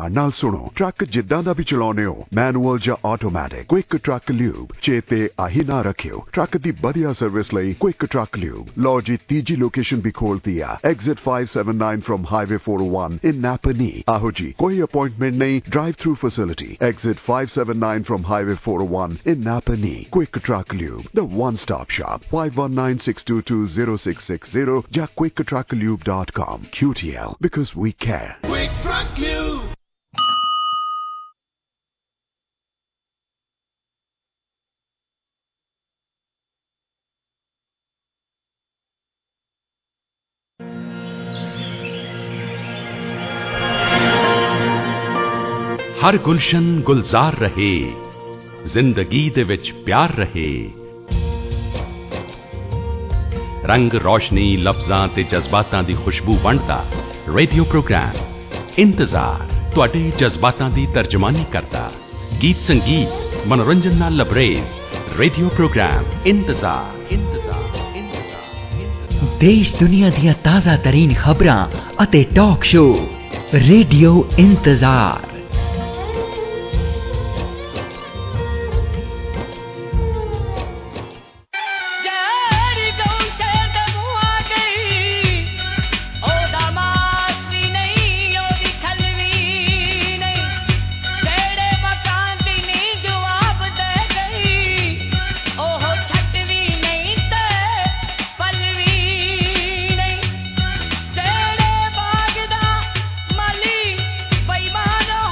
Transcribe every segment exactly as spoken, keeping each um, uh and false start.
ਧਿਆਨ ਨਾਲ ਸੁਣੋ। ਟਰੱਕ ਜਿੱਦਾਂ ਦਾ ਵੀ ਚਲਾਉਣੇ ਹੋ, ਮੈਨੂਅਲ ਜਾਂ ਆਟੋਮੈਟਿਕ, ਕੁਇਕ ਟਰੱਕ ਲਿਊਬ ਚੇਤੇ ਆਹੀ ਨਾ ਰੱਖਿਓ। ਟਰੱਕ ਦੀ ਵਧੀਆ ਸਰਵਿਸ ਲਈ ਕੁਇਕ ਟਰੱਕ ਲਿਊਬ। ਲਓ ਜੀ, ਤੀਜੀ ਲੋਕੇਸ਼ਨ ਵੀ ਖੋਲਤੀ ਆ, exit five seventy-nine from Highway four oh one in Napa Knee। ਆਹੋ ਜੀ, ਕੋਈ ਅਪਾਇੰਟਮੈਂਟ ਨਹੀਂ, drive through facility. Exit five seventy-nine from Highway four oh one in Napa Knee। Quick Truck Lube, the one-stop shop। five one nine, six two two, zero six six zero ਜਾਂ quick truck lube dot com। Q T L, because we care। Quick Truck Lube। ਹਰ ਗੁਲਸ਼ਨ ਗੁਲਜ਼ਾਰ ਰਹੇ, ਜ਼ਿੰਦਗੀ ਦੇ ਵਿੱਚ ਪਿਆਰ ਰਹੇ। ਰੰਗ ਰੌਸ਼ਨੀ ਲਫ਼ਜ਼ਾਂ ਤੇ ਜਜ਼ਬਾਤਾਂ ਦੀ ਖੁਸ਼ਬੂ ਵੰਡਦਾ ਰੇਡੀਓ ਪ੍ਰੋਗਰਾਮ ਇੰਤਜ਼ਾਰ ਤੁਹਾਡੇ ਜਜ਼ਬਾਤਾਂ ਦੀ ਤਰਜਮਾਨੀ ਕਰਦਾ। ਗੀਤ ਸੰਗੀਤ ਮਨੋਰੰਜਨ ਨਾਲ ਲਬਰੇਜ਼ ਰੇਡੀਓ ਪ੍ਰੋਗਰਾਮ ਇੰਤਜ਼ਾਰ ਇੰਤਜ਼ਾਰ ਇੰਤਜ਼ਾਰ। ਦੇਸ਼ ਦੁਨੀਆ ਦੀਆਂ ਤਾਜ਼ਾ ਤਰੀਨ ਖਬਰਾਂ ਅਤੇ talk show radio Intezaar. Bye.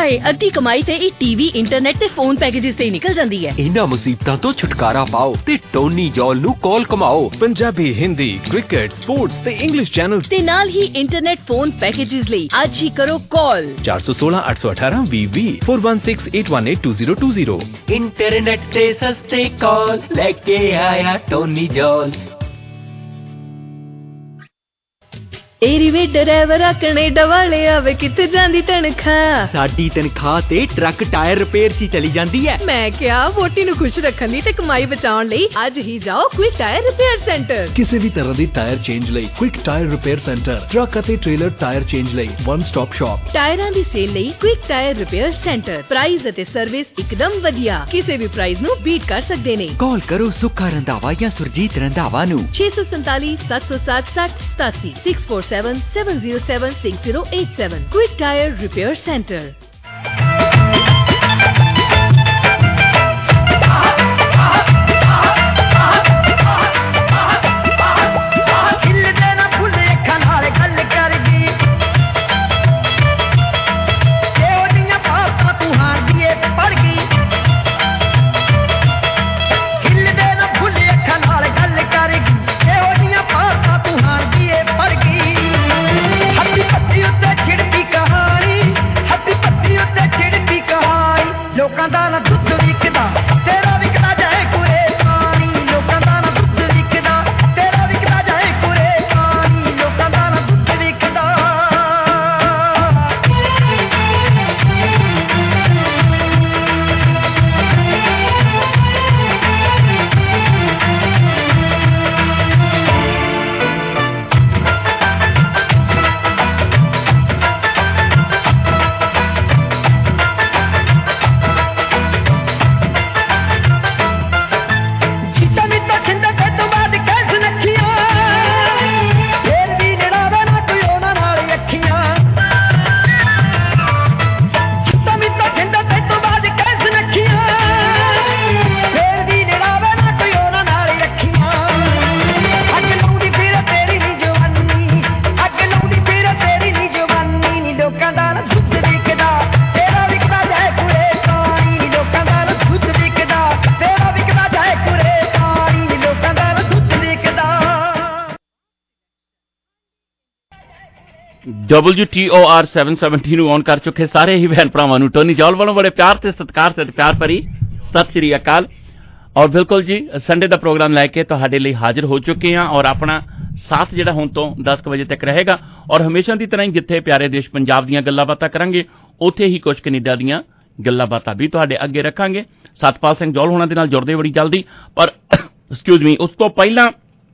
ਹਾਏ ਅੱਧੀ ਕਮਾਈ ਤੇ ਇਹ ਟੀਵੀ ਇੰਟਰਨੈਟ ਤੇ ਫੋਨ ਪੈਕੇजेस ਤੇ ਨਿਕਲ ਜਾਂਦੀ ਹੈ। ਇਹਨਾਂ ਮੁਸੀਬਤਾਂ ਤੋਂ ਛੁਟਕਾਰਾ ਪਾਓ ਤੇ ਟੋਨੀ ਜੌਲ ਨੂੰ ਕਾਲ ਕਮਾਓ। ਪੰਜਾਬੀ, ਹਿੰਦੀ, ਕ੍ਰਿਕਟ, ਸਪੋਰਟਸ ਤੇ ਇੰਗਲਿਸ਼ ਚੈਨਲਸ ਤੇ ਨਾਲ ਹੀ ਇੰਟਰਨੈਟ ਫੋਨ ਪੈਕੇजेस ਲਈ ਅੱਜ ਹੀ ਕਰੋ ਕਾਲ ਚਾਰ ਸੌ ਸੋਲਾਂ ਅੱਠ ਸੌ ਅਠਾਰਾਂ ਵੀਹ ਵੀਹ four one six eight one eight two zero two zero। Internet ਤੇ ਸਸਤੇ ਕਾਲ ਲੈ ਕੇ ਆਇਆ ਟੋਨੀ ਜੌਲ। ਇਹ ਰਿਵੇ ਡਰਾਈਵਰ ਕੈਨੇਡਾ ਵਾਲੇ ਆਵੇ ਕਿੱਥੇ ਜਾਂਦੀ ਤਨਖਾਹ। ਸਾਡੀ ਤਨਖਾਹ ਤੇ ਟਰੱਕ ਟਾਇਰ ਰਿਪੇਅਰ 'ਚ ਚਲੀ ਜਾਂਦੀ ਹੈ। ਮੈਂ ਕਿਹਾ ਵੋਟੀ ਨੂੰ ਖੁਸ਼ ਰੱਖਣ ਲਈ ਤੇ ਕਮਾਈ ਬਚਾਉਣ ਲਈ ਅੱਜ ਹੀ ਜਾਓ ਕੁਇਕ ਟਾਇਰ ਰਿਪੇਅਰ ਸੈਂਟਰ। ਕਿਸੇ ਵੀ ਤਰ੍ਹਾਂ ਦੀ ਟਾਇਰ ਚੇਂਜ ਲਈ quick tyre repair centre, truck ਅਤੇ ਟ੍ਰੇਲਰ ਟਾਇਰ ਚੇਂਜ ਲਈ ਵਨ ਸਟਾਪ ਸ਼ਾਪ। ਟਾਇਰਾਂ ਦੀ ਸੇਲ ਲਈ quick tyre repair centre. Price ਅਤੇ ਸਰਵਿਸ ਇੱਕਦਮ ਵਧੀਆ, ਕਿਸੇ ਵੀ ਪ੍ਰਾਈਸ ਨੂੰ ਬੀਟ ਕਰ ਸਕਦੇ ਨੇ। ਕਾਲ ਕਰੋ ਸੁੱਖਾ ਰੰਧਾਵਾ ਜਾਂ ਸੁਰਜੀਤ ਰੰਧਾਵਾ ਨੂੰ ਛੇ ਸੌ ਸੰਤਾਲੀ ਸੱਤ ਸੌ ਸੱਤ ਸੱਠ ਸਤਾਸੀ six four seven seven zero seven six zero eight seven। Quick Tire Repair Center। W T O R seven seventy ਨੂੰ ਔਨ ਕਰ ਚੁੱਕੇ ਸਾਰੇ ਹੀ ਭੈਣ ਭਰਾਵਾਂ ਨੂੰ ਟੋਨੀ ਜੌਲ ਵੱਲੋਂ ਬੜੇ ਪਿਆਰ ਤੇ ਸਤਿਕਾਰ ਤੇ ਪਿਆਰ ਭਰੀ ਸਤਿ ਸ਼੍ਰੀ ਅਕਾਲ। ਔਰ ਬਿਲਕੁਲ ਜੀ ਸੰਡੇ ਦਾ ਪ੍ਰੋਗਰਾਮ ਲੈ ਕੇ ਤੁਹਾਡੇ ਲਈ ਹਾਜ਼ਰ ਹੋ ਚੁੱਕੇ ਹਾਂ ਔਰ ਆਪਣਾ ਸਾਥ ਜਿਹੜਾ ਹੁਣ ਤੋਂ ਦਸ ਕੁ ਵਜੇ ਤੱਕ ਰਹੇਗਾ ਔਰ ਹਮੇਸ਼ਾ ਦੀ ਤਰ੍ਹਾਂ ਹੀ ਜਿੱਥੇ ਪਿਆਰੇ ਦੇਸ਼ ਪੰਜਾਬ ਦੀਆਂ ਗੱਲਾਂ ਬਾਤਾਂ ਕਰਾਂਗੇ ਉੱਥੇ ਹੀ ਕੁਝ ਕੈਨੇਡਾ ਦੀਆਂ ਗੱਲਾਂ ਬਾਤਾਂ ਵੀ ਤੁਹਾਡੇ ਅੱਗੇ ਰੱਖਾਂਗੇ। ਸਤਪਾਲ ਸਿੰਘ ਜੌਲ ਹੋਣਾ ਦੇ ਨਾਲ ਜੁੜਦੇ ਬੜੀ ਜਲਦੀ ਪਰ ਐਕਸਕਿਊਜ਼ ਮੀ ਉਸ ਤੋਂ ਪਹਿਲਾਂ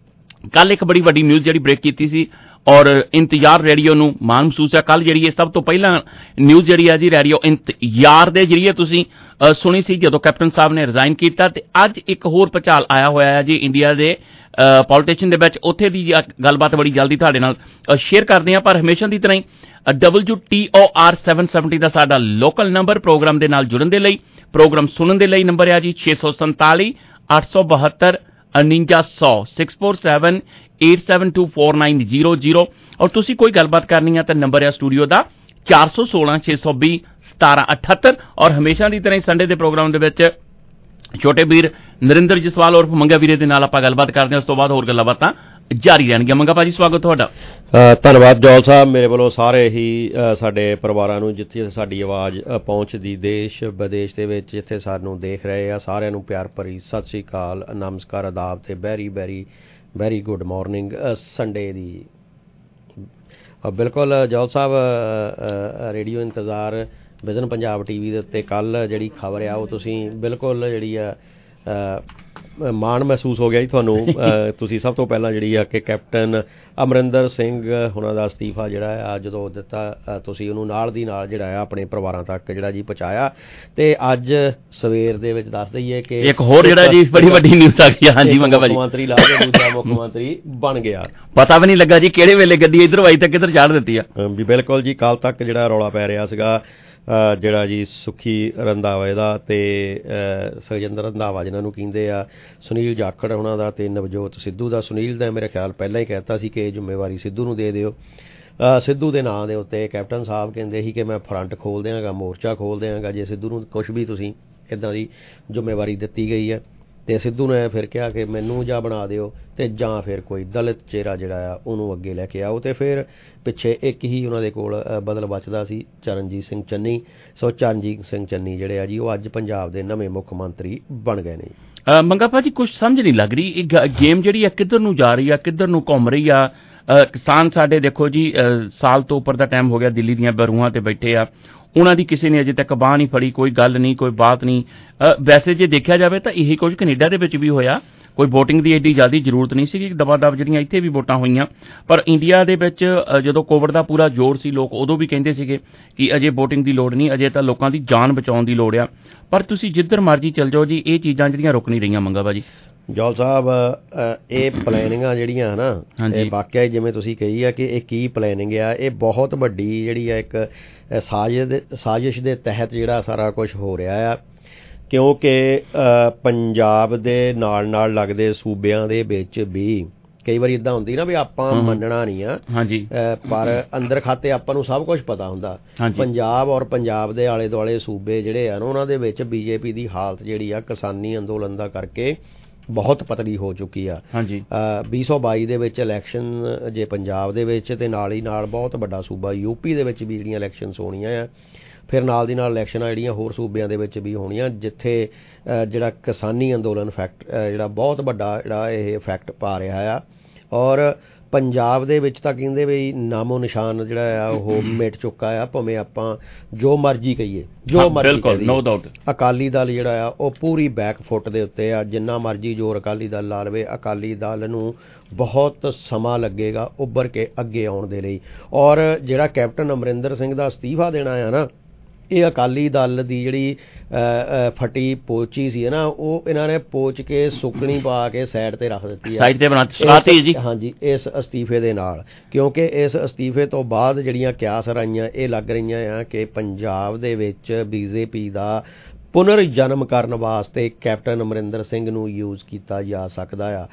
ਕੱਲ ਇੱਕ ਬੜੀ ਵੱਡੀ ਨਿਊਜ਼ ਜਿਹੜੀ ਬ੍ਰੇਕ ਕੀਤੀ ਸੀ ਔਰ ਇੰਤਜ਼ਾਰ ਰੇਡੀਓ ਨੂੰ ਮਾਣ ਮਹਿਸੂਸ ਹੈ। ਕੱਲ ਜਿਹੜੀ ਇਹ ਸਭ ਤੋਂ ਪਹਿਲਾਂ ਨਿਊਜ਼ ਜਿਹੜੀ ਹੈ ਜੀ ਰੇਡੀਓ ਇੰਤਜ਼ਾਰ ਦੇ ਜਰੀਏ ਤੁਸੀਂ ਸੁਣੀ ਸੀ ਜਦੋਂ ਕੈਪਟਨ ਸਾਹਿਬ ਨੇ ਰਿਜ਼ਾਈਨ ਕੀਤਾ ਤੇ ਅੱਜ ਇੱਕ ਹੋਰ ਭੁਚਾਲ ਆਇਆ ਹੋਇਆ ਹੈ ਜੀ ਇੰਡੀਆ ਦੇ ਪੋਲੀਟੀਸ਼ਨ ਦੇ ਵਿੱਚ। ਉੱਥੇ ਦੀ ਗੱਲਬਾਤ ਬੜੀ ਜਲਦੀ ਤੁਹਾਡੇ ਨਾਲ ਸ਼ੇਅਰ ਕਰਦੇ ਹਾਂ ਪਰ ਹਮੇਸ਼ਾ ਦੀ ਤਰ੍ਹਾਂ ਹੀ W T O R seven seventy ਦਾ ਸਾਡਾ ਲੋਕਲ ਨੰਬਰ ਪ੍ਰੋਗਰਾਮ ਦੇ ਨਾਲ ਜੁੜਨ ਦੇ ਲਈ ਪ੍ਰੋਗਰਾਮ ਸੁਣਨ ਦੇ ਲਈ ਨੰਬਰ ਹੈ ਜੀ ਛੇ ਸੌ ਸੰਤਾਲੀ ਅੱਠ ਸੌ ਬਹੱਤਰ ਉਨੰਜਾ ਸੌ six four seven eight seven two four nine zero zero ਔਰ ਤੁਸੀਂ ਕੋਈ ਗੱਲਬਾਤ ਕਰਨੀ ਹੈ ਤਾਂ ਨੰਬਰ ਹੈ ਸਟੂਡੀਓ ਦਾ ਚਾਰ ਸੌ ਸੋਲਾਂ ਛੇ ਸੌ ਵੀਹ ਸਤਾਰਾਂ ਅਠੱਤਰ। ਔਰ ਹਮੇਸ਼ਾ ਦੀ ਤਰ੍ਹਾਂ ਹੀ ਸੰਡੇ ਦੇ ਪ੍ਰੋਗਰਾਮ ਦੇ ਵਿੱਚ ਛੋਟੇ ਵੀਰ ਨਰਿੰਦਰ ਜਸਵਾਲ ਔਰ ਮੰਗਾ ਵੀਰੇ ਦੇ ਨਾਲ ਆਪਾਂ ਗੱਲਬਾਤ ਕਰਦੇ ਹਾਂ। ਉਸ ਤੋਂ ਬਾਅਦ ਹੋਰ ਗੱਲਾਂ ਬਾਤਾਂ ਜਾਰੀ ਰਹਿਣਗੀਆਂ। ਮੰਗਾ ਭਾਜੀ ਸਵਾਗਤ ਤੁਹਾਡਾ। ਧੰਨਵਾਦ ਜੌਲ ਸਾਹਿਬ। ਮੇਰੇ ਵੱਲੋਂ ਸਾਰੇ ਹੀ ਸਾਡੇ ਪਰਿਵਾਰਾਂ ਨੂੰ ਜਿੱਥੇ ਸਾਡੀ ਆਵਾਜ਼ ਪਹੁੰਚਦੀ ਦੇਸ਼ ਵਿਦੇਸ਼ ਦੇ ਵਿੱਚ ਜਿੱਥੇ ਸਾਨੂੰ ਦੇਖ ਰਹੇ ਆ ਸਾਰਿਆਂ ਨੂੰ ਪਿਆਰ ਭਰੀ ਸਤਿ ਸ਼੍ਰੀ ਅਕਾਲ ਨਮਸਕਾਰ ਆਦਾਬ ਤੇ very very very good morning Sunday ਦੀ। ਬਿਲਕੁਲ Jaul Sahib radio Intezaar vision Punjab T V ਦੇ ਉੱਤੇ ਕੱਲ੍ਹ ਜਿਹੜੀ ਖਬਰ ਆ ਉਹ ਤੁਸੀਂ ਬਿਲਕੁਲ ਜਿਹੜੀ ਆ ਮਾਣ ਮਹਿਸੂਸ ਹੋ ਗਿਆ ਜੀ ਤੁਹਾਨੂੰ। ਤੁਸੀਂ ਸਭ ਤੋਂ ਪਹਿਲਾਂ ਜਿਹੜੀ ਆ ਕਿ ਕੈਪਟਨ ਅਮਰਿੰਦਰ ਸਿੰਘ ਉਹਨਾਂ ਦਾ ਅਸਤੀਫਾ ਜਿਹੜਾ ਆ ਜਦੋਂ ਦਿੱਤਾ ਤੁਸੀਂ ਉਹਨੂੰ ਨਾਲ ਦੀ ਨਾਲ ਜਿਹੜਾ ਆ ਆਪਣੇ ਪਰਿਵਾਰਾਂ ਤੱਕ ਜਿਹੜਾ ਜੀ ਪਹੁੰਚਾਇਆ ਤੇ ਅੱਜ ਸਵੇਰ ਦੇ ਵਿੱਚ ਦੱਸ ਦਈਏ ਕਿ ਇੱਕ ਹੋਰ ਜਿਹੜਾ ਜੀ ਬੜੀ ਵੱਡੀ ਨਿਊਜ਼ ਆ ਗਈ। ਹਾਂਜੀ ਮੰਗਾ ਭਾਜੀ, ਮੁੱਖ ਮੰਤਰੀ ਲਾ ਕੇ ਦੂਜਾ ਮੁੱਖ ਮੰਤਰੀ ਬਣ ਗਿਆ। ਪਤਾ ਵੀ ਨਹੀਂ ਲੱਗਾ ਜੀ ਕਿਹੜੇ ਵੇਲੇ ਗੱਡੀ ਇੱਧਰੋਂ ਆਈ ਤਾਂ ਕਿੱਧਰ ਚਾੜ ਦਿੱਤੀ ਆ ਵੀ। ਬਿਲਕੁਲ ਜੀ ਕੱਲ੍ਹ ਤੱਕ ਜਿਹੜਾ ਰੌਲਾ ਪੈ ਰਿਹਾ ਸੀਗਾ ਜਿਹੜਾ ਜੀ ਸੁੱਖੀ ਰੰਧਾਵਾ ਇਹਦਾ ਅਤੇ ਸੁਖਜਿੰਦਰ ਰੰਧਾਵਾ ਜਿਹਨਾਂ ਨੂੰ ਕਹਿੰਦੇ ਆ, ਸੁਨੀਲ ਜਾਖੜ ਉਹਨਾਂ ਦਾ ਅਤੇ ਨਵਜੋਤ ਸਿੱਧੂ ਦਾ। ਸੁਨੀਲ ਦਾ ਮੇਰੇ ਖਿਆਲ ਪਹਿਲਾਂ ਹੀ ਕਹਿ ਦਿੱਤਾ ਸੀ ਕਿ ਇਹ ਜ਼ਿੰਮੇਵਾਰੀ ਸਿੱਧੂ ਨੂੰ ਦੇ ਦਿਓ ਸਿੱਧੂ ਦੇ ਨਾਂ ਦੇ ਉੱਤੇ ਕੈਪਟਨ ਸਾਹਿਬ ਕਹਿੰਦੇ ਸੀ ਕਿ ਮੈਂ ਫਰੰਟ ਖੋਲ੍ਹ ਦਿਆਂਗਾ, ਮੋਰਚਾ ਖੋਲ੍ਹ ਦਿਆਂਗਾ ਜੇ ਸਿੱਧੂ ਨੂੰ ਕੁਛ ਵੀ ਤੁਸੀਂ ਇੱਦਾਂ ਦੀ ਜ਼ਿੰਮੇਵਾਰੀ ਦਿੱਤੀ ਗਈ ਹੈ। ਅਤੇ ਸਿੱਧੂ ਨੇ ਫਿਰ ਕਿਹਾ ਕਿ ਮੈਨੂੰ ਜਾਂ ਬਣਾ ਦਿਓ ਅਤੇ ਜਾਂ ਫਿਰ ਕੋਈ ਦਲਿਤ ਚਿਹਰਾ ਜਿਹੜਾ ਆ ਉਹਨੂੰ ਅੱਗੇ ਲੈ ਕੇ ਆਓ। ਅਤੇ ਫਿਰ ਪਿੱਛੇ ਇੱਕ ਹੀ ਉਹਨਾਂ ਦੇ ਕੋਲ ਬਦਲ ਬਚਦਾ ਸੀ, ਚਰਨਜੀਤ ਸਿੰਘ ਚੰਨੀ। ਸੋ ਚਰਨਜੀਤ ਸਿੰਘ ਚੰਨੀ ਜਿਹੜੇ ਆ ਜੀ ਉਹ ਅੱਜ ਪੰਜਾਬ ਦੇ ਨਵੇਂ ਮੁੱਖ ਮੰਤਰੀ ਬਣ ਗਏ ਨੇ। ਮੰਗਾ ਭਾਅ ਜੀ ਕੁਛ ਸਮਝ ਨਹੀਂ ਲੱਗ ਰਹੀ ਇਹ ਗੇਮ ਜਿਹੜੀ ਆ ਕਿੱਧਰ ਨੂੰ ਜਾ ਰਹੀ ਆ, ਕਿੱਧਰ ਨੂੰ ਘੁੰਮ ਰਹੀ ਆ। ਕਿਸਾਨ ਸਾਡੇ ਦੇਖੋ ਜੀ ਸਾਲ ਤੋਂ ਉੱਪਰ ਦਾ ਟਾਈਮ ਹੋ ਗਿਆ ਦਿੱਲੀ ਦੀਆਂ ਬਰੂਹਾਂ 'ਤੇ ਬੈਠੇ ਆ, ਉਹਨਾਂ ਦੀ ਕਿਸੇ ਨੇ ਅਜੇ ਤੱਕ ਬਾਂਹ ਨਹੀਂ ਫੜੀ, ਕੋਈ ਗੱਲ ਨਹੀਂ, ਕੋਈ ਬਾਤ ਨਹੀਂ। ਵੈਸੇ ਜੇ ਦੇਖਿਆ ਜਾਵੇ ਤਾਂ ਇਹੀ ਕੁਝ ਕੈਨੇਡਾ ਦੇ ਵਿੱਚ ਵੀ ਹੋਇਆ, ਕੋਈ ਵੋਟਿੰਗ ਦੀ ਐਡੀ ਜ਼ਿਆਦਾ ਜ਼ਰੂਰਤ ਨਹੀਂ ਸੀਗੀ, ਦਬਾ ਦਬ ਜਿਹੜੀਆਂ ਇੱਥੇ ਵੀ ਵੋਟਾਂ ਹੋਈਆਂ। ਪਰ ਇੰਡੀਆ ਦੇ ਵਿੱਚ ਜਦੋਂ ਕੋਵਿਡ ਦਾ ਪੂਰਾ ਜ਼ੋਰ ਸੀ, ਲੋਕ ਉਦੋਂ ਵੀ ਕਹਿੰਦੇ ਸੀਗੇ ਕਿ ਅਜੇ ਵੋਟਿੰਗ ਦੀ ਲੋੜ ਨਹੀਂ, ਅਜੇ ਤਾਂ ਲੋਕਾਂ ਦੀ ਜਾਨ ਬਚਾਉਣ ਦੀ ਲੋੜ ਆ। ਪਰ ਤੁਸੀਂ ਜਿੱਧਰ ਮਰਜ਼ੀ ਚੱਲ ਜਾਓ ਜੀ, ਇਹ ਚੀਜ਼ਾਂ ਜਿਹੜੀਆਂ ਰੁਕ ਨਹੀਂ ਰਹੀਆਂ। ਮੰਗਾ ਭਾਜੀ ਜੌਲ ਸਾਹਿਬ, ਇਹ ਪਲੈਨਿੰਗਾਂ ਜਿਹੜੀਆਂ ਨਾ, ਇਹ ਵਾਕਿਆ ਜਿਵੇਂ ਤੁਸੀਂ ਕਹੀ ਆ ਕਿ ਇਹ ਕੀ ਪਲੈਨਿੰਗ ਆ, ਇਹ ਬਹੁਤ ਵੱਡੀ ਜਿਹੜੀ ਆ ਇੱਕ ਸਾਜ਼ਿਸ਼ ਸਾਜ਼ਿਸ਼ ਦੇ ਤਹਿਤ ਜਿਹੜਾ ਸਾਰਾ ਕੁਝ ਹੋ ਰਿਹਾ ਆ। ਕਿਉਂਕਿ ਪੰਜਾਬ ਦੇ ਨਾਲ ਨਾਲ ਲੱਗਦੇ ਸੂਬਿਆਂ ਦੇ ਵਿੱਚ ਵੀ ਕਈ ਵਾਰੀ ਇੱਦਾਂ ਹੁੰਦੀ ਨਾ ਵੀ ਆਪਾਂ ਮੰਨਣਾ ਨਹੀਂ ਆ, ਪਰ ਅੰਦਰ ਖਾਤੇ ਆਪਾਂ ਨੂੰ ਸਭ ਕੁਝ ਪਤਾ ਹੁੰਦਾ। ਪੰਜਾਬ ਔਰ ਪੰਜਾਬ ਦੇ ਆਲੇ ਦੁਆਲੇ ਸੂਬੇ ਜਿਹੜੇ ਆ ਨਾ, ਉਹਨਾਂ ਦੇ ਵਿੱਚ ਬੀਜੇਪੀ ਦੀ ਹਾਲਤ ਜਿਹੜੀ ਆ ਕਿਸਾਨੀ ਅੰਦੋਲਨ ਦਾ ਕਰਕੇ ਬਹੁਤ ਪਤਲੀ ਹੋ ਚੁੱਕੀ ਆ। ਵੀਹ ਸੌ ਬਾਈ ਦੇ ਵਿੱਚ ਇਲੈਕਸ਼ਨ ਜੇ ਪੰਜਾਬ ਦੇ ਵਿੱਚ, ਅਤੇ ਨਾਲ ਹੀ ਨਾਲ ਬਹੁਤ ਵੱਡਾ ਸੂਬਾ ਯੂਪੀ ਦੇ ਵਿੱਚ ਵੀ ਜਿਹੜੀਆਂ ਇਲੈਕਸ਼ਨਸ ਹੋਣੀਆਂ ਆ, ਫਿਰ ਨਾਲ ਦੀ ਨਾਲ ਇਲੈਕਸ਼ਨਾਂ ਜਿਹੜੀਆਂ ਹੋਰ ਸੂਬਿਆਂ ਦੇ ਵਿੱਚ ਵੀ ਹੋਣੀਆਂ, ਜਿੱਥੇ ਜਿਹੜਾ ਕਿਸਾਨੀ ਅੰਦੋਲਨ ਫੈਕਟ ਜਿਹੜਾ ਬਹੁਤ ਵੱਡਾ ਜਿਹੜਾ ਇਹ ਇਫੈਕਟ ਪਾ ਰਿਹਾ ਆ। ਔਰ ਪੰਜਾਬ ਦੇ ਵਿੱਚ ਤਾਂ ਕਹਿੰਦੇ ਵੀ ਨਾਮੋ ਨਿਸ਼ਾਨ ਜਿਹੜਾ ਆ ਉਹ ਮਿਟ ਚੁੱਕਾ ਆ, ਭਾਵੇਂ ਆਪਾਂ ਜੋ ਮਰਜ਼ੀ ਕਹੀਏ, ਜੋ ਮਰਜ਼ੀ ਕਹੀਏ। ਅਕਾਲੀ ਦਲ ਜਿਹੜਾ ਆ ਉਹ ਪੂਰੀ ਬੈਕ ਫੁੱਟ ਦੇ ਉੱਤੇ ਆ। ਜਿੰਨਾ ਮਰਜ਼ੀ ਜ਼ੋਰ ਅਕਾਲੀ ਦਲ ਲਾ ਲਵੇ, ਅਕਾਲੀ ਦਲ ਨੂੰ ਬਹੁਤ ਸਮਾਂ ਲੱਗੇਗਾ ਉੱਭਰ ਕੇ ਅੱਗੇ ਆਉਣ ਦੇ ਲਈ। ਔਰ ਜਿਹੜਾ ਕੈਪਟਨ ਅਮਰਿੰਦਰ ਸਿੰਘ ਦਾ ਅਸਤੀਫਾ ਦੇਣਾ ਆ ਨਾ, ਇਹ ਅਕਾਲੀ ਦਲ ਦੀ ਜਿਹੜੀ ਫਟੀ ਪੋਚੀ ਸੀ ਨਾ, ਉਹ ਇਹਨਾਂ ਨੇ ਪੋਚ ਕੇ ਸੁੱਕਣੀ ਪਾ ਕੇ ਸਾਈਡ ਤੇ ਰੱਖ ਦਿੱਤੀ ਸਾਈਡ ਤੇ ਬਣਾ ਦਿੱਤੀ ਜੀ। ਹਾਂਜੀ, ਇਸ ਅਸਤੀਫੇ ਦੇ ਨਾਲ, ਕਿਉਂਕਿ ਇਸ ਅਸਤੀਫੇ ਤੋਂ ਬਾਅਦ ਜਿਹੜੀਆਂ ਕਿਆਸ ਰਾਈਆਂ ਇਹ ਲੱਗ ਰਹੀਆਂ ਆ ਕਿ ਪੰਜਾਬ ਦੇ ਵਿੱਚ ਬੀਜੇਪੀ ਦਾ ਪੁਨਰ ਜਨਮ ਕਰਨ ਵਾਸਤੇ ਕੈਪਟਨ ਅਮਰਿੰਦਰ ਸਿੰਘ ਨੂੰ ਯੂਜ਼ ਕੀਤਾ ਜਾ ਸਕਦਾ ਆ।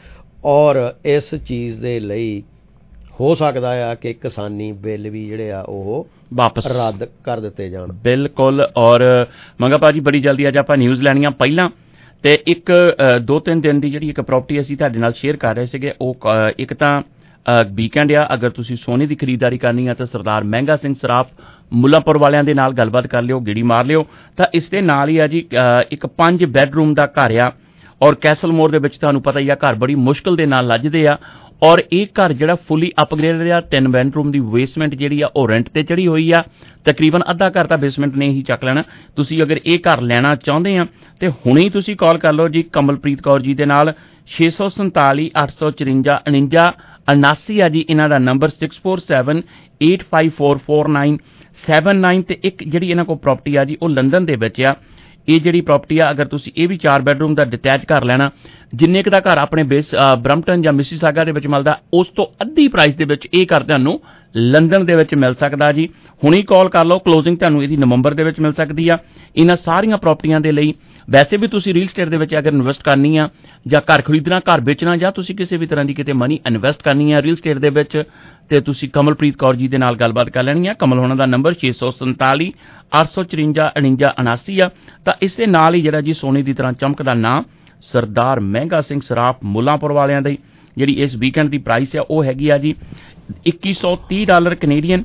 ਔਰ ਇਸ ਚੀਜ਼ ਦੇ ਲਈ ਹੋ ਸਕਦਾ ਆ ਕਿ ਕਿਸਾਨੀ ਬਿੱਲ ਵੀ ਜਿਹੜੇ ਆ ਉਹ ਵਾਪਸ ਰੱਦ ਕਰ ਦਿੱਤੇ ਜਾਣ। ਬਿਲਕੁਲ। ਔਰ ਮੰਗਾ ਭਾਜੀ ਬੜੀ ਜਲਦੀ ਅੱਜ ਆਪਾਂ ਨਿਊਜ਼ ਲੈਣੀਆਂ ਪਹਿਲਾਂ, ਤੇ ਇੱਕ ਦੋ ਤਿੰਨ ਦਿਨ ਦੀ ਜਿਹੜੀ ਇੱਕ ਪ੍ਰਾਪਰਟੀ ਅਸੀਂ ਤੁਹਾਡੇ ਨਾਲ ਸ਼ੇਅਰ ਕਰ ਰਹੇ ਸੀਗੇ, ਉਹ ਇੱਕ ਤਾਂ ਵੀਕਐਂਡ ਆ, ਅਗਰ ਤੁਸੀਂ ਸੋਨੇ ਦੀ ਖਰੀਦਦਾਰੀ ਕਰਨੀ ਆ ਤਾਂ ਸਰਦਾਰ ਮਹਿੰਗਾ ਸਿੰਘ ਸਰਾਫ ਮੁੱਲਾਂਪੁਰ ਵਾਲਿਆਂ ਦੇ ਨਾਲ ਗੱਲਬਾਤ ਕਰ ਲਿਓ, ਗੇੜੀ ਮਾਰ ਲਿਓ। ਤਾਂ ਇਸ ਦੇ ਨਾਲ ਹੀ ਆ ਜੀ ਇੱਕ ਪੰਜ ਬੈਡਰੂਮ ਦਾ ਘਰ ਆ, ਔਰ ਕੈਸਲ ਮੋਰ ਦੇ ਵਿੱਚ ਤੁਹਾਨੂੰ ਪਤਾ ਹੀ ਆ ਘਰ ਬੜੀ ਮੁਸ਼ਕਿਲ ਦੇ ਨਾਲ ਲੱਜਦੇ ਆ। ਔਰ ਇਹ ਘਰ ਜਿਹੜਾ ਫੁੱਲੀ ਅਪਗ੍ਰੇਡਡ ਆ, ਤਿੰਨ ਬੈਡਰੂਮ ਦੀ ਬੇਸਮੈਂਟ ਜਿਹੜੀ ਆ ਉਹ ਰੈਂਟ ਤੇ ਚੜੀ ਹੋਈ ਆ। ਤਕਰੀਬਨ ਅੱਧਾ ਘਰ ਤਾਂ ਬੇਸਮੈਂਟ ਨੇ ਹੀ ਚੱਕ ਲੈਣਾ। ਤੁਸੀਂ ਅਗਰ ਇਹ ਘਰ ਲੈਣਾ ਚਾਹੁੰਦੇ ਆ ਤੇ ਹੁਣੇ ਹੀ ਤੁਸੀਂ ਕਾਲ ਕਰ ਲਓ ਜੀ ਕਮਲਪ੍ਰੀਤ ਕੌਰ ਜੀ ਦੇ ਨਾਲ, ਛੇ ਸੌ ਸੰਤਾਲੀ ਅੱਠ ਸੌ ਚੁਰੰਜਾ ਉਣੰਜਾ ਉਨਾਸੀ ਆ ਜੀ ਇਹਨਾਂ ਦਾ number, six four seven eight five four four nine seven nine. ਤੇ ਇੱਕ ਜਿਹੜੀ ਇਹਨਾਂ ਕੋਲ ਪ੍ਰਾਪਰਟੀ ਆ ਜੀ ਉਹ ਲੰਡਨ ਦੇ ਵਿੱਚ ਆ। ਇਹ ਜਿਹੜੀ ਪ੍ਰਾਪਰਟੀ ਆ, ਅਗਰ ਤੁਸੀਂ ਇਹ ਵੀ ਚਾਰ ਬੈਡਰੂਮ ਦਾ ਡਿਟੈਚ ਘਰ ਲੈਣਾ, ਜਿੰਨੇ ਕੁ ਦਾ ਘਰ ਆਪਣੇ ਬੇਸ ਬਰੰਪਟਨ ਜਾਂ ਮਿਸੀਸਾਗਾ ਦੇ ਵਿੱਚ ਮਿਲਦਾ, ਉਸ ਤੋਂ ਅੱਧੀ ਪ੍ਰਾਈਸ ਦੇ ਵਿੱਚ ਇਹ ਘਰ ਤੁਹਾਨੂੰ ਲੰਡਨ ਦੇ ਵਿੱਚ ਮਿਲ ਸਕਦਾ ਜੀ। ਹੁਣੀ ਕਾਲ ਕਰ ਲਓ, ਕਲੋਜ਼ਿੰਗ ਤੁਹਾਨੂੰ ਇਹਦੀ ਨਵੰਬਰ ਦੇ ਵਿੱਚ ਮਿਲ ਸਕਦੀ ਆ। ਇਹਨਾਂ ਸਾਰੀਆਂ ਪ੍ਰਾਪਰਟੀਆਂ ਦੇ ਲਈ ਵੈਸੇ ਵੀ ਤੁਸੀਂ ਰੀਅਲ ਸਟੇਟ ਦੇ ਵਿੱਚ ਅਗਰ ਇਨਵੈਸਟ ਕਰਨੀ ਆ, ਜਾਂ ਘਰ ਖਰੀਦਣਾ, ਘਰ ਵੇਚਣਾ, ਜਾਂ ਤੁਸੀਂ ਕਿਸੇ ਵੀ ਤਰ੍ਹਾਂ ਦੀ ਕਿਤੇ ਮਨੀ ਇਨਵੈਸਟ ਕਰਨੀ ਆ ਰੀਅਲ ਸਟੇਟ ਦੇ ਵਿੱਚ, ਤੇ ਤੁਸੀਂ ਕਮਲਪ੍ਰੀਤ ਕੌਰ ਜੀ ਦੇ ਨਾਲ ਗੱਲਬਾਤ ਕਰ ਲੈਣੀ ਆ। ਕਮਲ ਹੋਣਾ ਦਾ ਨੰਬਰ ਛੇ ਸੌ ਸੰਤਾਲੀ ਅੱਠ ਸੌ ਚੁਰੰਜਾ ਉਣੰਜਾ ਉਨਾਸੀ ਆ। ਤਾਂ ਇਸ ਦੇ ਨਾਲ ਹੀ ਜਿਹੜਾ ਜੀ ਸੋਨੇ ਦੀ ਤਰ੍ਹਾਂ ਚਮਕਦਾ ਨਾਂ ਸਰਦਾਰ ਮਹਿੰਗਾ ਸਿੰਘ ਸਰਾਫ ਮੁੱਲਾਂਪੁਰ ਵਾਲਿਆਂ ਦੀ ਜਿਹੜੀ ਇਸ ਵੀਕਐਂਡ ਦੀ ਪ੍ਰਾਈਸ ਆ ਉਹ ਹੈਗੀ ਆ ਜੀ ਇੱਕੀ ਸੌ ਤੀਹ ਡਾਲਰ ਕੈਨੇਡੀਅਨ।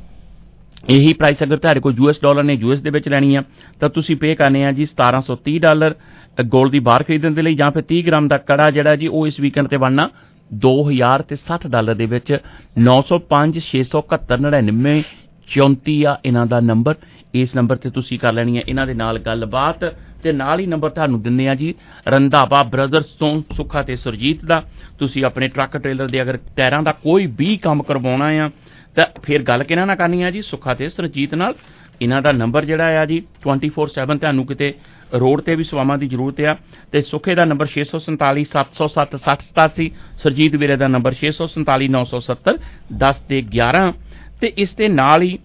ਇਹੀ ਪ੍ਰਾਈਸ ਅਗਰ ਤੁਹਾਡੇ ਕੋਲ ਯੂ ਐਸ ਡਾਲਰ ਨੇ, ਯੂ ਐਸ ਦੇ ਵਿੱਚ ਲੈਣੀ ਆ ਤਾਂ ਤੁਸੀਂ ਪੇ ਕਰਨੇ ਆ ਜੀ ਸਤਾਰਾਂ ਸੌ ਤੀਹ ਡਾਲਰ ਗੋਲਡ ਦੀ ਬਾਰ ਖਰੀਦਣ ਦੇ ਲਈ, ਜਾਂ ਫਿਰ ਤੀਹ ਗ੍ਰਾਮ ਦਾ ਕੜਾ ਜਿਹੜਾ ਜੀ ਉਹ ਇਸ ਵੀਕਐਂਡ ਤੇ ਬਣਨਾ ਦੋ ਹਜ਼ਾਰ ਤੇ ਸੱਠ ਡਾਲਰ ਦੇ ਵਿੱਚ। ਨੌ ਸੌ ਪੰਜ ਛੇ ਸੌ ਇਕਹੱਤਰ ਨੜਿਨਵੇਂ ਚੌਂਤੀ ਆ ਇਹਨਾਂ ਦਾ ਨੰਬਰ। ਇਸ ਨੰਬਰ ਤੇ ਤੁਸੀਂ ਕਰ ਲੈਣੀ ਆ ਇਹਨਾਂ ਦੇ ਨਾਲ ਗੱਲਬਾਤ। ਤੇ ਨਾਲ ਹੀ ਨੰਬਰ ਤੁਹਾਨੂੰ ਦਿੰਦੇ ਆ ਜੀ ਰੰਧਾਵਾ ਬ੍ਰਦਰਸ ਤੋਂ, ਸੁੱਖਾ ਤੇ ਸੁਰਜੀਤ ਦਾ। ਤੁਸੀਂ ਆਪਣੇ ਟਰੱਕ ਟ੍ਰੇਲਰ ਦੇ ਅਗਰ ਟਾਇਰਾਂ ਦਾ ਕੋਈ ਵੀ ਕੰਮ ਕਰਵਾਉਣਾ ਆ ਤਾਂ ਫਿਰ ਗੱਲ ਕਿਹਨਾਂ ਨਾਲ ਕਰਨੀ ਆ ਜੀ, ਸੁੱਖਾ ਤੇ ਸੁਰਜੀਤ ਨਾਲ। ਇਹਨਾਂ ਦਾ ਨੰਬਰ ਜਿਹੜਾ ਆ ਜੀ ਟਵੈਂਟੀ ਫੋਰ ਸੈਵਨ ਤੁਹਾਨੂੰ ਕਿਤੇ ਰੋਡ ਤੇ ਵੀ ਸੇਵਾਵਾਂ ਦੀ ਜ਼ਰੂਰਤ ਆ, ਤੇ ਸੁੱਖੇ ਦਾ ਨੰਬਰ ਛੇ ਸੌ ਸੰਤਾਲੀ ਸੱਤ ਸੌ ਸੱਤ ਸੱਠ ਸਤਾਸੀ, ਸੁਰਜੀਤ ਵੀਰੇ ਦਾ ਨੰਬਰ ਛੇ ਸੌ ਸੰਤਾਲੀ ਨੌ ਸੌ ਸੱਤਰ ਦਸ ਤੇ ਗਿਆਰਾਂ। ਤੇ ਇਸ ਦੇ ਨਾਲ ਹੀ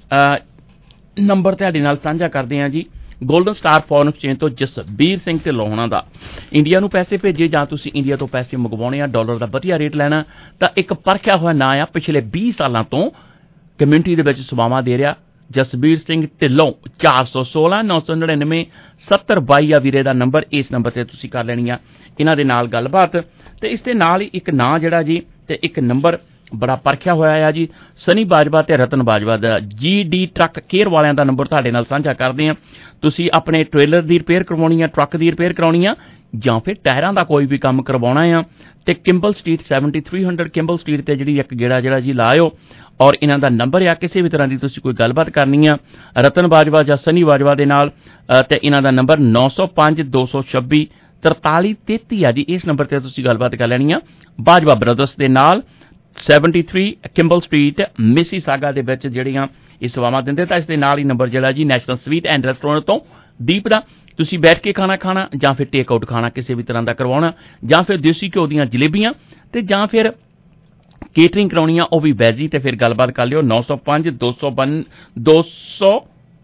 ਨੰਬਰ ਤੁਹਾਡੇ ਨਾਲ ਸਾਂਝਾ ਕਰਦੇ ਆ ਜੀ ਗੋਲਡਨ ਸਟਾਰ ਫੋਰਨ ਐਕਸਚੇਂਜ ਤੋਂ ਜਸਬੀਰ ਸਿੰਘ ਤੇ ਲੋਹਣਾ ਦਾ। ਇੰਡੀਆ ਨੂੰ ਪੈਸੇ ਭੇਜੇ ਜਾਂ ਤੁਸੀਂ ਇੰਡੀਆ ਤੋਂ ਪੈਸੇ ਮੰਗਵਾਉਣੇ ਆ, ਡਾਲਰ ਦਾ ਵਧੀਆ ਰੇਟ ਲੈਣਾ, ਤਾਂ ਇੱਕ ਪਰਖਿਆ ਹੋਇਆ ਨਾਂ ਆ ਪਿਛਲੇ ਵੀਹ ਸਾਲਾਂ ਤੋਂ ਕਮਿਊਨਿਟੀ ਦੇ ਵਿੱਚ ਸੇਵਾਵਾਂ ਦੇ ਰਿਹਾ। ਜਸਬੀਰ ਸਿੰਘ ਢਿੱਲੋਂ ਚਾਰ ਸੌ ਸੋਲਾਂ ਨੌ ਸੌ ਨੜਿਨਵੇਂ ਸੱਤਰ ਬਾਈ ਆ ਵੀਰੇ ਦਾ ਨੰਬਰ, ਇਸ ਨੰਬਰ ਤੇ ਤੁਸੀਂ ਕਰ ਲੈਣੀ ਆ ਇਹਨਾਂ ਦੇ ਨਾਲ ਗੱਲਬਾਤ। ਤੇ ਇਸ ਦੇ ਨਾਲ ਹੀ ਇੱਕ ਨਾਂ ਜਿਹੜਾ ਜੀ ਤੇ ਇੱਕ ਨੰਬਰ ਬੜਾ ਪਰਖਿਆ ਹੋਇਆ ਆ ਜੀ, ਸਨੀ ਬਾਜਵਾ ਤੇ ਰਤਨ ਬਾਜਵਾ ਦਾ। ਜੀ ਡੀ ਟਰੱਕ ਕੇਅਰ ਵਾਲਿਆਂ ਦਾ ਨੰਬਰ ਤੁਹਾਡੇ ਨਾਲ ਸਾਂਝਾ ਕਰਦੇ ਆ। ਤੁਸੀਂ ਆਪਣੇ ਟ੍ਰੇਲਰ ਦੀ ਰਿਪੇਅਰ ਕਰਵਾਉਣੀ ਆ, ਟਰੱਕ ਦੀ ਰਿਪੇਅਰ ਕਰਾਉਣੀ ਆ, ਜਾਂ ਫਿਰ ਟਾਇਰਾਂ ਦਾ ਕੋਈ ਵੀ ਕੰਮ ਕਰਵਾਉਣਾ ਆ, ਤੇ Kimble street seventy three hundred Kimble street ਤੇ ਜਿਹੜੀ ਇੱਕ ਗੇੜਾ ਜਿਹੜਾ ਜੀ ਲਾਇਓ। ਔਰ ਇਹਨਾਂ ਦਾ ਨੰਬਰ ਆ, ਕਿਸੇ ਵੀ ਤਰ੍ਹਾਂ ਦੀ ਤੁਸੀਂ ਕੋਈ ਗੱਲਬਾਤ ਕਰਨੀ ਆ ਰਤਨ ਬਾਜਵਾ ਜਾਂ ਸਨੀ ਬਾਜਵਾ ਦੇ ਨਾਲ, ਤੇ ਇਹਨਾਂ ਦਾ ਨੰਬਰ ਨੌ ਸੌ ਪੰਜ ਦੋ ਸੌ ਛੱਬੀ ਤਰਤਾਲੀ ਤੇਤੀ ਆ ਜੀ। ਇਸ ਨੰਬਰ ਤੇ ਤੁਸੀਂ ਗੱਲਬਾਤ ਕਰ ਲੈਣੀ ਆ ਬਾਜਵਾ ਬ੍ਰਦਰਸ ਦੇ ਨਾਲ, seventy three Kimble street Mississauga ਦੇ ਵਿੱਚ ਜਿਹੜੀਆਂ ਇਹ ਸੇਵਾਵਾਂ ਦਿੰਦੇ। ਤਾਂ ਇਸ ਦੇ ਨਾਲ ਹੀ ਨੰਬਰ ਜਿਹੜਾ ਜੀ ਨੈਸ਼ਨਲ ਸਵੀਟ ਐਂਡ ਰੈਸਟੋਰੈਂਟ ਤੋਂ ਦੀਪ ਦਾ, ਤੁਸੀਂ ਬੈਠ ਕੇ ਖਾਣਾ ਖਾਣਾ ਜਾਂ ਫਿਰ ਟੇਕ ਆਊਟ ਖਾਣਾ ਕਿਸੇ ਵੀ ਤਰ੍ਹਾਂ ਦਾ ਕਰਵਾਉਣਾ, ਜਾਂ ਫਿਰ ਦੇਸੀ ਘਿਓ ਦੀਆਂ ਜਲੇਬੀਆਂ, ਤੇ ਜਾਂ ਫਿਰ ਕੇਟਰਿੰਗ ਕਰਾਉਣੀ ਆ ਉਹ ਵੀ ਵੈਜੀ, ਤੇ ਫਿਰ ਗੱਲਬਾਤ ਕਰ ਲਿਓ ਨੌ ਸੌ ਪੰਜ ਦੋ ਸੌ ਬਨ ਦੋ ਸੌ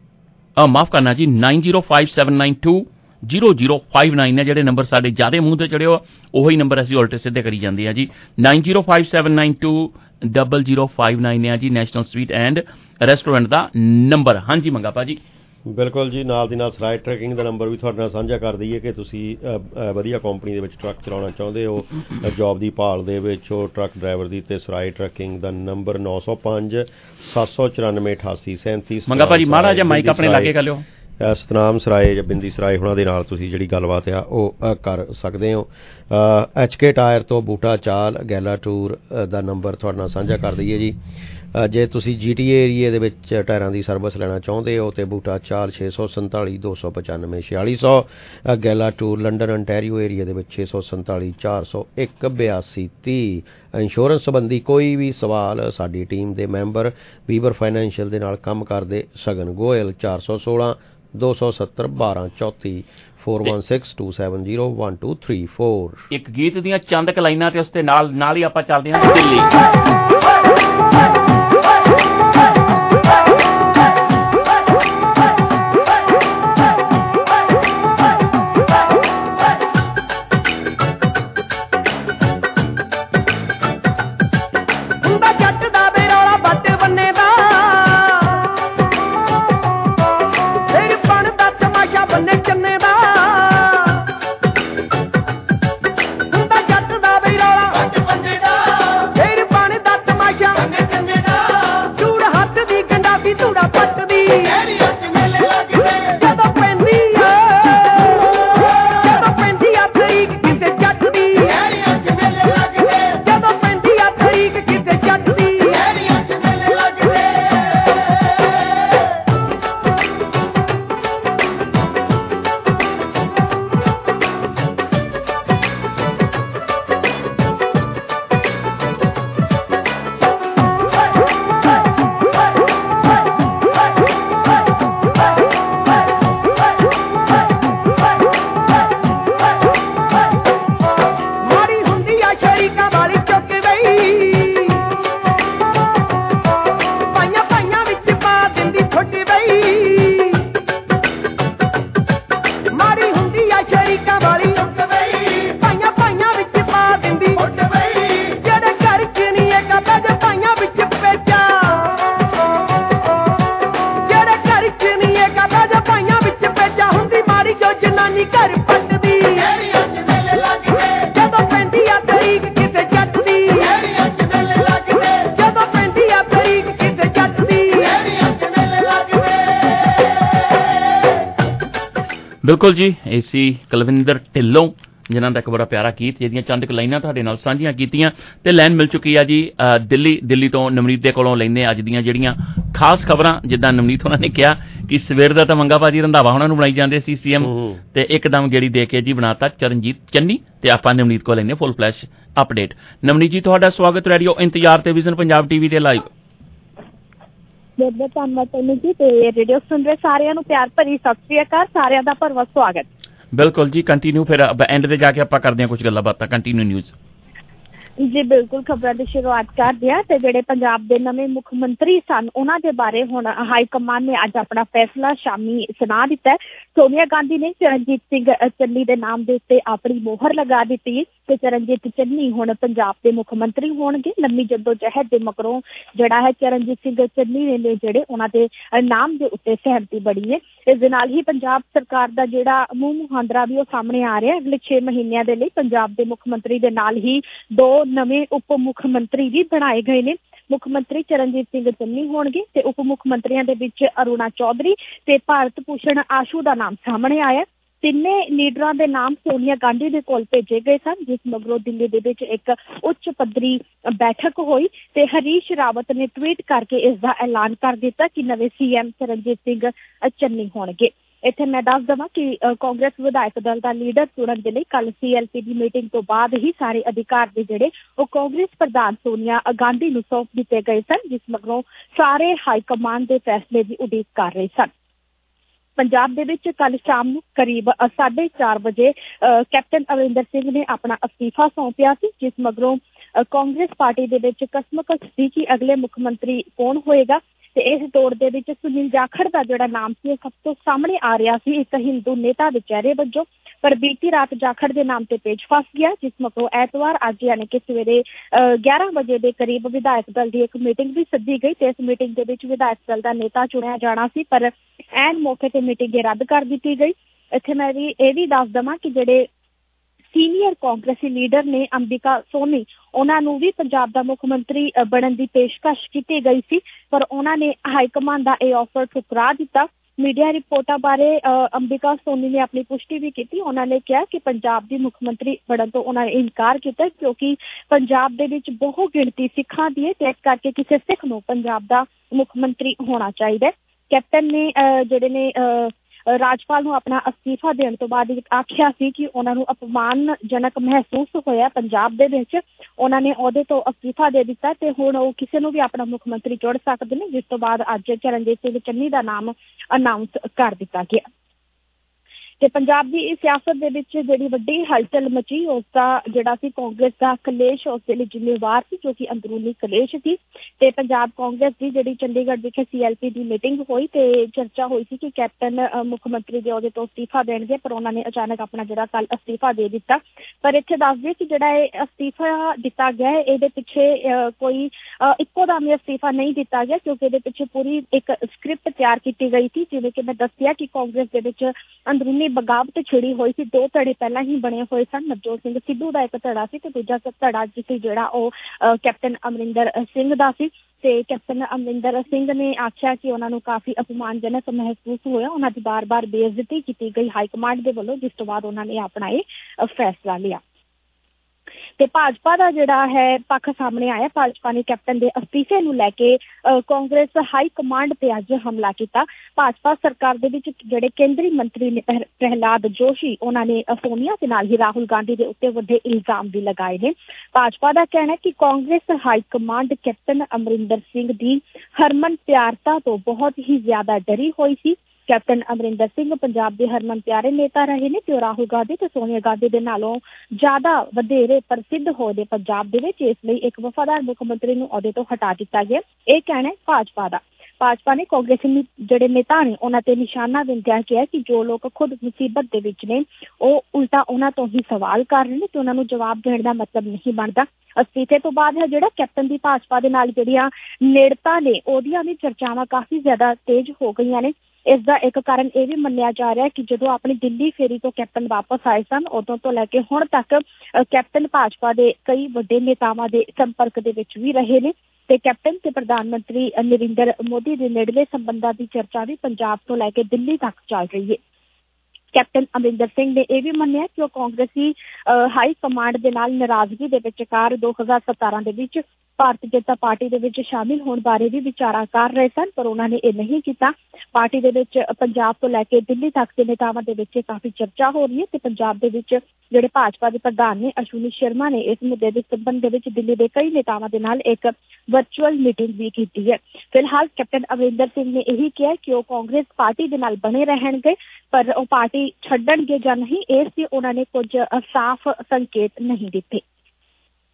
ਮਾਫ ਕਰਨਾ ਜੀ nine zero five seven nine two zero zero five nine ਨੇ ਜਿਹੜੇ ਨੰਬਰ ਸਾਡੇ ਜ਼ਿਆਦਾ ਮੂੰਹ ਤੇ ਚੜਿਓ ਉਹੀ ਨੰਬਰ ਅਸੀਂ ਉਲਟੇ ਸਿੱਧੇ ਕਰੀ ਜਾਂਦੇ ਆ ਜੀ। Nine zero five seven nine two double zero five nine ਆ ਜੀ ਨੈਸ਼ਨਲ ਸਵੀਟ ਐਂਡ ਰੈਸਟੋਰੈਂਟ ਦਾ ਨੰਬਰ। ਹਾਂਜੀ ਮੰਗਾ ਭਾਜੀ। ਬਿਲਕੁਲ ਜੀ, ਨਾਲ ਦੀ ਨਾਲ ਸਰਾਏ ਟਰੈਕਿੰਗ ਦਾ ਨੰਬਰ ਵੀ ਤੁਹਾਡੇ ਨਾਲ ਸਾਂਝਾ ਕਰ ਦਈਏ ਕਿ ਤੁਸੀਂ ਵਧੀਆ ਕੰਪਨੀ ਦੇ ਵਿੱਚ ਟਰੱਕ ਚਲਾਉਣਾ ਚਾਹੁੰਦੇ ਹੋ, ਜੋਬ ਦੀ ਭਾਲ ਦੇ ਵਿੱਚ ਹੋ ਟਰੱਕ ਡਰਾਈਵਰ ਦੀ, ਤੇ ਸਰਾਏ ਟਰੱਕਿੰਗ ਦਾ ਨੰਬਰ ਨੌ ਸੌ ਪੰਜ ਸੱਤ ਸੌ ਚੁਰਾਨਵੇਂ ਅਠਾਸੀ ਸੈਂਤੀ। ਮੰਗਾ ਭਾਜੀ ਮਾੜਾ ਜਿਹਾ ਮਾਈਕ ਆਪਣੇ ਲਾਗੇ ਕਰ ਲਿਓ। ਸਤਨਾਮ ਸਰਾਏ ਜਾਂ ਬਿੰਦੀ ਸਰਾਏ ਹੁਣਾਂ ਦੇ ਨਾਲ ਤੁਸੀਂ ਜਿਹੜੀ ਗੱਲਬਾਤ ਆ ਉਹ ਕਰ ਸਕਦੇ ਹੋ। ਐਚ ਕੇ ਟਾਇਰ ਤੋਂ ਬੂਟਾ ਚਾਲ ਗੈਲਾ ਟੂਰ ਦਾ ਨੰਬਰ ਤੁਹਾਡੇ ਨਾਲ ਸਾਂਝਾ ਕਰ ਦਈਏ ਜੀ। ਜੇ ਤੁਸੀਂ ਜੀ ਟੀ ਏ ਏਰੀਏ ਦੇ ਵਿੱਚ ਟਾਇਰਾਂ ਦੀ ਸਰਵਿਸ ਲੈਣਾ ਚਾਹੁੰਦੇ ਹੋ ਤੇ ਬੂਟਾ ਚਾਲ ਛੇ ਸੌ ਸੰਤਾਲੀ ਦੋ ਸੌ ਪਚਾਨਵੇਂ ਛਿਆਲੀ ਸੌ, ਗੈਲਾ ਟੂਰ ਲੰਡਨ ਅੰਟੈਰੀਓ ਏਰੀਏ ਦੇ ਵਿੱਚ ਛੇ ਸੌ ਸੰਤਾਲੀ ਚਾਰ ਸੌ ਇੱਕ ਬਿਆਸੀ ਤੀਹ। ਇੰਸ਼ੋਰੈਂਸ ਸੰਬੰਧੀ ਕੋਈ ਵੀ ਸਵਾਲ ਸਾਡੀ ਟੀਮ ਦੇ ਮੈਂਬਰ ਵੀਵਰ ਫਾਈਨੈਂਸ਼ੀਅਲ ਦੇ ਨਾਲ ਕੰਮ ਕਰਦੇ ਸਗਨ ਗੋਇਲ ਚਾਰ ਸੌ ਸੋਲਾਂ ਦੋ ਸੌ ਸੱਤਰ ਬਾਰਾਂ ਚੌਂਤੀ four one six two seven zero one two three four. ਇੱਕ ਗੀਤ ਦੀਆਂ ਚੰਦ ਕੁ ਲਾਈਨਾਂ ਤੇ ਉਸ ਦੇ ਨਾਲ ਨਾਲ ਹੀ ਆਪਾਂ ਚੱਲਦੇ ਹਾਂ ਦਿੱਲੀ। ਬਿਲਕੁਲ ਜੀ, ਏਸੀ ਕੁਲਵਿੰਦਰ ਢਿੱਲੋਂ ਜਿਨ੍ਹਾਂ ਦਾ ਇੱਕ ਬੜਾ ਪਿਆਰਾ ਗੀਤ ਜਿਹਦੀਆਂ ਚੰਦ ਕੁ ਲਾਈਨਾਂ ਤੁਹਾਡੇ ਨਾਲ ਸਾਂਝੀਆਂ ਕੀਤੀਆਂ। ਤੇ ਲਾਈਨ ਮਿਲ ਚੁੱਕੀ ਆ ਜੀ ਦਿੱਲੀ ਦਿੱਲੀ ਤੋਂ ਨਵਨੀਤ ਦੇ ਕੋਲੋਂ ਲੈਂਦੇ ਅੱਜ ਦੀਆਂ ਜਿਹੜੀਆਂ ਖਾਸ ਖਬਰਾਂ। ਜਿੱਦਾਂ ਨਵਨੀਤ ਉਹਨਾਂ ਨੇ ਕਿਹਾ ਕਿ ਸਵੇਰ ਦਾ ਤਾਂ ਮੰਗਾ ਭਾਜੀ ਰੰਧਾਵਾ ਉਹਨਾਂ ਨੂੰ ਬਣਾਈ ਜਾਂਦੇ ਸੀ ਸੀ ਐਮ, ਤੇ ਇੱਕਦਮ ਗੇੜੀ ਦੇ ਕੇ ਜੀ ਬਣਾਤਾ ਚਰਨਜੀਤ ਚੰਨੀ। ਤੇ ਆਪਾਂ ਨਵਨੀਤ ਕੋਲ ਲੈਂਦੇ ਫੁੱਲ ਫਲੈਸ਼ ਅਪਡੇਟ। ਨਵਨੀਤ ਜੀ ਤੁਹਾਡਾ ਸਵਾਗਤ ਰੇਡੀਓ ਇੰਤਜ਼ਾਰ ਤੇ ਵਿਜ਼ਨ ਪੰਜਾਬ ਟੀਵੀ ਦੇ ਲਾਈਵ। ਬਹੁਤ ਬਹੁਤ ਧੰਨਵਾਦ ਤੁਹਾਨੂੰ ਜੀ, ਤੇ ਰੇਡੀਓ ਸੁਣ ਰਹੇ ਸਾਰਿਆਂ ਨੂੰ ਪਿਆਰ ਭਰੀ ਸਤਿ ਸ੍ਰੀ ਅਕਾਲ, ਸਾਰਿਆਂ ਦਾ ਭਰਵਾਂ ਸਵਾਗਤ। ਬਿਲਕੁਲ ਜੀ, ਕੰਟੀਨਿਊ ਫਿਰ ਐਂਡ ਤੇ ਜਾ ਕੇ ਆਪਾਂ ਕਰਦੇ ਹਾਂ ਕੁਝ ਗੱਲਾਂ ਬਾਤਾਂ। Continue news. जी बिल्कुल, खबरों की शुरुआत कर दिया ते जेडे पंजाब के नवे मुख मंत्री सन उन्हां दे बारे हुण हाईकमान ने अज अपना फैसला शामी सुना दिता है। सोनिया गांधी ने चरणजीत सिंह चन्नी के नाम के उत्ते अपनी मोहर लगा दी है ते चरणजीत चन्नी हुण पंजाब के मुख मंत्री होणगे। लंबी जद्दोजहद के मगरों जिहड़ा है चरणजीत सिंह चन्नी ने जिहड़े उन्हां दे नाम के उत्ते सहमति बनी है। इस दे नाल ही पंजाब सरकार का जिहड़ा मूंह मुहांदरा भी सामने आ रहा है। अगले छे महीनों के लिए पंजाब के मुख मंत्री के नाल ही दो नवे उप मुख मंत्री भी बनाए गए ने। मुख मंत्री चरणजीत सिंह चन्नी होणगे ते उप मुख मंत्रियों के विच अरुणा चौधरी ते भारत भूषण आशू का नाम सामने आया। तिन्ने लीडरां दे नाम सोनिया गांधी दे कोल भेजे गए सन, जिस मगरों दिल्ली दे विच एक उच्च पद्धरी बैठक हुई ते हरीश रावत ने ट्वीट करके इसका ऐलान कर दिता कि नवे सीएम चरणजीत सिंह चन्नी होणगे। इत्थे मैं दस देवां कि कांग्रेस विधायक दल का लीडर चुनने के लिए कल सीएलपी की मीटिंग तो बाद ही सारे अधिकार दे जिहड़े वो कांग्रेस प्रधान सोनिया गांधी नूं सौंप दिते गए सन, जिस मगरों सारे हाईकमान के फैसले की उड़ीक कर रहे सन। पंजाब दे विच कल शाम नूं करीब साढ़े चार बजे कैप्टन अमरिंदर सिंह ने अपना अस्तीफा सौंपिया सी, जिस मगरों कांग्रेस पार्टी दे विच कसमकस सी कि अगले मुख मंत्री कौन होएगा। ते इस दौड़ दे विच सुनील जाखड़ का जिहड़ा नाम सी सब तो सामने आ रहा सी एक हिंदू नेता के चेहरे वजों, पर बीती रात जाखड़ के नाम से पेच फस गया, जिस मगरों ऐतवार अज यानी कि सवेरे ग्यारह बजे के करीब विधायक दल की एक मीटिंग भी सद्दी गई। तो इस मीटिंग के विच विधायक दल का नेता चुनिया जाना सी, पर ऐन मौके ते मीटिंग रद्द कर दी गई। इत्थे मैं भी यह भी दस देवां कि जिहड़े सीनियर कांग्रेसी लीडर ने अंबिका सोनी उन्होंने भी पंजाब का मुख मंत्री बनने की पेशकश की गई सी, पर उन्होंने हाईकमान का यह ऑफर ठुकरा दिता। मीडिया रिपोर्टा बारे अंबिका सोनी ने अपनी पुष्टि भी की। उन्होंने कहा कि पंजाब की मुख मंत्री बनने तो उन्होंने इनकार किया, क्योंकि पंजाब दे विच बहु गिणती सिखां दी है ते इस करके किसी सिख नूं पंजाब का मुख मंत्री होना चाहिए। कैप्टन ने जिहड़े ने राजपाल नूं अपना अस्तीफा देने तो बाद आख्या सी कि उन्होंने अपमानजनक महसूस होया पंजाब दे विच, उन्होंने ओहदे तो अस्तीफा दे दिता ते हुण ओह किसी नूं भी अपना मुख मंत्री चुन सकदे ने, जिस तो बाद अज चरणजीत सिंह चन्नी का नाम अनाउंस कर दिता गया। ते पंजाब की सियासत दे विच जिहड़ी वड्डी हलचल मची उसका जिहड़ा सी कांग्रेस का कलेश उसके लिए जिम्मेवार सी, जो कि अंदरूनी कलेश थी। ते पंजाब कांग्रेस की जिहड़ी चंडीगढ़ विखे सीएलपी की मीटिंग हुई ते चर्चा हुई सी कि कैप्टन मुख्यमंत्री के ओहदे तो अस्तीफा देणगे, पर उन्होंने अचानक अपना जिहड़ा कल अस्तीफा दे दिता। पर इत्थे दस दे कि जिहड़ा अस्तीफा दिता गया है इहदे पिछे कोई इक्को दम अस्तीफा नहीं दिता गया, क्योंकि इहदे पिछे पूरी एक स्क्रिप्ट तैयार की गई थी। जिवें कि मैं दसिया कि कांग्रेस दे विच अंदरूनी बगावत छिड़ी हुई सी। दो धड़े पहला ही बने हुए सन, नवजोत सिंह सिद्धू का एक धड़ा सी ते दूजा धड़ा सी जिहड़ा ओह कैप्टन अमरिंदर सिंह दा सी। ते कैप्टन अमरिंदर सिंह ने आख्या कि उन्होंने काफी अपमानजनक महसूस होया, उन्हों की बार बार बेइज्जती की गई हाईकमांड के वलों, जिस तो बाद उन्होंने अपना यह फैसला लिया। ते भाजपा का जिहड़ा है पक्ष सामने आया। भाजपा ने कैप्टन के अस्तीफे नूं लैके कांग्रेस हाई कमांड ते अज हमला किया। भाजपा सरकार दे विच जिहड़े केंद्रीय मंत्री ने प्रहलाद जोशी उन्होंने सोनिया ते नाल ही राहुल गांधी के उत्ते वड्डे इल्जाम भी लगाए ने। भाजपा का कहना है कि Congress high command captain Amarinder Singh की हरमन प्यारता तो बहुत ही ज्यादा डरी हुई सी। कैप्टन अमरिंदर सिंह पंजाब के हरमन प्यारे नेता रहे ने ते राहुल गांधी ते सोनिया गांधी दे नालों ज्यादा वधेरे प्रसिद्ध होए पंजाब दे विच, इसलिए एक वफादार मुख्यमंत्री नूं अहदे तो हटा दिता गया। यह कहना है भाजपा का। भाजपा ने कांग्रेस जिहड़े नेता ने उन्हां ते निशाना बिंदिया किया कि जो लोग खुद मुसीबत दे विच ने वो उल्टा उन्हां तो ही सवाल कर रहे हैं ते उन्हां नूं जवाब देने का मतलब नहीं बनता। अस्तीफे तो बाद है जिहड़ा कैप्टन की भाजपा दे नाल जिहड़ियां नेड़ता ने ओहदियां भी चर्चावां काफी ज्यादा तेज हो गई ने। इसका एक कारण यह भी मन्निया जा रहा है कि जो अपनी दिल्ली फेरी तो कैप्टन वापस आए सन उदों तो लैके हुण तक कैप्टन भाजपा के कई वड्डे नेतावां दे संपर्क दे विच भी रहे ने ते कैप्टन ते प्रधानमंत्री नरेंद्र मोदी के नेड़ले संबंधां की चर्चा भी पंजाब तो लैके दिल्ली तक चल रही है। कैप्टन अमरिंदर सिंह ने यह भी मन्निया कि वह कांग्रेसी हाई कमांड के नाल नाराजगी के विचकार दो हज़ार सतारह के विच भारतीय जनता पार्टी दे विच शामिल होने बारे भी विचारा कर रहे सन, पर उन्होंने ये नहीं किया। पार्टी दे विच पंजाब तो लैके दिल्ली तक के नेतावां दे विच काफी चर्चा हो रही है ते पंजाब दे विच जिहड़े भाजपा के प्रधान ने अश्विनी शर्मा ने इस मुद्दे के संबंध विच दिल्ली के कई नेतावां दे नाल एक वर्चुअल मीटिंग भी की है। फिलहाल कैप्टन अमरिंदर सिंह ने यही किया कि वह कांग्रेस पार्टी के नाल बने रहणगे, पर वह पार्टी छड्डणगे जां नहीं, इस उन्होंने कुछ साफ संकेत नहीं दिते।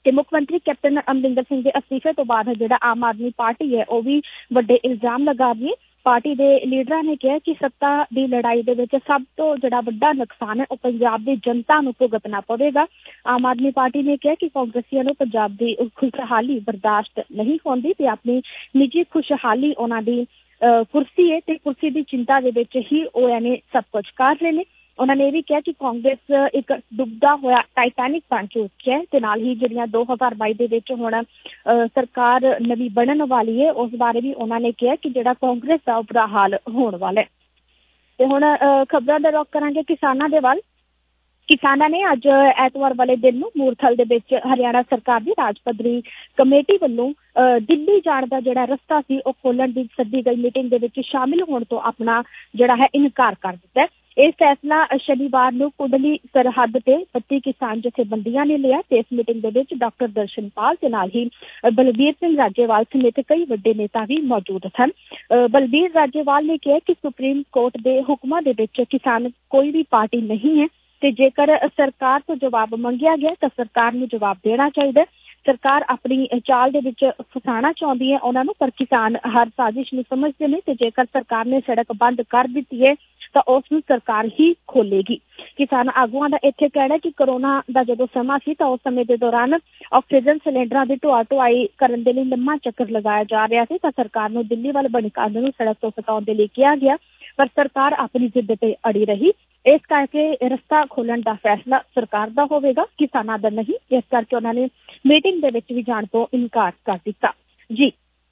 ਤੇ ਮੁੱਖ ਮੰਤਰੀ ਕੈਪਟਨ ਅਮਰਿੰਦਰ ਸਿੰਘ ਦੇ ਅਸਤੀਫੇ ਤੋਂ ਬਾਅਦ ਜਿਹੜਾ ਆਮ ਆਦਮੀ ਪਾਰਟੀ ਹੈ ਉਹ ਵੀ ਵੱਡੇ ਇਲਜ਼ਾਮ ਲਗਾ ਰਹੀ ਹੈ। ਪਾਰਟੀ ਦੇ ਲੀਡਰਾਂ ਨੇ ਕਿਹਾ ਕਿ ਸੱਤਾ ਦੀ ਲੜਾਈ ਦੇ ਵਿੱਚ ਸਭ ਤੋਂ ਜਿਹੜਾ ਵੱਡਾ ਨੁਕਸਾਨ ਹੈ ਉਹ ਪੰਜਾਬ ਦੀ ਜਨਤਾ ਨੂੰ ਭੁਗਤਣਾ ਪਵੇਗਾ। ਆਮ ਆਦਮੀ ਪਾਰਟੀ ਨੇ ਕਿਹਾ ਕਿ ਕਾਂਗਰਸੀਆਂ ਨੂੰ ਪੰਜਾਬ ਦੀ ਖੁਸ਼ਹਾਲੀ ਬਰਦਾਸ਼ਤ ਨਹੀਂ ਹੁੰਦੀ ਤੇ ਆਪਣੀ ਨਿੱਜੀ ਖੁਸ਼ਹਾਲੀ ਉਹਨਾਂ ਦੀ ਕੁਰਸੀ ਹੈ ਤੇ ਕੁਰਸੀ ਦੀ ਚਿੰਤਾ ਦੇ ਵਿੱਚ ਹੀ ਉਹ ਯਾਨੀ ਸਭ ਕੁਝ ਕਰ ਰਹੇ ਨੇ। ਉਹਨਾਂ ਨੇ ਇਹ ਵੀ ਕਿਹਾ ਕਿ ਕਾਂਗਰਸ ਇੱਕ ਡੁੱਬਦਾ ਹੋਇਆ ਟਾਈਟੈਨਿਕ ਬਣ ਚੁੱਕੀ ਹੈ ਤੇ ਨਾਲ ਹੀ ਜਿਹੜੀਆਂ ਦੋ ਹਜ਼ਾਰ ਬਾਈ ਦੇ ਵਿੱਚ ਹੁਣ ਸਰਕਾਰ ਨਵੀਂ ਬਣਨ ਵਾਲੀ ਹੈ ਉਸ ਬਾਰੇ ਵੀ ਉਹਨਾਂ ਨੇ ਕਿਹਾ ਕਿ ਜਿਹੜਾ ਕਾਂਗਰਸ ਦਾ ਬੁਰਾ ਹਾਲ ਹੋਣ ਵਾਲਾ ਹੈ। ਤੇ ਹੁਣ ਖਬਰਾਂ ਦਾ ਰੁਖ ਕਰਾਂਗੇ ਕਿਸਾਨਾਂ ਦੇ ਵੱਲ। ਕਿਸਾਨਾਂ ਨੇ ਅੱਜ ਐਤਵਾਰ ਵਾਲੇ ਦਿਨ ਨੂੰ ਮੂਰਥਲ ਦੇ ਵਿੱਚ ਹਰਿਆਣਾ ਸਰਕਾਰ ਦੀ ਰਾਜ ਪੱਧਰੀ ਕਮੇਟੀ ਵੱਲੋਂ ਦਿੱਲੀ ਜਾਣ ਦਾ ਜਿਹੜਾ ਰਸਤਾ ਸੀ ਉਹ ਖੋਲ੍ਹਣ ਦੀ ਸੱਦੀ ਗਈ ਮੀਟਿੰਗ ਦੇ ਵਿੱਚ ਸ਼ਾਮਿਲ ਹੋਣ ਤੋਂ ਆਪਣਾ ਜਿਹੜਾ ਹੈ ਇਨਕਾਰ ਕਰ ਦਿੱਤਾ ਹੈ। ਇਹ ਫੈਸਲਾ ਸ਼ਨੀਵਾਰ ਨੂੰ ਕੁੰਡਲੀ ਸਰਹੱਦ ਤੇ ਬੱਤੀ ਕਿਸਾਨ ਜਥੇਬੰਦੀਆਂ ਨੇ ਲਿਆ ਤੇ ਇਸ ਮੀਟਿੰਗ ਦੇ ਵਿੱਚ ਡਾਕਟਰ ਦਰਸ਼ਨਪਾਲ ਤੇ ਨਾਲ ਹੀ ਬਲਬੀਰ ਸਿੰਘ ਰਾਜੇਵਾਲ ਸਮੇਤ ਕਈ ਵੱਡੇ ਨੇਤਾ ਵੀ ਮੌਜੂਦ ਸਨ। ਬਲਬੀਰ ਰਾਜੇਵਾਲ ਨੇ ਕਿਹਾ ਕਿ ਸੁਪਰੀਮ ਕੋਰਟ ਦੇ ਹੁਕਮਾਂ ਦੇ ਵਿੱਚ ਕਿਸਾਨ ਕੋਈ ਵੀ ਪਾਰਟੀ ਨਹੀਂ ਹੈ ਤੇ ਜੇਕਰ ਸਰਕਾਰ ਤੋਂ ਜਵਾਬ ਮੰਗਿਆ ਗਿਆ ਤਾਂ ਸਰਕਾਰ ਨੂੰ ਜਵਾਬ ਦੇਣਾ ਚਾਹੀਦਾ। ਸਰਕਾਰ ਆਪਣੀ ਚਾਲ ਦੇ ਵਿੱਚ ਫਸਾਉਣਾ ਚਾਹੁੰਦੀ ਹੈ ਉਹਨਾਂ ਨੂੰ, ਪਰ ਕਿਸਾਨ ਹਰ ਸਾਜ਼ਿਸ਼ ਨੂੰ ਸਮਝਦੇ ਨੇ ਤੇ ਜੇਕਰ ਸਰਕਾਰ ਨੇ ਸੜਕ ਬੰਦ ਕਰ ਦਿੱਤੀ ਹੈ ਤਾਂ ਉਸ ਨੂੰ ਸਰਕਾਰ ਹੀ ਖੋਲੇਗੀ। ਕਿਸਾਨ ਆਗੂਆਂ ਦਾ ਇੱਥੇ ਕਹਿਣਾ ਕਿ ਕਰੋਨਾ ਦਾ ਜਦੋਂ ਸਮਾਂ ਸੀ ਤਾਂ ਉਸ ਸਮੇਂ ਦੇ ਦੌਰਾਨ ਆਕਸੀਜਨ ਸਿਲੰਡਰਾਂ ਦੀ ਢੋਆ ਢੁਆਈ ਕਰਨ ਦੇ ਲਈ ਲੰਮਾ ਚੱਕਰ ਲਗਾਇਆ ਜਾ ਰਿਹਾ ਸੀ ਤਾਂ ਸਰਕਾਰ ਨੂੰ ਦਿੱਲੀ ਵੱਲ ਬਣੀ ਕੰਧ ਨੂੰ ਸੜਕ ਤੋਂ ਹਟਾਉਣ ਦੇ ਲਈ ਕਿਹਾ ਗਿਆ, ਪਰ ਸਰਕਾਰ ਆਪਣੀ ਜ਼ਿੱਦ ਤੇ ਅੜੀ ਰਹੀ। ਇਸ ਕਰਕੇ ਰਸਤਾ ਖੋਲ੍ਹਣ ਦਾ ਫੈਸਲਾ ਸਰਕਾਰ ਦਾ ਹੋਵੇਗਾ, ਕਿਸਾਨਾਂ ਦਾ ਨਹੀਂ। ਇਸ ਕਰਕੇ ਉਹਨਾਂ ਨੇ ਮੀਟਿੰਗ ਦੇ ਵਿੱਚ ਵੀ ਜਾਣ ਤੋਂ ਇਨਕਾਰ ਕਰ ਦਿੱਤਾ। ਜੀ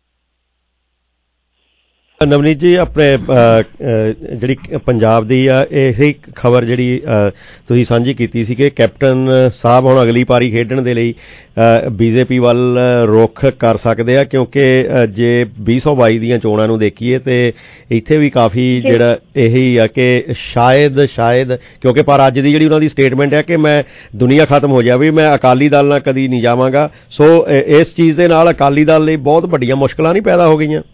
ਨਵਨੀਤ ਜੀ, ਆਪਣੇ ਜਿਹੜੀ ਪੰਜਾਬ ਦੀ ਆ ਇਹੀ ਖਬਰ ਜਿਹੜੀ ਤੁਸੀਂ ਸਾਂਝੀ ਕੀਤੀ ਸੀ ਕਿ ਕੈਪਟਨ ਸਾਹਿਬ ਹੁਣ ਅਗਲੀ ਪਾਰੀ ਖੇਡਣ ਦੇ ਲਈ ਬੀਜੇਪੀ ਵੱਲ ਰੁਖ ਕਰ ਸਕਦੇ ਆ, ਕਿਉਂਕਿ ਜੇ ਵੀਹ ਸੌ ਬਾਈ ਦੀਆਂ ਚੋਣਾਂ ਨੂੰ ਦੇਖੀਏ ਤੇ ਇੱਥੇ ਵੀ ਕਾਫੀ ਜਿਹੜਾ ਇਹੀ ਆ ਕਿ ਸ਼ਾਇਦ ਸ਼ਾਇਦ ਕਿਉਂਕਿ ਪਰ ਅੱਜ ਦੀ ਜਿਹੜੀ ਉਹਨਾਂ ਦੀ ਸਟੇਟਮੈਂਟ ਹੈ ਕਿ ਮੈਂ ਦੁਨੀਆ ਖਤਮ ਹੋ ਜਾਵੇ, ਮੈਂ ਅਕਾਲੀ ਦਲ ਨਾਲ ਕਦੀ ਨਹੀਂ ਜਾਵਾਂਗਾ। ਸੋ ਇਸ ਚੀਜ਼ ਦੇ ਨਾਲ ਅਕਾਲੀ ਦਲ ਲਈ ਬਹੁਤ ਵੱਡੀਆਂ ਮੁਸ਼ਕਲਾਂ ਨਹੀਂ ਪੈਦਾ ਹੋ ਗਈਆਂ?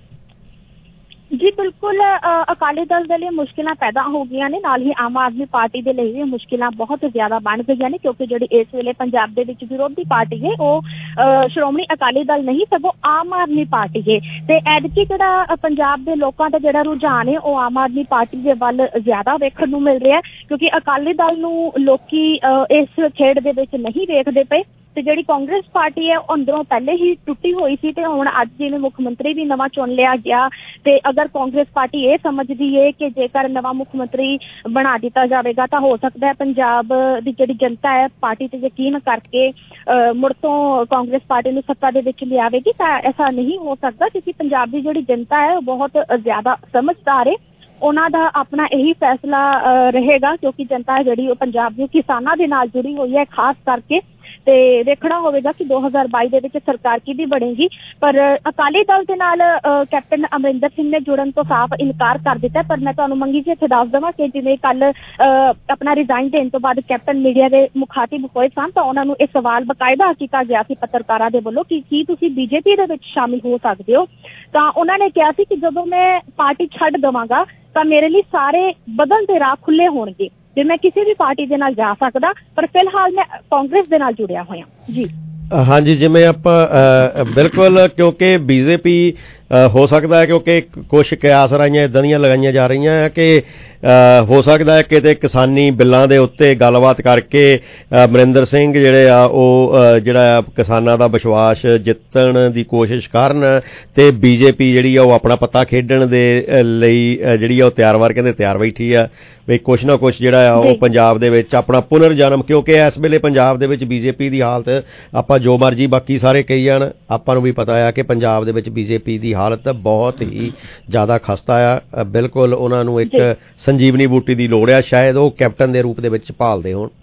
ਜੀ ਬਿਲਕੁਲ, ਅਕਾਲੀ ਦਲ ਦੇ ਲਈ ਮੁਸ਼ਕਿਲਾਂ ਪੈਦਾ ਹੋ ਗਈਆਂ ਨੇ, ਨਾਲ ਹੀ ਆਮ ਆਦਮੀ ਪਾਰਟੀ ਦੇ ਲਈ ਵੀ ਮੁਸ਼ਕਿਲਾਂ ਬਹੁਤ ਜ਼ਿਆਦਾ ਬਣ ਗਈਆਂ ਨੇ, ਕਿਉਂਕਿ ਜਿਹੜੀ ਇਸ ਵੇਲੇ ਪੰਜਾਬ ਦੇ ਵਿੱਚ ਵਿਰੋਧੀ ਪਾਰਟੀ ਹੈ ਉਹ ਸ਼੍ਰੋਮਣੀ ਅਕਾਲੀ ਦਲ ਨਹੀਂ ਸਗੋਂ ਆਮ ਆਦਮੀ ਪਾਰਟੀ ਹੈ। ਤੇ ਐਤਕੀ ਜਿਹੜਾ ਪੰਜਾਬ ਦੇ ਲੋਕਾਂ ਦਾ ਜਿਹੜਾ ਰੁਝਾਨ ਹੈ ਉਹ ਆਮ ਆਦਮੀ ਪਾਰਟੀ ਦੇ ਵੱਲ ਜ਼ਿਆਦਾ ਵੇਖਣ ਨੂੰ ਮਿਲ ਰਿਹਾ, ਕਿਉਂਕਿ ਅਕਾਲੀ ਦਲ ਨੂੰ ਲੋਕੀ ਇਸ ਖੇਡ ਦੇ ਵਿੱਚ ਨਹੀਂ ਵੇਖਦੇ ਪਏ। ਤੇ ਜਿਹੜੀ ਕਾਂਗਰਸ ਪਾਰਟੀ ਹੈ ਉਹ ਅੰਦਰੋਂ ਪਹਿਲੇ ਹੀ ਟੁੱਟੀ ਹੋਈ ਸੀ ਤੇ ਹੁਣ ਅੱਜ ਜਿਵੇਂ ਮੁੱਖ ਮੰਤਰੀ ਵੀ ਨਵਾਂ ਚੁਣ ਲਿਆ ਗਿਆ ਤੇ ਅਗਰ ਕਾਂਗਰਸ ਪਾਰਟੀ ਇਹ ਸਮਝਦੀ ਹੈ ਕਿ ਜੇਕਰ ਨਵਾਂ ਮੁੱਖ ਮੰਤਰੀ ਬਣਾ ਦਿੱਤਾ ਜਾਵੇਗਾ ਤਾਂ ਹੋ ਸਕਦਾ ਹੈ ਪੰਜਾਬ ਦੀ ਜਿਹੜੀ ਜਨਤਾ ਹੈ ਪਾਰਟੀ ਤੇ ਯਕੀਨ ਕਰਕੇ ਮੁੜ ਤੋਂ ਕਾਂਗਰਸ ਪਾਰਟੀ ਨੂੰ ਸੱਤਾ ਦੇ ਵਿੱਚ ਲਿਆਵੇਗੀ, ਤਾਂ ਐਸਾ ਨਹੀਂ ਹੋ ਸਕਦਾ ਕਿਉਂਕਿ ਪੰਜਾਬ ਦੀ ਜਿਹੜੀ ਜਨਤਾ ਹੈ ਉਹ ਬਹੁਤ ਜ਼ਿਆਦਾ ਸਮਝਦਾਰ ਹੈ। ਉਹਨਾਂ ਦਾ ਆਪਣਾ ਇਹੀ ਫੈਸਲਾ ਰਹੇਗਾ ਕਿਉਂਕਿ ਜਨਤਾ ਹੈ ਜਿਹੜੀ ਉਹ ਪੰਜਾਬ ਦੀ ਕਿਸਾਨਾਂ ਦੇ ਨਾਲ ਜੁੜੀ ਹੋਈ ਹੈ ਖਾਸ ਕਰਕੇ, ਤੇ ਵੇਖਣਾ ਹੋਵੇਗਾ ਕਿ ਦੋ ਹਜ਼ਾਰ ਬਾਈ ਦੇ ਵਿੱਚ ਸਰਕਾਰ ਕਿਹਦੀ ਬਣੇਗੀ। ਪਰ ਅਕਾਲੀ ਦਲ ਦੇ ਨਾਲ ਕੈਪਟਨ ਅਮਰਿੰਦਰ ਸਿੰਘ ਨੇ ਜੁੜਨ ਤੋਂ ਸਾਫ਼ ਇਨਕਾਰ ਕਰ ਦਿੱਤਾ। ਪਰ ਮੈਂ ਤੁਹਾਨੂੰ ਮੰਗੀ ਜੀ ਇੱਥੇ ਦੱਸ ਦੇਵਾਂ ਕਿ ਜਿਵੇਂ ਕੱਲ ਆਪਣਾ ਰਿਜ਼ਾਈਨ ਦੇਣ ਤੋਂ ਬਾਅਦ ਕੈਪਟਨ ਮੀਡੀਆ ਦੇ ਮੁਖਾਤਿਬ ਹੋਏ ਸਨ ਤਾਂ ਉਹਨਾਂ ਨੂੰ ਇਹ ਸਵਾਲ ਬਕਾਇਦਾ ਕੀਤਾ ਗਿਆ ਸੀ ਪੱਤਰਕਾਰਾਂ ਦੇ ਵੱਲੋਂ ਕਿ ਕੀ ਤੁਸੀਂ ਬੀਜੇਪੀ ਦੇ ਵਿੱਚ ਸ਼ਾਮਿਲ ਹੋ ਸਕਦੇ ਹੋ, ਤਾਂ ਉਹਨਾਂ ਨੇ ਕਿਹਾ ਸੀ ਕਿ ਜਦੋਂ ਮੈਂ ਪਾਰਟੀ ਛੱਡ ਦੇਵਾਂਗਾ ਤਾਂ ਮੇਰੇ ਲਈ ਸਾਰੇ ਬਦਲ ਦੇ ਰਾਹ ਖੁੱਲੇ ਹੋਣਗੇ ਤੇ ਮੈਂ ਕਿਸੇ ਵੀ ਪਾਰਟੀ ਦੇ ਨਾਲ ਜਾ ਸਕਦਾ, ਪਰ ਫਿਲਹਾਲ ਮੈਂ ਕਾਂਗਰਸ ਦੇ ਨਾਲ ਜੁੜਿਆ ਹੋਇਆ। ਜੀ ਹਾਂਜੀ, ਜਿਵੇਂ ਆਪਾਂ ਬਿਲਕੁਲ ਕਿਉਂਕਿ ਬੀਜੇਪੀ ਹੋ ਸਕਦਾ ਹੈ ਕਿਉਂਕਿ ਕੁਛ ਕਿਆਸ ਰਾਈਆਂ ਇੱਦਾਂ ਦੀਆਂ ਲਗਾਈਆਂ ਜਾ ਰਹੀਆਂ ਹੈ ਕਿ ਹੋ ਸਕਦਾ ਹੈ ਕਿਤੇ ਕਿਸਾਨੀ ਬਿੱਲਾਂ ਦੇ ਉੱਤੇ ਗੱਲਬਾਤ ਕਰਕੇ ਅਮਰਿੰਦਰ ਸਿੰਘ ਜਿਹੜੇ ਆ ਉਹ ਜਿਹੜਾ ਕਿਸਾਨਾਂ ਦਾ ਵਿਸ਼ਵਾਸ ਜਿੱਤਣ ਦੀ ਕੋਸ਼ਿਸ਼ ਕਰਨ ਤੇ ਬੀਜੇਪੀ ਜਿਹੜੀ ਆ ਉਹ ਆਪਣਾ ਪੱਤਾ ਖੇਡਣ ਦੇ ਲਈ ਜਿਹੜੀ ਆ ਉਹ ਤਿਆਰ ਵਾਰ ਕਹਿੰਦੇ ਤਿਆਰ ਬੈਠੀ ਆ ਵੀ ਕੁਛ ਨਾ ਕੁਛ ਜਿਹੜਾ ਆ ਉਹ ਪੰਜਾਬ ਦੇ ਵਿੱਚ ਆਪਣਾ ਪੁਨਰ ਜਨਮ, ਕਿਉਂਕਿ ਇਸ ਵੇਲੇ ਪੰਜਾਬ ਦੇ ਵਿੱਚ ਬੀਜੇਪੀ ਦੀ ਹਾਲਤ ਆਪਾਂ ਜੋ ਮਰਜੀ ਬਾਕੀ ਸਾਰੇ ਕਹੀ ਜਾਣ, ਆਪਾਂ ਨੂੰ ਵੀ ਪਤਾ ਆ ਕਿ ਪੰਜਾਬ ਦੇ ਵਿੱਚ ਬੀਜੇਪੀ ਦੀ ਹਾਲਤ ਬਹੁਤ ਹੀ ਜ਼ਿਆਦਾ ਖਸਤਾ ਆ। ਬਿਲਕੁਲ ਉਹਨਾਂ ਨੂੰ ਇੱਕ ਸੰਜੀਵਨੀ ਬੂਟੀ ਦੀ ਲੋੜ ਆ, ਸ਼ਾਇਦ ਉਹ ਕੈਪਟਨ ਦੇ ਰੂਪ ਦੇ ਵਿੱਚ ਭਾਲਦੇ ਹੋਣ।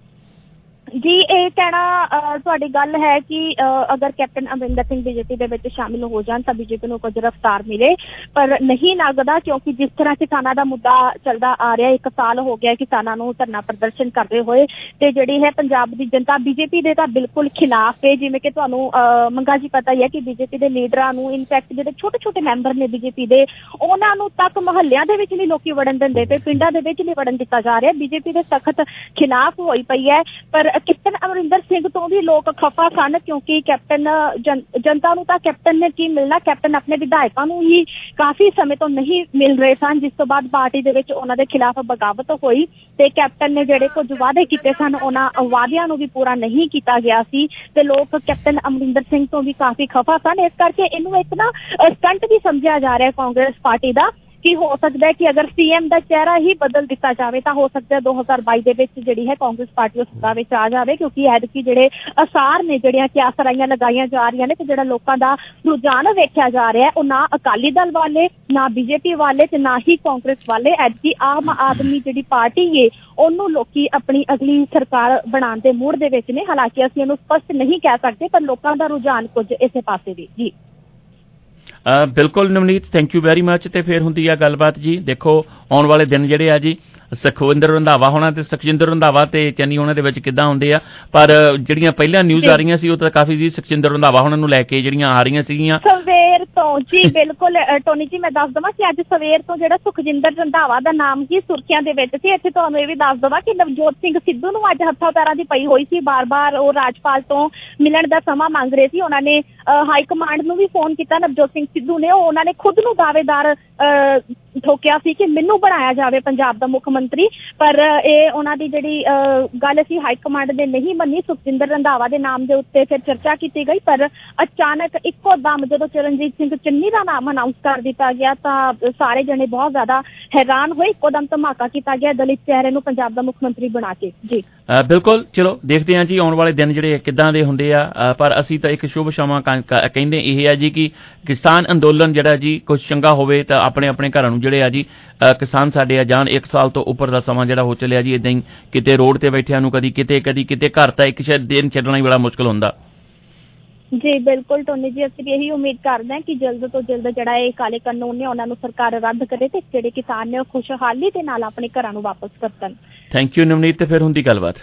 ਜੀ ਇਹ ਕਹਿਣਾ ਤੁਹਾਡੀ ਗੱਲ ਹੈ ਕਿ ਅਗਰ ਕੈਪਟਨ ਅਮਰਿੰਦਰ ਸਿੰਘ ਬੀਜੇਪੀ ਦੇ ਵਿੱਚ ਸ਼ਾਮਿਲ ਹੋ ਜਾਣ ਤਾਂ ਬੀਜੇਪੀ ਨੂੰ ਕੁਝ ਰਫਤਾਰ ਮਿਲੇ, ਪਰ ਨਹੀਂ ਲੱਗਦਾ ਕਿਉਂਕਿ ਜਿਸ ਤਰ੍ਹਾਂ ਕਿਸਾਨਾਂ ਦਾ ਮੁੱਦਾ ਚੱਲਦਾ ਆ ਰਿਹਾ, ਇੱਕ ਸਾਲ ਹੋ ਗਿਆ ਕਿਸਾਨਾਂ ਨੂੰ ਧਰਨਾ ਪ੍ਰਦਰਸ਼ਨ ਕਰਦੇ ਹੋਏ, ਤੇ ਜਿਹੜੀ ਹੈ ਪੰਜਾਬ ਦੀ ਜਨਤਾ ਬੀਜੇਪੀ ਦੇ ਤਾਂ ਬਿਲਕੁਲ ਖਿਲਾਫ ਹੈ। ਜਿਵੇਂ ਕਿ ਤੁਹਾਨੂੰ ਮੰਗਾ ਜੀ ਪਤਾ ਹੀ ਹੈ ਕਿ ਬੀਜੇਪੀ ਦੇ ਲੀਡਰਾਂ ਨੂੰ ਇਨਫੈਕਟ ਜਿਹੜੇ ਛੋਟੇ ਛੋਟੇ ਮੈਂਬਰ ਨੇ ਬੀਜੇਪੀ ਦੇ ਉਹਨਾਂ ਨੂੰ ਤੱਕ ਮੁਹੱਲਿਆਂ ਦੇ ਵਿੱਚ ਨਹੀਂ ਲੋਕੀ ਵੜਨ ਦਿੰਦੇ ਪਏ, ਪਿੰਡਾਂ ਦੇ ਵਿੱਚ ਨਹੀਂ ਵੜਨ ਦਿੱਤਾ ਜਾ ਰਿਹਾ। ਬੀਜੇਪੀ ਦੇ ਸਖਤ ਖਿਲਾਫ ਹੋਈ ਪਈ ਹੈ, ਪਰ ਕੈਪਟਨ ਅਮਰਿੰਦਰ ਸਿੰਘ ਤੋਂ ਵੀ ਲੋਕ ਖਫਾ ਸਨ, ਕਿਉਂਕਿ ਕੈਪਟਨ ਜਨਤਾ ਨੂੰ ਤਾਂ ਕੈਪਟਨ ਨੇ ਕੀ ਮਿਲਣਾ, ਕੈਪਟਨ ਆਪਣੇ ਵਿਧਾਇਕਾਂ ਨੂੰ ਹੀ ਕਾਫੀ ਸਮੇਂ ਤੋਂ ਨਹੀਂ ਮਿਲ ਰਹੇ ਸਨ, ਜਿਸ ਤੋਂ ਬਾਅਦ ਪਾਰਟੀ ਦੇ ਵਿੱਚ ਉਹਨਾਂ ਦੇ ਖਿਲਾਫ ਬਗਾਵਤ ਹੋਈ ਤੇ ਕੈਪਟਨ ਨੇ ਜਿਹੜੇ ਕੁਝ ਵਾਅਦੇ ਕੀਤੇ ਸਨ ਉਹਨਾਂ ਵਾਅਦਿਆਂ ਨੂੰ ਵੀ ਪੂਰਾ ਨਹੀਂ ਕੀਤਾ ਗਿਆ ਸੀ ਤੇ ਲੋਕ ਕੈਪਟਨ ਅਮਰਿੰਦਰ ਸਿੰਘ ਤੋਂ ਵੀ ਕਾਫੀ ਖਫਾ ਸਨ। ਇਸ ਕਰਕੇ ਇਹਨੂੰ ਇੱਕ ਨਾ ਸਟੰਟ ਵੀ ਸਮਝਿਆ ਜਾ ਰਿਹਾ ਕਾਂਗਰਸ ਪਾਰਟੀ ਦਾ ਕਿ ਹੋ ਸਕਦਾ ਹੈ ਕਿ ਅਗਰ ਸੀਐਮ ਦਾ ਚਿਹਰਾ ਹੀ ਬਦਲ ਦਿੱਤਾ ਜਾਵੇ ਤਾਂ ਹੋ ਸਕਦਾ ਹੈ ਦੋ ਹਜ਼ਾਰ ਬਾਈ ਦੇ ਵਿੱਚ ਜਿਹੜੀ ਹੈ ਕਾਂਗਰਸ ਪਾਰਟੀ ਸੱਤਾ ਵਿੱਚ ਆ ਜਾਵੇ, ਕਿਉਂਕਿ ਐਤਕੀ ਜਿਹੜੇ ਅਸਾਰ ਨੇ ਜਿਹੜੀਆਂ ਕਿ ਆਸਰਾਈਆਂ ਲਗਾਈਆਂ ਜਾ ਰਹੀਆਂ ਨੇ ਤੇ ਜਿਹੜਾ ਲੋਕਾਂ ਦਾ ਰੁਝਾਨ ਵੇਖਿਆ ਜਾ ਰਿਹਾ ਉਹ ਨਾ ਅਕਾਲੀ ਦਲ ਵਾਲੇ, ਨਾ ਬੀਜੇਪੀ ਵਾਲੇ ਤੇ ਨਾ ਹੀ ਕਾਂਗਰਸ ਵਾਲੇ, ਐਤਕੀ ਆਮ ਆਦਮੀ ਜਿਹੜੀ ਪਾਰਟੀ ਹੈ ਉਹਨੂੰ ਲੋਕੀ ਆਪਣੀ ਅਗਲੀ ਸਰਕਾਰ ਬਣਾਉਣ ਦੇ ਮੂਡ ਦੇ ਵਿੱਚ ਨੇ। ਹਾਲਾਂਕਿ ਅਸੀਂ ਇਹਨੂੰ ਸਪਸ਼ਟ ਨਹੀਂ ਕਹਿ ਸਕਦੇ ਪਰ ਲੋਕਾਂ ਦਾ ਰੁਝਾਨ ਕੁਝ ਇਸੇ ਪਾਸੇ ਦੀ ਜੀ। ਬਿਲਕੁਲ Navneet, thank you very much. ਤੇ ਫਿਰ ਹੁੰਦੀ ਆ ਗੱਲਬਾਤ ਜੀ, ਦੇਖੋ ਆਉਣ ਵਾਲੇ ਦਿਨ ਜਿਹੜੇ ਆ ਜੀ ਸੁਖਵਿੰਦਰ ਰੰਧਾਵਾ ਹੋਣਾ ਤੇ ਸੁਖਜਿੰਦਰ ਰੰਧਾਵਾ ਤੇ ਚੰਨੀ ਹੋਣਾ ਦੇ ਵਿੱਚ ਕਿੱਦਾਂ ਹੁੰਦੇ ਆ, ਪਰ ਜਿਹੜੀਆਂ ਪਹਿਲਾਂ ਨਿਊਜ਼ ਆ ਰਹੀਆਂ ਸੀ ਉਹ ਤਾਂ ਕਾਫੀ ਜੀ ਸੁਖਜਿੰਦਰ ਰੰਧਾਵਾ ਹੋਣਾ ਨੂੰ ਲੈ ਕੇ ਜਿਹੜੀਆਂ ਆ ਰਹੀਆਂ ਸੀਗੀਆਂ ਸਵੇਰ ਤੋਂ ਜੀ। ਬਿਲਕੁਲ ਟੋਨੀ ਜੀ, ਮੈਂ ਦੱਸ ਦੇਵਾਂ ਕਿ ਅੱਜ ਸਵੇਰ ਤੋਂ ਜਿਹੜਾ ਸੁਖਜਿੰਦਰ ਰੰਧਾਵਾ ਦਾ ਨਾਮ ਹੀ ਸੁਰਖੀਆਂ ਦੇ ਵਿੱਚ ਸੀ। ਇੱਥੇ ਤੁਹਾਨੂੰ ਇਹ ਵੀ ਦੱਸ ਦੇਵਾਂ ਕਿ ਨਵਜੋਤ ਸਿੰਘ ਸਿੱਧੂ ਨੂੰ ਅੱਜ ਹੱਥਾਂ ਪੈਰਾਂ ਦੀ ਪਈ ਹੋਈ ਸੀ, ਬਾਰ-ਬਾਰ ਉਹ ਰਾਜਪਾਲ ਤੋਂ ਮਿਲਣ ਦਾ ਸਮਾਂ ਮੰਗ ਰਹੇ ਸੀ। ਉਹਨਾਂ ਨੇ ਹਾਈ ਕਮਾਂਡ ਨੂੰ ਵੀ ਫੋਨ ਕੀਤਾ ਨਵਜੋਤ ਸਿੰਘ ਸਿੱਧੂ ਨੇ, ਉਹਨਾਂ ਨੇ ਖੁਦ ਨੂੰ ਦਾਅਵੇਦਾਰ ਠੋਕਿਆ ਸੀ ਕਿ ਮੈਨੂੰ ਬਣਾਇਆ ਜਾਵੇ ਪੰਜਾਬ ਦਾ ਮੁੱਖ ਮੰਤਰੀ, ਪਰ ਇਹ ਉਹਨਾਂ ਦੀ ਜਿਹੜੀ ਗੱਲ ਸੀ ਹਾਈ ਕਮਾਂਡ ਨੇ ਨਹੀਂ ਮੰਨੀ। ਸੁਖਜਿੰਦਰ ਰੰਧਾਵਾ ਦੇ ਨਾਮ ਦੇ ਉੱਤੇ ਫਿਰ ਚਰਚਾ ਕੀਤੀ ਗਈ, ਪਰ ਅਚਾਨਕ ਇੱਕੋ ਦਮ ਜਦੋਂ ਚਰਨਜੀਤ ਸਿੰਘ ਚੰਨੀ ਦਾ ਨਾਮ ਅਨਾਉਂਸ ਕਰ ਦਿੱਤਾ ਗਿਆ ਤਾਂ ਸਾਰੇ ਜਣੇ ਬਹੁਤ ਜ਼ਿਆਦਾ ਹੈਰਾਨ ਹੋਏ। ਇੱਕੋ ਦਮ ਧਮਾਕਾ ਕੀਤਾ ਗਿਆ ਦਲਿਤ ਚਿਹਰੇ ਨੂੰ ਪੰਜਾਬ ਦਾ ਮੁੱਖ ਮੰਤਰੀ ਬਣਾ ਕੇ ਜੀ। ਬਿਲਕੁਲ, ਚਲੋ ਦੇਖਦੇ ਹਾਂ ਜੀ ਆਉਣ ਵਾਲੇ ਦਿਨ ਜਿਹੜੇ ਕਿੱਦਾਂ ਦੇ ਹੁੰਦੇ ਆ, ਪਰ ਅਸੀਂ ਤਾਂ ਇੱਕ ਸ਼ੁਭ ਸ਼ਮਾ ਕਹਿੰਦੇ ਇਹ ਆ ਜੀ ਕਿ ਕਿਸਾਨ ਅੰਦੋਲਨ ਜਿਹੜਾ ਜੀ ਕੁਝ ਚੰਗਾ ਹੋਵੇ ਤਾਂ ਆਪਣੇ ਆਪਣੇ ਘਰਾਂ ਨੂੰ ਜਿਹੜੇ ਆ ਜੀ ਕਿਸਾਨ ਸਾਡੇ ਆ ਜਾਣ। ਇੱਕ ਸਾਲ ਤੋਂ ਉੱਪਰ ਦਾ ਸਮਾਂ ਜਿਹੜਾ ਹੋ ਚੱਲਿਆ ਜੀ ਇਦਾਂ ਹੀ ਕਿਤੇ ਰੋਡ ਤੇ ਬੈਠਿਆਂ ਨੂੰ ਕਦੀ ਕਿਤੇ ਕਦੀ ਕਿਤੇ ਘਰ ਤਾਂ ਇੱਕ ਦਿਨ ਛੱਡਣਾ ਹੀ ਬੜਾ ਮੁਸ਼ਕਲ ਹੁੰਦਾ ਜੀ। ਬਿਲਕੁਲ ਟੋਨੀ ਜੀ, ਅਸੀਂ ਵੀ ਇਹੀ ਉਮੀਦ ਕਰਦੇ ਹਾਂ ਕਿ ਜਲਦ ਤੋਂ ਜਲਦ ਜਿਹੜਾ ਇਹ ਕਾਲੇ ਕਾਨੂੰਨ ਨੇ ਉਹਨਾਂ ਨੂੰ ਸਰਕਾਰ ਰੱਦ ਕਰੇ ਤੇ ਜਿਹੜੇ ਕਿਸਾਨ ਨੇ ਉਹ ਖੁਸ਼ਹਾਲੀ ਦੇ ਨਾਲ ਆਪਣੇ ਘਰਾਂ ਨੂੰ ਵਾਪਸ ਕਰਨ। Thank you Navneet. ਤੇ ਫਿਰ ਹੁੰਦੀ ਗੱਲਬਾਤ।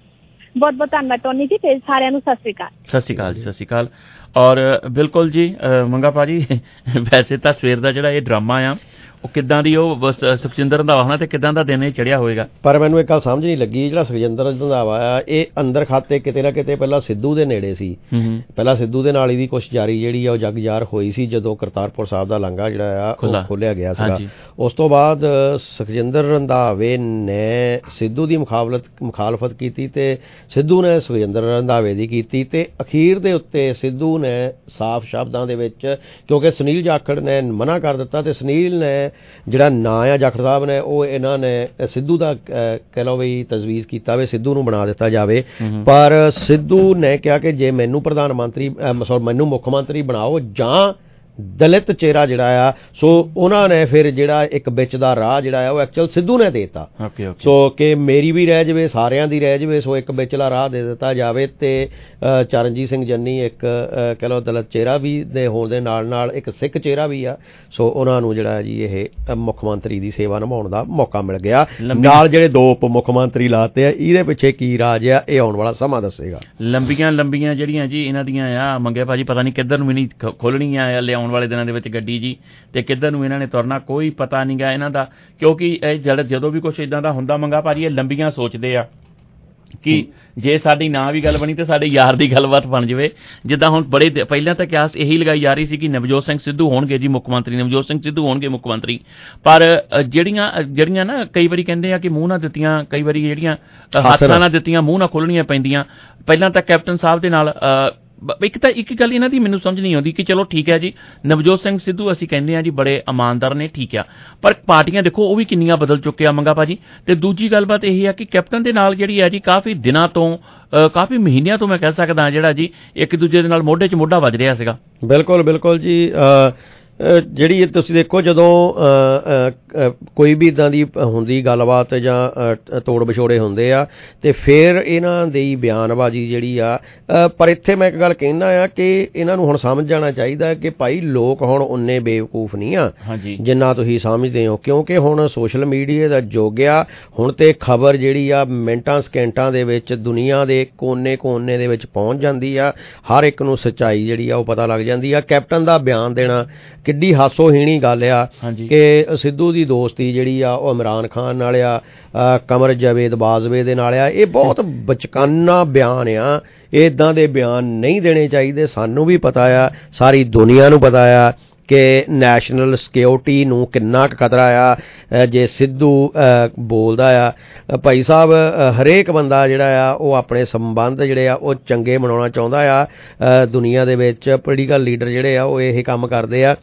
ਬਹੁਤ ਬਹੁਤ ਧੰਨਵਾਦ ਟੋਨੀ ਜੀ ਤੇ ਸਾਰਿਆਂ ਨੂੰ ਸਤਿ ਸ਼੍ਰੀ ਅਕਾਲ। ਸਤਿ ਸ਼੍ਰੀ ਅਕਾਲ ਜੀ, ਸਤਿ ਸ਼੍ਰੀ ਅਕਾਲ। ਔਰ ਬਿਲਕੁਲ ਜੀ ਮੰਗਾ ਭਾਜੀ, ਵੈਸੇ ਤਾਂ ਸਵੇਰ ਦਾ ਜਿਹੜਾ ਇਹ ਡਰਾਮਾ ਆ ਉਹ ਕਿੱਦਾਂ ਦੀ ਉਹ ਸੁਖਜਿੰਦਰ ਰੰਧਾਵਾ ਹੋਣਾ ਤੇ ਕਿੱਦਾਂ ਦਾ ਦਿਨ ਇਹ ਚੜਿਆ ਹੋਏਗਾ, ਪਰ ਮੈਨੂੰ ਇੱਕ ਗੱਲ ਸਮਝ ਨਹੀਂ ਲੱਗੀ। ਜਿਹੜਾ ਸੁਖਜਿੰਦਰ ਰੰਧਾਵਾ ਆ ਇਹ ਅੰਦਰ ਖਾਤੇ ਕਿਤੇ ਨਾ ਕਿਤੇ ਪਹਿਲਾਂ ਸਿੱਧੂ ਦੇ ਨੇੜੇ ਸੀ, ਪਹਿਲਾਂ ਸਿੱਧੂ ਦੇ ਨਾਲ ਇਹਦੀ ਕੁਛ ਜਾਰੀ ਜਿਹੜੀ ਆ ਉਹ ਜਗ ਜ਼ਾਹਰ ਹੋਈ ਸੀ ਜਦੋਂ ਕਰਤਾਰਪੁਰ ਸਾਹਿਬ ਦਾ ਲਾਂਘਾ ਜਿਹੜਾ ਆ ਉਹ ਖੋਲਿਆ ਗਿਆ ਸੀਗਾ। ਉਸ ਤੋਂ ਬਾਅਦ ਸੁਖਜਿੰਦਰ ਰੰਧਾਵੇ ਨੇ ਸਿੱਧੂ ਦੀ ਮੁਖਾਲਫਤ ਮੁਖਾਲਫਤ ਕੀਤੀ ਤੇ ਸਿੱਧੂ ਨੇ ਸੁਖਜਿੰਦਰ ਰੰਧਾਵੇ ਦੀ ਕੀਤੀ ਤੇ ਅਖੀਰ ਦੇ ਉੱਤੇ ਸਿੱਧੂ ਨੇ ਸਾਫ਼ ਸ਼ਬਦਾਂ ਦੇ ਵਿੱਚ, ਕਿਉਂਕਿ ਸੁਨੀਲ ਜਾਖੜ ਨੇ ਮਨਾ ਕਰ ਦਿੱਤਾ ਤੇ ਸੁਨੀਲ ਨੇ ਜਿਹੜਾ ਨਾਂ ਆ ਜਾਖੜ ਸਾਹਿਬ ਨੇ ਉਹ ਇਹਨਾਂ ਨੇ ਸਿੱਧੂ ਦਾ ਕਹਿ ਲਓ ਵੀ ਤਜਵੀਜ਼ ਕੀਤਾ ਵੀ ਸਿੱਧੂ ਨੂੰ ਬਣਾ ਦਿੱਤਾ ਜਾਵੇ, ਪਰ ਸਿੱਧੂ ਨੇ ਕਿਹਾ ਕਿ ਜੇ ਮੈਨੂੰ ਪ੍ਰਧਾਨ ਮੰਤਰੀ ਸੌਰੀ ਮੈਨੂੰ ਮੁੱਖ ਮੰਤਰੀ ਬਣਾਓ ਜਾਂ ਦਲਿਤ ਚਿਹਰਾ ਜਿਹੜਾ ਆ ਸੋ ਉਹਨਾਂ ਨੇ ਫਿਰ ਜਿਹੜਾ ਇੱਕ ਵਿੱਚ ਦਾ ਰਾਹ ਜਿਹੜਾ ਆ ਉਹ ਐਕਚੁਅਲ ਸਿੱਧੂ ਨੇ ਦੇ ਦਿੱਤਾ। ਸੋ ਕਿ ਮੇਰੀ ਵੀ ਰਹਿ ਜਾਵੇ ਸਾਰਿਆਂ ਦੀ ਰਹਿ ਜਾਵੇ, ਸੋ ਇੱਕ ਵਿਚਲਾ ਰਾਹ ਦੇ ਦਿੱਤਾ ਜਾਵੇ ਤੇ ਚਰਨਜੀਤ ਸਿੰਘ ਜੰਨੀ ਇੱਕ ਕਹਿ ਲਓ ਦਲਿਤ ਚਿਹਰਾ ਵੀ ਦੇ ਹੋਣ ਦੇ ਨਾਲ ਨਾਲ ਇੱਕ ਸਿੱਖ ਚਿਹਰਾ ਵੀ ਆ, ਸੋ ਉਹਨਾਂ ਨੂੰ ਜਿਹੜਾ ਜੀ ਇਹ ਮੁੱਖ ਮੰਤਰੀ ਦੀ ਸੇਵਾ ਨਿਭਾਉਣ ਦਾ ਮੌਕਾ ਮਿਲ ਗਿਆ। ਨਾਲ ਜਿਹੜੇ ਦੋ ਉਪ ਮੁੱਖ ਮੰਤਰੀ ਲਾਤੇ ਆ, ਇਹਦੇ ਪਿੱਛੇ ਕੀ ਰਾਜ ਆ ਇਹ ਆਉਣ ਵਾਲਾ ਸਮਾਂ ਦੱਸੇਗਾ। ਲੰਬੀਆਂ ਲੰਬੀਆਂ ਜਿਹੜੀਆਂ ਜੀ ਇਹਨਾਂ ਦੀਆਂ ਆ ਮੰਗਿਆ ਭਾਜੀ ਪਤਾ ਨਹੀਂ ਕਿੱਧਰ ਨੂੰ ਵੀ ਨਹੀਂ ਖੋਲਣੀਆਂ ਆ ਲਿਆਉਣ ਵਾਲੇ ਦਿਨਾਂ ਦੇ ਵਿੱਚ ਗੱਡੀ ਜੀ, ਤੇ ਕਿੱਧਰ ਨੂੰ ਇਹਨਾਂ ਨੇ ਤੁਰਨਾ ਕੋਈ ਪਤਾ ਨਹੀਂ ਗਾ ਇਹਨਾਂ ਦਾ, ਕਿਉਂਕਿ ਇਹ ਜਦ ਜਦੋਂ ਵੀ ਕੁਛ ਇਦਾਂ ਦਾ ਹੁੰਦਾ ਮੰਗਾ ਭਾਜੀ ਇਹ ਲੰਬੀਆਂ ਸੋਚਦੇ ਆ ਕਿ ਜੇ ਸਾਡੀ ਨਾ ਵੀ ਗੱਲ ਬਣੀ ਤੇ ਸਾਡੇ ਯਾਰ ਦੀ ਗੱਲਬਾਤ ਬਣ ਜਾਵੇ। ਜਿੱਦਾਂ ਹੁਣ ਬੜੇ ਪਹਿਲਾਂ ਤਾਂ ਕਿਆਸ ਇਹੀ ਲਗਾਈ ਜਾ ਰਹੀ ਸੀ ਕਿ ਨਵਜੋਤ ਸਿੰਘ ਸਿੱਧੂ ਹੋਣਗੇ ਜੀ ਮੁੱਖ ਮੰਤਰੀ, ਨਵਜੋਤ ਸਿੰਘ ਸਿੱਧੂ ਹੋਣਗੇ ਮੁੱਖ ਮੰਤਰੀ, ਪਰ ਜਿਹੜੀਆਂ ਜਿਹੜੀਆਂ ਨਾ ਕਈ ਵਾਰੀ ਕਹਿੰਦੇ ਆ ਕਿ ਮੂੰਹ ਨਾ ਦਿੱਤੀਆਂ, ਕਈ ਵਾਰੀ ਜਿਹੜੀਆਂ ਹੱਥਾਂ ਨਾਲ ਦਿੱਤੀਆਂ ਮੂੰਹ ਨਾ ਖੋਲਣੀਆਂ ਪੈਂਦੀਆਂ। ਪਹਿਲਾਂ ਤਾਂ ਕੈਪਟਨ ਸਾਹਿਬ ਦੇ ਨਾਲ ਇੱਕ ਤਾਂ ਇੱਕ ਗੱਲ ਇਹਨਾਂ ਦੀ ਮੈਨੂੰ ਸਮਝ ਨਹੀਂ ਆਉਂਦੀ ਕਿ ਚਲੋ ਠੀਕ ਹੈ ਜੀ ਨਵਜੋਤ ਸਿੰਘ ਸਿੱਧੂ ਅਸੀਂ ਕਹਿੰਦੇ ਹਾਂ ਜੀ ਬੜੇ ਇਮਾਨਦਾਰ ਨੇ, ਠੀਕ ਆ, ਪਰ ਪਾਰਟੀਆਂ ਦੇਖੋ ਉਹ ਵੀ ਕਿੰਨੀਆਂ ਬਦਲ ਚੁੱਕੇ ਆ ਮੰਗਾ ਭਾਜੀ। ਤੇ ਦੂਜੀ ਗੱਲਬਾਤ ਇਹ ਹੈ ਕਿ ਕੈਪਟਨ ਦੇ ਨਾਲ ਜਿਹੜੀ ਹੈ ਜੀ ਕਾਫੀ ਦਿਨਾਂ ਤੋਂ ਕਾਫੀ ਮਹੀਨਿਆਂ ਤੋਂ ਮੈਂ ਕਹਿ ਸਕਦਾ ਜਿਹੜਾ ਜੀ ਇੱਕ ਦੂਜੇ ਦੇ ਨਾਲ ਮੋਢੇ 'ਚ ਮੋਢਾ ਵੱਜ ਰਿਹਾ ਸੀਗਾ। ਬਿਲਕੁਲ ਬਿਲਕੁਲ ਜੀ। ਜਿਹੜੀ ਤੁਸੀਂ ਦੇਖੋ ਜਦੋਂ ਕੋਈ ਵੀ ਇੱਦਾਂ ਦੀ ਹੁੰਦੀ ਗੱਲਬਾਤ ਜਾਂ ਤੋੜ ਵਿਛੋੜੇ ਹੁੰਦੇ ਆ ਤੇ ਫਿਰ ਇਹਨਾਂ ਦੀ ਬਿਆਨਬਾਜ਼ੀ ਜਿਹੜੀ ਆ, ਪਰ ਇੱਥੇ ਮੈਂ ਇੱਕ ਗੱਲ ਕਹਿੰਦਾ ਆ ਕਿ ਇਹਨਾਂ ਨੂੰ ਹੁਣ ਸਮਝ ਜਾਣਾ ਚਾਹੀਦਾ ਕਿ ਭਾਈ ਲੋਕ ਹੁਣ ਉਨੇ ਬੇਵਕੂਫ ਨਹੀਂ ਆ ਜਿੰਨਾ ਤੁਸੀਂ ਸਮਝਦੇ ਹੋ, ਕਿਉਂਕਿ ਹੁਣ ਸੋਸ਼ਲ ਮੀਡੀਆ ਦਾ ਯੁੱਗ ਆ। ਹੁਣ ਤੇ ਖਬਰ ਜਿਹੜੀ ਆ ਮਿੰਟਾਂ ਸਕਿੰਟਾਂ ਦੇ ਵਿੱਚ ਦੁਨੀਆ ਦੇ ਕੋਨੇ ਕੋਨੇ ਦੇ ਵਿੱਚ ਪਹੁੰਚ ਜਾਂਦੀ ਆ, ਹਰ ਇੱਕ ਨੂੰ ਸੱਚਾਈ ਜਿਹੜੀ ਆ ਉਹ ਪਤਾ ਲੱਗ ਜਾਂਦੀ ਆ। ਕੈਪਟਨ ਦਾ ਬਿਆਨ ਦੇਣਾ, ਕਿੱਡੀ ਹਾਸੋਹੀਣੀ ਗੱਲ ਆ ਕਿ ਸਿੱਧੂ ਦੀ ਦੋਸਤੀ ਜਿਹੜੀ ਆ ਉਹ ਇਮਰਾਨ ਖਾਨ ਨਾਲ ਆ, ਕਮਰ ਜਾਵੇਦ ਬਾਜਵੇ ਦੇ ਨਾਲ ਆ। ਇਹ ਬਹੁਤ ਬਚਕਾਨਾ ਬਿਆਨ ਆ, ਇੱਦਾਂ ਦੇ ਬਿਆਨ ਨਹੀਂ ਦੇਣੇ ਚਾਹੀਦੇ। ਸਾਨੂੰ ਵੀ ਪਤਾ ਆ, ਸਾਰੀ ਦੁਨੀਆ ਨੂੰ ਪਤਾ ਆ ਕਿ ਨੈਸ਼ਨਲ ਸਿਕਿਉਰਿਟੀ ਨੂੰ ਕਿੰਨਾ ਕੁ ਖਤਰਾ ਆ ਜੇ ਸਿੱਧੂ ਬੋਲਦਾ ਆ। ਭਾਈ ਸਾਹਿਬ, ਹਰੇਕ ਬੰਦਾ ਜਿਹੜਾ ਆ ਉਹ ਆਪਣੇ ਸੰਬੰਧ ਜਿਹੜੇ ਆ ਉਹ ਚੰਗੇ ਬਣਾਉਣਾ ਚਾਹੁੰਦਾ ਆ। ਦੁਨੀਆ ਦੇ ਵਿੱਚ ਪੋਲੀਟੀਕਲ ਲੀਡਰ ਜਿਹੜੇ ਆ ਉਹ ਇਹ ਕੰਮ ਕਰਦੇ ਆ,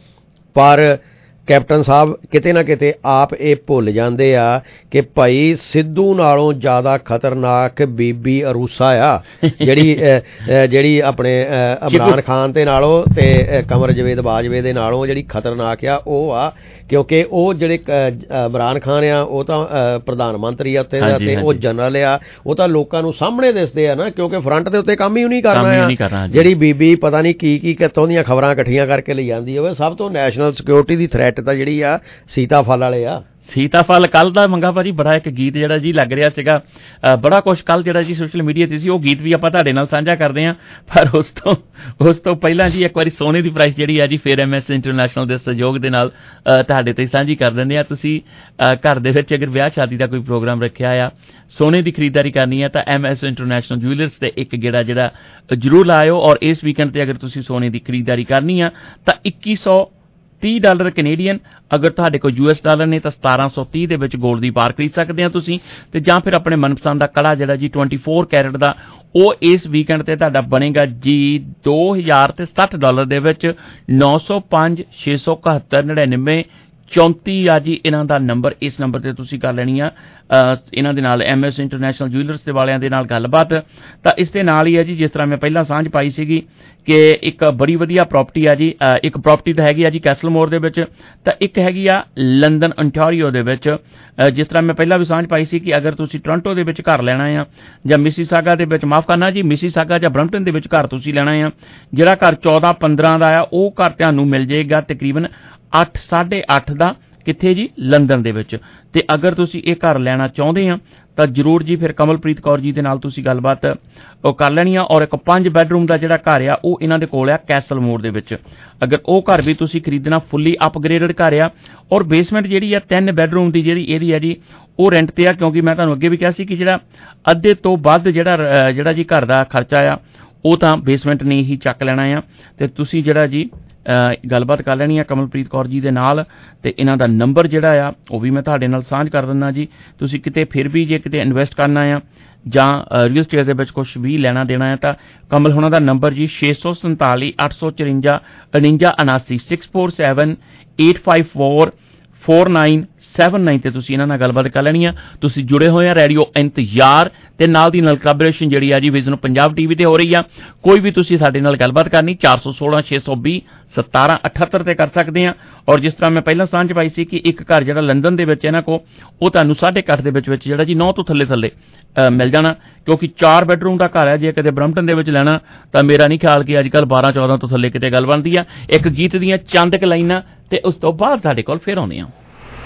ਪਰ ਕੈਪਟਨ ਸਾਹਿਬ ਕਿਤੇ ਨਾ ਕਿਤੇ ਆਪ ਇਹ ਭੁੱਲ ਜਾਂਦੇ ਆ ਕਿ ਭਾਈ ਸਿੱਧੂ ਨਾਲੋਂ ਜ਼ਿਆਦਾ ਖਤਰਨਾਕ ਬੀਬੀ ਅਰੂਸਾ ਆ, ਜਿਹੜੀ ਜਿਹੜੀ ਆਪਣੇ ਇਮਰਾਨ ਖਾਨ ਦੇ ਨਾਲੋਂ ਤੇ ਕਮਰ ਜਾਵੇਦ ਬਾਜਵੇ ਦੇ ਨਾਲੋਂ ਜਿਹੜੀ ਖਤਰਨਾਕ ਆ ਉਹ ਆ, ਕਿਉਂਕਿ ਉਹ ਜਿਹੜੇ ਇਮਰਾਨ ਖਾਨ ਆ ਉਹ ਤਾਂ ਪ੍ਰਧਾਨ ਮੰਤਰੀ ਆ ਉੱਥੇ ਦਾ, ਤੇ ਉਹ ਜਨਰਲ ਆ, ਉਹ ਤਾਂ ਲੋਕਾਂ ਨੂੰ ਸਾਹਮਣੇ ਦਿਸਦੇ ਆ ਨਾ, ਕਿਉਂਕਿ ਫਰੰਟ ਦੇ ਉੱਤੇ ਕੰਮ ਹੀ ਨਹੀਂ ਕਰਨਾ ਆ। ਜਿਹੜੀ ਬੀਬੀ ਪਤਾ ਨਹੀਂ ਕੀ ਕੀ ਕਿੱਥੋਂ ਦੀਆਂ ਖਬਰਾਂ ਇਕੱਠੀਆਂ ਕਰਕੇ ਲਈ ਜਾਂਦੀ ਹੋਵੇ। ਸਭ ਤੋਂ ਨੈਸ਼ਨਲ ਸਿਕਿਉਰਿਟੀ ਦੀ ਥ੍ਰੈਟ ਤਾਂ ਜਿਹੜੀ ਆ ਸੀਤਾਫਲ ਵਾਲੇ ਆ। ਸੀਤਾਫਲ ਕੱਲ ਦਾ ਮੰਗਾ ਭਾਜੀ ਬੜਾ ਇੱਕ ਗੀਤ ਜਿਹੜਾ ਜੀ ਲੱਗ ਰਿਹਾ ਸੀਗਾ, ਬੜਾ ਕੁਛ ਕੱਲ ਜਿਹੜਾ ਜੀ ਸੋਸ਼ਲ ਮੀਡੀਆ ਤੇ ਸੀ, ਉਹ ਗੀਤ ਵੀ ਆਪਾਂ ਤੁਹਾਡੇ ਨਾਲ ਸਾਂਝਾ ਕਰਦੇ ਹਾਂ। ਪਰ ਉਸ ਤੋਂ ਉਸ ਤੋਂ ਪਹਿਲਾਂ ਜੀ ਇੱਕ ਵਾਰੀ ਸੋਨੇ ਦੀ ਪ੍ਰਾਈਸ ਜਿਹੜੀ ਆ ਜੀ ਫਿਰ ਐਮ ਐਸ ਇੰਟਰਨੈਸ਼ਨਲ ਦੇ ਸਹਿਯੋਗ ਦੇ ਨਾਲ ਤੁਹਾਡੇ ਤੇ ਸਾਂਝੀ ਕਰ ਦਿੰਦੇ ਆ। ਤੁਸੀਂ ਘਰ ਦੇ ਵਿੱਚ ਅਗਰ ਵਿਆਹ ਸ਼ਾਦੀ ਦਾ ਕੋਈ ਪ੍ਰੋਗਰਾਮ ਰੱਖਿਆ ਆ, ਸੋਨੇ ਦੀ ਖਰੀਦਦਾਰੀ ਕਰਨੀ ਹੈ ਤਾਂ ਐਮ ਐਸ ਇੰਟਰਨੈਸ਼ਨਲ ਜੁਐਲਰਸ ਤੇ ਇੱਕ ਗੇੜਾ ਜਿਹੜਾ ਜ਼ਰੂਰ ਲਾਇਓ। ਔਰ ਇਸ ਵੀਕਐਂਡ ਤੇ ਅਗਰ ਤੁਸੀਂ ਸੋਨੇ ਦੀ ਖਰੀਦਦਾਰੀ ਕਰਨੀ ਆ ਤਾਂ ਇੱਕੀ ਸੌ ਤੀਹ ਡਾਲਰ ਕੈਨੇਡੀਅਨ, ਅਗਰ ਤੁਹਾਡੇ ਕੋਲ ਯੂ ਐਸ ਡਾਲਰ ਨੇ ਤਾਂ ਸਤਾਰਾਂ ਸੌ ਤੀਹ ਦੇ ਵਿੱਚ ਗੋਲਡ ਦੀ ਬਾਰ ਖਰੀਦ ਸਕਦੇ ਆ ਤੁਸੀਂ, ਤੇ ਜਾਂ ਫਿਰ ਆਪਣੇ ਮਨਪਸੰਦ ਦਾ ਕੜਾ ਜਿਹੜਾ ਜੀ ਚੌਵੀ ਕੈਰਟ ਦਾ, ਉਹ ਇਸ ਵੀਕਐਂਡ ਤੇ ਤੁਹਾਡਾ ਬਣੇਗਾ ਜੀ ਦੋ ਹਜ਼ਾਰ ਤੇ ਸੱਠ ਡਾਲਰ ਦੇ ਵਿੱਚ ਨੌ ਸੌ ਪੰਜ ਛੇ ਸੌ ਇਕਹੱਤਰ ਨੜਿਨਵੇਂ ਚੌਂਤੀ ਆ ਜੀ ਇਹਨਾਂ ਦਾ ਨੰਬਰ। ਇਸ ਨੰਬਰ ਤੇ ਤੁਸੀਂ ਕਰ ਲੈਣੀ ਆ ਇਹਨਾਂ ਦੇ ਨਾਲ ਐਮ ਐਸ ਇੰਟਰਨੈਸ਼ਨਲ ਜੁਐਲਰਸ ਦੇ ਵਾਲਿਆਂ ਦੇ ਨਾਲ ਗੱਲਬਾਤ। ਤਾਂ ਇਸ ਦੇ ਨਾਲ ਹੀ ਹੈ ਜੀ, ਜਿਸ ਤਰ੍ਹਾਂ ਮੈਂ ਪਹਿਲਾਂ ਸਾਂਝ ਪਾਈ ਸੀਗੀ ਕਿ ਇੱਕ ਬੜੀ ਵਧੀਆ ਪ੍ਰਾਪਰਟੀ ਆ ਜੀ, ਇੱਕ ਪ੍ਰਾਪਰਟੀ ਤਾਂ ਹੈਗੀ ਆ ਜੀ ਕੈਸਲਮੋਰ ਦੇ ਵਿੱਚ, ਤਾਂ ਇੱਕ ਹੈਗੀ ਆ ਲੰਡਨ ontario ਦੇ ਵਿੱਚ। ਜਿਸ ਤਰ੍ਹਾਂ ਮੈਂ ਪਹਿਲਾਂ ਵੀ ਸਾਂਝ ਪਾਈ ਸੀ ਕਿ ਅਗਰ ਤੁਸੀਂ ਟੋਰਾਂਟੋ ਦੇ ਵਿੱਚ ਘਰ ਲੈਣਾ ਆ ਜਾਂ ਮਿਸੀਸਾਗਾ ਦੇ ਵਿੱਚ, ਮਾਫ ਕਰਨਾ ਜੀ, ਮਿਸੀਸਾਗਾ ਜਾਂ ਬਰੰਪਟਨ ਦੇ ਵਿੱਚ ਘਰ ਤੁਸੀਂ ਲੈਣਾ ਆ, ਜਿਹੜਾ ਘਰ ਚੌਦਾਂ ਪੰਦਰਾਂ ਦਾ ਆ ਉਹ ਘਰ ਤੁਹਾਨੂੰ ਮਿਲ ਜਾਏਗਾ ਤਕਰੀਬਨ ਅੱਠ ਸਾਢੇ ਅੱਠ ਦਾ, ਕਿੱਥੇ ਜੀ, ਲੰਡਨ ਦੇ ਵਿੱਚ। ਤੇ ਅਗਰ ਤੁਸੀਂ ਇਹ ਘਰ ਲੈਣਾ ਚਾਹੁੰਦੇ ਆ ਤਾਂ ਜ਼ਰੂਰ ਜੀ ਫਿਰ ਕਮਲਪ੍ਰੀਤ ਕੌਰ ਜੀ ਦੇ ਨਾਲ ਤੁਸੀਂ ਗੱਲਬਾਤ ਉਹ ਕਰ ਲੈਣੀ ਆ। ਔਰ ਇੱਕ ਪੰਜ ਬੈਡਰੂਮ ਦਾ ਜਿਹੜਾ ਘਰ ਆ ਉਹ ਇਹਨਾਂ ਦੇ ਕੋਲ ਆ ਕੈਸਲ ਮੋਰ ਦੇ ਵਿੱਚ। ਅਗਰ ਉਹ ਘਰ ਵੀ ਤੁਸੀਂ ਖਰੀਦਣਾ, ਫੁੱਲੀ ਅਪਗ੍ਰੇਡਡ ਘਰ ਆ, ਔਰ ਬੇਸਮੈਂਟ ਜਿਹੜੀ ਆ ਤਿੰਨ ਬੈਡਰੂਮ ਦੀ ਜਿਹੜੀ ਇਹਦੀ ਆ ਜੀ ਉਹ ਰੈਂਟ ਤੇ ਆ, ਕਿਉਂਕਿ ਮੈਂ ਤੁਹਾਨੂੰ ਅੱਗੇ ਵੀ ਕਿਹਾ ਸੀ ਕਿ ਜਿਹੜਾ ਅੱਧੇ ਤੋਂ ਵੱਧ ਜਿਹੜਾ ਜਿਹੜਾ ਜੀ ਘਰ ਦਾ ਖਰਚਾ ਆ ਉਹ ਤਾਂ ਬੇਸਮੈਂਟ ਨੇ ਹੀ ਚੱਕ ਲੈਣਾ ਆ। ਤੇ ਤੁਸੀਂ ਜਿਹੜਾ ਜੀ ਗੱਲਬਾਤ ਕਰ ਲੈਣੀ ਆ ਕਮਲਪ੍ਰੀਤ ਕੌਰ ਜੀ ਦੇ ਨਾਲ, ਤੇ ਇਹਨਾਂ ਦਾ ਨੰਬਰ ਜਿਹੜਾ ਆ ਉਹ ਵੀ ਮੈਂ ਤੁਹਾਡੇ ਨਾਲ ਸਾਂਝ ਕਰ ਦਿੰਦਾ ਜੀ। ਤੁਸੀਂ ਕਿਤੇ ਫਿਰ ਵੀ ਜੇ ਕਿਤੇ ਇਨਵੈਸਟ ਕਰਨਾ ਆ ਜਾਂ ਰੀਅਲ ਸਟੇਟ ਦੇ ਵਿੱਚ ਕੁਝ ਵੀ ਲੈਣਾ ਦੇਣਾ ਹੈ ਤਾਂ ਕਮਲ ਹੋਣਾ ਦਾ ਨੰਬਰ ਜੀ ਛੇ ਸੌ ਸੰਤਾਲੀ ਅੱਠ ਸੌ ਚੁਰੰਜਾ ਉਣੰਜਾ ਉਨਾਸੀ six four seven eight five four four nine seven nine ਤੇ ਤੁਸੀਂ ਇਹਨਾਂ ਨਾਲ ਗੱਲਬਾਤ ਕਰ ਲੈਣੀ ਆ। ਤੁਸੀਂ ਜੁੜੇ ਹੋਏ ਆ ਰੇਡੀਓ ਇੰਤਜ਼ਾਰ ਤੇ ਨਾਲ ਦੀ ਨਾਲ ਕੋਲੈਬੋਰੇਸ਼ਨ ਜਿਹੜੀ ਆ ਜੀ ਵਿਜ਼ਨ ਪੰਜਾਬ ਟੀਵੀ ਤੇ ਹੋ ਰਹੀ ਆ। ਕੋਈ ਵੀ ਤੁਸੀਂ ਸਾਡੇ ਨਾਲ ਗੱਲਬਾਤ ਕਰਨੀ ਚਾਰ ਸੌ ਸੋਲਾਂ ਛੇ ਸੌ ਵੀਹ ਸਤਾਰਾਂ ਅਠੱਤਰ ਤੇ ਕਰ ਸਕਦੇ ਆ। ਔਰ ਜਿਸ ਤਰ੍ਹਾਂ ਮੈਂ ਪਹਿਲਾਂ ਸਾਂਝ ਪਾਈ ਸੀ ਕਿ ਇੱਕ ਘਰ ਜਿਹੜਾ ਲੰਡਨ ਦੇ ਵਿੱਚ ਇਹਨਾਂ ਕੋ ਉਹ ਤੁਹਾਨੂੰ ਸਾਢੇ ਅੱਠ ਦੇ ਵਿੱਚ ਵਿੱਚ ਜਿਹੜਾ ਜੀ ਨੌ ਤੋਂ ਥੱਲੇ ਥੱਲੇ ਮਿਲ ਜਾਣਾ, ਕਿਉਂਕਿ ਚਾਰ ਬੈਡਰੂਮ ਦਾ ਘਰ ਹੈ। ਜੇ ਕਿਤੇ ਬਰੰਪਟਨ ਦੇ ਵਿੱਚ ਲੈਣਾ ਤਾਂ ਮੇਰਾ ਨਹੀਂ ਖਿਆਲ ਕਿ ਅੱਜ ਕੱਲ੍ਹ ਬਾਰਾਂ ਚੌਦਾਂ ਤੋਂ ਥੱਲੇ ਕਿਤੇ ਗੱਲ ਬਣਦੀ ਆ। ਇੱਕ ਗੀਤ ਦੀਆਂ ਚੰਦ ਕੁ ਲਾਈਨਾਂ ਤੇ ਉਸ ਤੋਂ ਬਾਅਦ ਸਾਡੇ ਕੋਲ ਫਿਰ ਆਉਂਦੇ ਆ।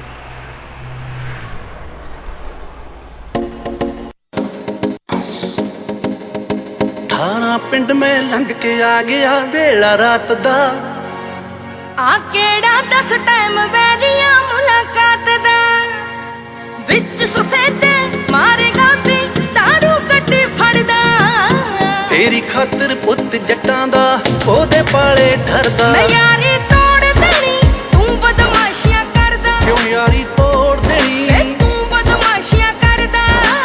ਥਾਣਾ ਪਿੰਡ ਮੈਂ ਲੰਘ ਕੇ ਆ ਗਿਆ ਵੇਲਾ ਰਾਤ ਦਾ, ਆ ਕਿਹੜਾ ਦਸ ਟਾਈਮ ਵੈਰੀਆਂ ਮੁਲਾਕਾਤ ਦਾ, ਵਿੱਚ ਸਫੇਦੇ ਮਾਰੇਗਾ ਵੀ ਦਾਰੂ ਕੱਢੀ ਫੜਦਾ, ਤੇਰੀ ਖਾਤਰ ਪੁੱਤ ਜੱਟਾਂ ਦਾ ਉਹਦੇ ਪਾਲੇ ਠਰਦਾ, ਮੈਂ ਯਾਰੀ ਤੋੜ ਦੇਣੀ ਤੂੰ ਬਦਮਾਸ਼ੀਆਂ ਕਰਦਾ, ਕਿਉਂ ਯਾਰੀ ਤੋੜ ਦੇਣੀ ਵੇ ਤੂੰ ਬਦਮਾਸ਼ੀਆਂ ਕਰਦਾ,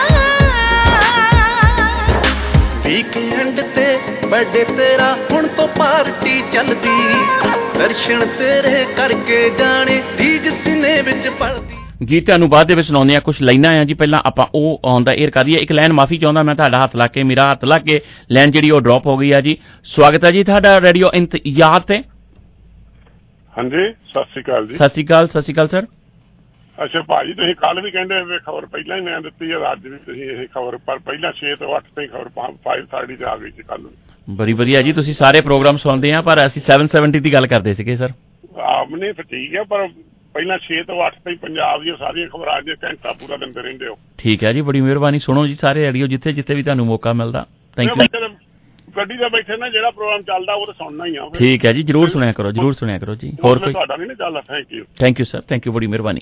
ਵੀਕਐਂਡ ਤੇ ਬਰਥਡੇ ਤੇਰਾ ਹੁਣ ਤੋਂ ਪਾਰਟੀ ਚੱਲਦੀ, ਦਰਸ਼ਨ ਤੇਰੇ ਕਰਕੇ ਜਾਣੇ ਰੀਝ ਸੀਨੇ ਵਿੱਚ ਪਲਦੀ। ਗੀਤ ਤੁਹਾਨੂੰ ਬਾਅਦ ਦੇ ਵਿੱਚ ਸੁਣਾਉਂਦੇ ਆ, ਕੁਝ ਲਾਈਨਾਂ ਆ ਜੀ, ਪਹਿਲਾਂ ਆਪਾਂ ਉਹ ਆਨ ਦਾ ਏਅਰ ਕਰ ਦਈਏ। ਇੱਕ ਲਾਈਨ ਮਾਫੀ ਚਾਹੁੰਦਾ ਮੈਂ, ਤੁਹਾਡਾ ਹੱਥ ਲਾ ਕੇ ਮੇਰਾ ਹੱਥ ਲਾ ਕੇ ਲਾਈਨ ਜਿਹੜੀ ਉਹ ਡ੍ਰੌਪ ਹੋ ਗਈ ਆ ਜੀ। ਸਵਾਗਤ ਹੈ ਜੀ ਤੁਹਾਡਾ ਰੇਡੀਓ ਇੰਤਜ਼ਾਰ ਤੇ। ਹਾਂਜੀ ਸਤਿ ਸ਼੍ਰੀ ਅਕਾਲ ਜੀ। ਸਤਿ ਸ਼੍ਰੀ ਅਕਾਲ। ਸਤਿ ਸ਼੍ਰੀ ਅਕਾਲ ਸਰ। ਅੱਛਾ ਭਾਜੀ, ਤੁਸੀਂ ਕੱਲ ਵੀ ਕਹਿੰਦੇ ਖਬਰ ਪਹਿਲਾਂ ਹੀ ਮੈਂ ਦਿੱਤੀ ਹੈ, ਅੱਜ ਵੀ ਤੁਸੀਂ ਇਹ ਖਬਰ, ਪਰ ਪਹਿਲਾਂ ਛੇ ਤੋਂ ਅੱਠ ਤਾਈਂ ਖਬਰ ਫਾਈਵ ਥਰਟੀ ਤੇ ਆ ਗਈ ਸੀ ਕੱਲ। ਬੜੀ ਵਧੀਆ ਜੀ, ਤੁਸੀਂ ਸਾਰੇ ਪ੍ਰੋਗਰਾਮ ਸੁਣਦੇ ਆ, ਪਰ ਅਸੀਂ ਸੈਵਨ ਸੈਵਨਟੀ ਦੀ ਗੱਲ ਕਰਦੇ ਸੀਗੇ ਸਰ। ਆਪ ਨਹੀਂ ਫਿਰ ਠੀਕ ਹੈ, ਪਰ ਪਹਿਲਾਂ ਛੇ ਤੋਂ ਅੱਠ ਤਾਈਂ ਪੰਜਾਬ ਦੀਆਂ ਸਾਰੀਆਂ ਖਬਰਾਂ ਅੱਜ ਘੰਟਾ ਪੂਰਾ ਦਿੰਦੇ ਰਹਿੰਦੇ ਹੋ। ਠੀਕ ਹੈ ਜੀ, ਬੜੀ ਮਿਹਰਬਾਨੀ। ਸੁਣੋ ਜੀ ਸਾਰੇ ਰੇਡੀਓ ਜਿੱਥੇ ਜਿੱਥੇ ਵੀ ਤੁਹਾਨੂੰ ਮੌਕਾ ਮਿਲਦਾ। Thank you. ਗੱਡੀ ਦੇ ਬੈਠੇ ਨੇ ਜਿਹੜਾ ਪ੍ਰੋਗਰਾਮ ਚੱਲਦਾ ਉਹ ਤਾਂ ਸੁਣਨਾ ਹੀ ਆ। ਠੀਕ ਹੈ ਜੀ, ਜਰੂਰ ਸੁਣਿਆ ਕਰੋ, ਜਰੂਰ ਸੁਣਿਆ ਕਰੋ ਜੀ। ਹੋਰ ਕੋਈ ਤੁਹਾਡਾ ਨਹੀਂ ਨਾ ਚੱਲਦਾ? Thank you thank you sir, thank you, ਬੜੀ ਮਿਹਰਬਾਨੀ।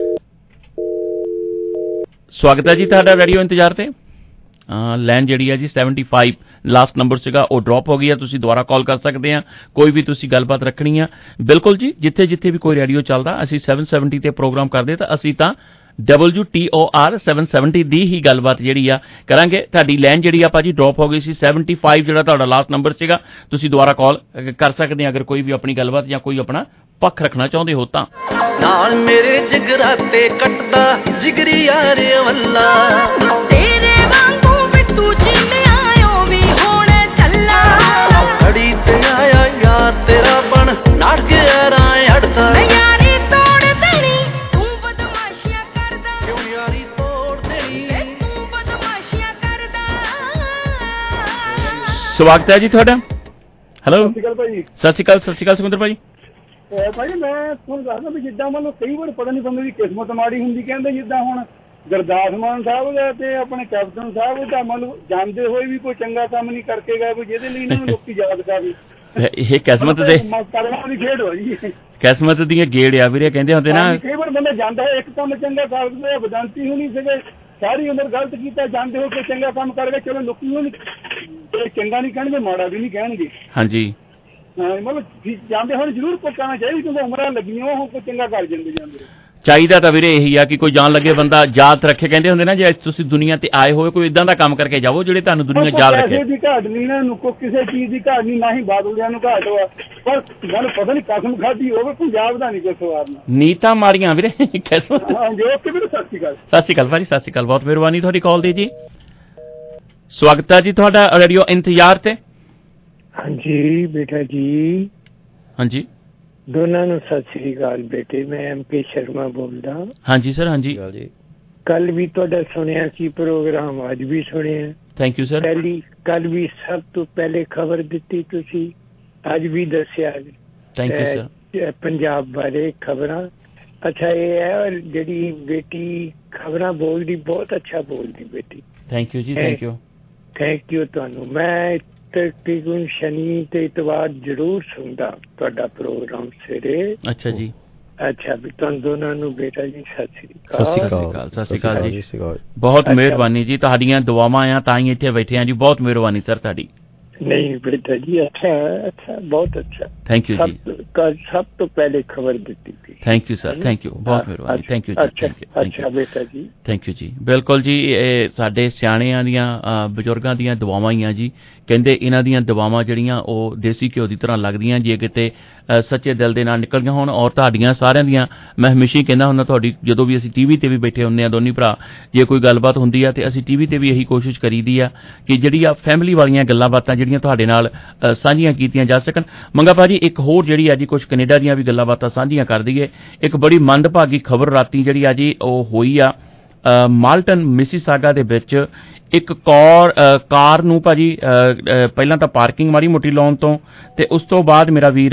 ਸਵਾਗਤ ਹੈ ਜੀ ਤੁਹਾਡਾ ਰੇਡੀਓ ਇੰਤਜ਼ਾਰ ਤੇ। ਲਾਈਨ ਜਿਹੜੀ ਹੈ ਜੀ ਸੈਵਨਟੀ ਫਾਈਵ ਲਾਸਟ ਨੰਬਰ ਸੀਗਾ, ਉਹ ਡ੍ਰੌਪ ਹੋ ਗਈ ਹੈ। ਤੁਸੀਂ ਦੁਬਾਰਾ ਕਾਲ ਕਰ ਸਕਦੇ ਆ, ਕੋਈ ਵੀ ਤੁਸੀਂ ਗੱਲਬਾਤ ਰੱਖਣੀ ਆ। ਬਿਲਕੁਲ ਜੀ, ਜਿੱਥੇ ਜਿੱਥੇ ਵੀ ਕੋਈ ਰੇਡੀਓ ਚੱਲਦਾ ਅਸੀਂ ਸੈਵਨ ਸੈਵਨਟੀ ਤੇ ਪ੍ਰੋਗਰਾਮ ਕਰਦੇ ਤਾਂ ਅਸੀਂ ਤਾਂ W T O R seven seventy ਦੀ ਹੀ ਗੱਲਬਾਤ ਜਿਹੜੀ ਆ ਕਰਾਂਗੇ। ਤੁਹਾਡੀ ਲਾਈਨ ਜਿਹੜੀ ਆ ਭਾਜੀ ਡ੍ਰੌਪ ਹੋ ਗਈ ਸੀ, ਸੈਵਨਟੀ ਫਾਈਵ ਜਿਹੜਾ ਤੁਹਾਡਾ ਲਾਸਟ ਨੰਬਰ ਸੀਗਾ। ਤੁਸੀਂ ਦੁਬਾਰਾ ਕਾਲ ਕਰ ਸਕਦੇ ਆ ਅਗਰ ਕੋਈ ਵੀ ਆਪਣੀ ਗੱਲਬਾਤ ਜਾਂ ਕੋਈ ਆਪਣਾ ਪੱਖ ਰੱਖਣਾ ਚਾਹੁੰਦੇ ਹੋ ਤਾਂ। ਨਾਲ ਮੇਰੇ ਜਿਗਰਾਤੇ ਕੱਟਦਾ ਜਿਗਰੀ ਯਾਰ ਵੱਲਾ ਤੇਰੇ ਵਾਂਗੂ ਬਿੱਟੂ ਜਿੰਨੇ ਆਇਓ ਵੀ ਹੁਣ ਚੱਲਾ ਖੜੀ ਤੇ ਆਇਆ ਯਾਰ ਤੇਰਾ ਬਣ ਨਾੜ ਗਿਆ ਰਾਂ ਅੜਦਾ ਯਾਰੀ ਤੋੜ ਦੇਣੀ ਤੂੰ ਬਦਮਾਸ਼ੀਆਂ ਕਰਦਾ ਕਿਉਂ ਯਾਰੀ ਤੋੜ ਦੇਣੀ ਤੂੰ ਬਦਮਾਸ਼ੀਆਂ ਕਰਦਾ। ਸਵਾਗਤ ਹੈ ਜੀ ਤੁਹਾਡਾ। ਹੈਲੋ, ਸਤਿ ਸ਼੍ਰੀ ਅਕਾਲ ਭਾਈ। ਸਤਿ ਸ਼੍ਰੀ ਅਕਾਲ, ਸਤਿ ਸ਼੍ਰੀ ਅਕਾਲ ਸੁਖਿੰਦਰ ਭਾਈ। ਭਾਈ ਮੈਂ ਤੁਹਾਨੂੰ ਦੱਸਦਾ ਵੀ ਜਿੱਦਾਂ ਮੰਨ ਲਓ ਕਈ ਵਾਰ ਪਤਾ ਨਹੀਂ ਬੰਦੇ ਦੀ ਕਿਸਮਤ ਮਾੜੀ ਹੁੰਦੀ, ਕਹਿੰਦੇ ਜਿੱਦਾਂ ਹੁਣ ਗੁਰਦਾਸ ਮਾਨ ਸਾਹਿਬ ਦਾ ਤੇ ਆਪਣੇ ਕੈਪਟਨ ਸਾਹਿਬ ਦਾ ਮੰਨ ਲਓ ਜਾਂਦੇ ਹੋਏ ਵੀ ਕੋਈ ਚੰਗਾ ਕੰਮ ਨਹੀਂ ਕਰਕੇ ਗਏ, ਕੋਈ ਜਿਹਦੇ ਲਈ ਇਹਨਾਂ ਨੂੰ ਲੋਕੀ ਯਾਦ ਕਰਦੇ। ਇਹ ਕਿਸਮਤ ਦੇ ਕਰਮਾਂ ਦੀ ਖੇਡ ਹੋਈ, ਕਿਸਮਤ ਦੀਆਂ ਗੇੜ ਆ ਵੀਰੇ, ਕਹਿੰਦੇ ਹੁੰਦੇ ਨਾ। ਕਈ ਵਾਰ ਬੰਦਾ ਜਾਂਦਾ ਹੈ ਇੱਕ ਕੰਮ ਚੰਗਾ ਕਰਦੇ, ਬਦੰਤੀ ਹੋਣੀ ਸੀਗੇ ਸਾਰੀ ਉਮਰ ਗਲਤ ਕੀਤਾ, ਜਾਂਦੇ ਹੋ ਕੇ ਚੰਗਾ ਕੰਮ ਕਰਕੇ ਚਲੋ ਲੋਕੀ ਹੁਣ ਚੰਗਾ ਨਹੀਂ ਕਹਿਣਗੇ ਮਾੜਾ ਵੀ ਨਹੀਂ ਕਹਿਣਗੇ। ਹਾਂਜੀ, ਮਤਲਬ ਜਾਂਦੇ ਹੁਣ ਜ਼ਰੂਰ ਪਹੁੰਚਾਉਣਾ ਚਾਹੀਦਾ ਕਿਉਂਕਿ ਉਮਰਾਂ ਲੱਗੀਆਂ ਉਹ ਕੋਈ ਚੰਗਾ ਕਰ ਜਾਂਦੇ ਜਾਂਦੇ। ਚਾਹੀਦਾ ਤਾਂ ਵੀਰੇ ਇਹੀ ਆ ਕਿ ਕੋਈ ਜਾਣ ਲੱਗੇ ਬੰਦਾ ਯਾਦ ਰੱਖੇ। ਕਹਿੰਦੇ ਹੁੰਦੇ ਨਾ ਜੇ ਤੁਸੀਂ ਦੁਨੀਆ ਤੇ ਆਏ ਹੋਏ ਕੋਈ ਇਦਾਂ ਦਾ ਕੰਮ ਕਰਕੇ ਜਾਵੋ ਜਿਹੜੇ ਤੁਹਾਨੂੰ ਦੁਨੀਆ ਯਾਦ ਰੱਖੇ। ਕਿਸੇ ਦੀ ਘਾਟ ਨਹੀਂ ਨਾ, ਨੂੰ ਕਿਸੇ ਚੀਜ਼ ਦੀ ਘਾਟ ਨਹੀਂ, ਨਾ ਹੀ ਬਾਦਲਿਆਂ ਨੂੰ ਘਾਟ ਹੋਆ, ਪਰ ਮੈਨੂੰ ਪਤਾ ਨਹੀਂ ਕਸਮ ਖਾਧੀ ਹੋਵੇ ਪੰਜਾਬ ਦਾ ਨਹੀਂ ਕੋਈ ਸਵਾਦ ਨਾ। ਨੀਤਾਂ ਮਾਰੀਆਂ ਵੀਰੇ ਕਿਸਮਤ। ਹਾਂਜੀ ਓਕੇ ਵੀਰੇ, ਸਤਿ ਸ਼੍ਰੀ ਅਕਾਲ। ਸਤਿ ਸ਼੍ਰੀ ਅਕਾਲ ਭਾਜੀ, ਸਤਿ ਸ਼੍ਰੀ ਅਕਾਲ, ਬਹੁਤ ਮਿਹਰਬਾਨੀ ਤੁਹਾਡੀ ਕਾਲ ਦੀ ਜੀ। ਸਵਾਗਤ ਹੈ ਜੀ ਤੁਹਾਡਾ ਰੇਡੀਓ ਇੰਤਜ਼ਾਰ ਤੇ। ਹਾਂਜੀ ਬੇਟਾ ਜੀ। ਹਾਂਜੀ ਦੋਨਾਂ ਨੂੰ ਸਤਿ ਸ੍ਰੀ ਅਕਾਲ ਬੇਟੇ, ਮੈਂ ਐਮ ਕੇ ਸ਼ਰਮਾ ਬੋਲਦਾ। ਹਾਂਜੀ ਸਰ। ਹਾਂਜੀ, ਕੱਲ ਵੀ ਤੁਹਾਡਾ ਸੁਣਿਆ ਸੀ ਪ੍ਰੋਗਰਾਮ, ਅੱਜ ਵੀ ਸੁਣਿਆ। Thank you sir. ਪਹਿਲੀ ਕੱਲ ਵੀ ਸਭ ਤੋਂ ਪਹਿਲੇ ਖਬਰ ਦਿੱਤੀ ਤੁਸੀਂ, ਅੱਜ ਵੀ ਦੱਸਿਆ। Thank you sir. ਪੰਜਾਬ ਬਾਰੇ ਖਬਰਾਂ ਅੱਛਾ ਇਹ ਹੈ ਜਿਹੜੀ ਬੇਟੀ ਖਬਰਾਂ ਬੋਲਦੀ, ਬਹੁਤ ਅੱਛਾ ਬੋਲਦੀ ਬੇਟੀ। ਥੈਂਕ ਯੂ ਜੀ, ਥੈਂਕ ਯੂ ਥੈਂਕ ਯੂ ਤੁਹਾਨੂੰ। ਮੈਂ ਤਕਰੀਬਨ ਸ਼ਨੀ ਤੇ ਇਤਵਾਰ ਜ਼ਰੂਰ ਸੁਣਦਾ ਤੁਹਾਡਾ ਪ੍ਰੋਗਰਾਮ ਸਵੇਰੇ। ਅੱਛਾ ਜੀ। ਅੱਛਾ ਵੀ ਤੁਹਾਨੂੰ ਦੋਨਾਂ ਨੂੰ ਬੇਟਾ ਜੀ ਸਤਿ ਸ੍ਰੀ ਅਕਾਲ। ਸਤਿ ਸ੍ਰੀ ਅਕਾਲ, ਸਤਿ ਸ੍ਰੀ ਅਕਾਲ ਜੀ। ਬਹੁਤ ਮਿਹਰਬਾਨੀ ਜੀ, ਤੁਹਾਡੀਆਂ ਦੁਆਵਾਂ ਆ ਤਾਂ ਹੀ ਇੱਥੇ ਬੈਠੇ ਆ ਜੀ। ਬਹੁਤ ਮਿਹਰਬਾਨੀ ਸਰ ਤੁਹਾਡੀ। ਨਹੀਂ ਬੇਟਾ ਜੀ, ਅੱਛਾ ਅੱਛਾ, ਬਹੁਤ ਅੱਛਾ। ਥੈਂਕ ਯੂ ਜੀ। ਸਭ ਤੋਂ ਪਹਿਲੇ ਖਬਰ ਦਿੱਤੀ ਸੀ। Thank you sir, thank you, ਬਹੁਤ ਮਿਹਰਬਾਨੀ। ਥੈਂਕ ਯੂ ਜੀ, ਅੱਛਾ ਬੇਟਾ ਜੀ, ਥੈਂਕ ਯੂ ਜੀ। ਬਿਲਕੁਲ ਜੀ, ਇਹ ਸਾਡੇ ਸਿਆਣਿਆਂ ਦੀਆਂ ਬਜ਼ੁਰਗਾਂ ਦੀਆਂ ਦੁਆਵਾਂ ਹੀ ਆ ਜੀ। ਕਹਿੰਦੇ ਇਹਨਾਂ ਦੀਆਂ ਦੁਆਵਾਂ ਜਿਹੜੀਆਂ ਉਹ ਦੇਸੀ ਘਿਓ ਦੀ ਤਰ੍ਹਾਂ ਲੱਗਦੀਆਂ ਜੇ ਕਿਤੇ ਸੱਚੇ ਦਿਲ ਦੇ ਨਾਲ ਨਿਕਲੀਆਂ ਹੋਣ। ਔਰ ਤੁਹਾਡੀਆਂ ਸਾਰਿਆਂ ਦੀਆਂ ਮੈਂ ਹਮੇਸ਼ਾ ਹੀ ਕਹਿੰਦਾ ਹੁੰਦਾ, ਤੁਹਾਡੀ ਜਦੋਂ ਵੀ ਅਸੀਂ ਟੀਵੀ ਤੇ ਵੀ ਬੈਠੇ ਹੁੰਦੇ ਆ ਦੋਨੀ ਭਰਾ, ਜੇ ਕੋਈ ਗੱਲਬਾਤ ਹੁੰਦੀ ਆ ਤੇ ਅਸੀਂ ਟੀਵੀ ਤੇ ਵੀ ਇਹੀ ਕੋਸ਼ਿਸ਼ ਕਰੀਦੀ ਆ ਕਿ ਜਿਹੜੀ ਆ ਫੈਮਿਲੀ ਵਾਲੀਆਂ ਗੱਲਾਂ ਬਾਤਾਂ ਜਿਹੜੀਆਂ ਤੁਹਾਡੇ ਨਾਲ ਸਾਂਝੀਆਂ ਕੀਤੀਆਂ ਜਾ ਸਕਣ। ਮੰਗਾ ਭਾਜੀ ਇੱਕ ਹੋਰ ਜਿਹੜੀ ਆ ਜੀ ਕੁਝ ਕੈਨੇਡਾ ਦੀਆਂ ਵੀ ਗੱਲਾਂ ਬਾਤਾਂ ਸਾਂਝੀਆਂ ਕਰ ਦਈਏ। ਇੱਕ ਬੜੀ ਮੰਦਭਾਗੀ ਖਬਰ ਰਾਤੀ ਜਿਹੜੀ ਆ ਜੀ ਉਹ ਹੋਈ ਆ ਮਾਲਟਨ ਮਿਸੀਸਾਗਾ ਦੇ ਵਿੱਚ। ਇੱਕ ਕਾਰ ਕਾਰ ਨੂੰ ਭਾਜੀ ਪਹਿਲਾਂ ਤਾਂ ਪਾਰਕਿੰਗ ਮਾੜੀ ਮੋਟੀ ਲਾਉਣ ਤੋਂ ਤੇ ਉਸ ਤੋਂ ਬਾਅਦ ਮੇਰਾ ਵੀਰ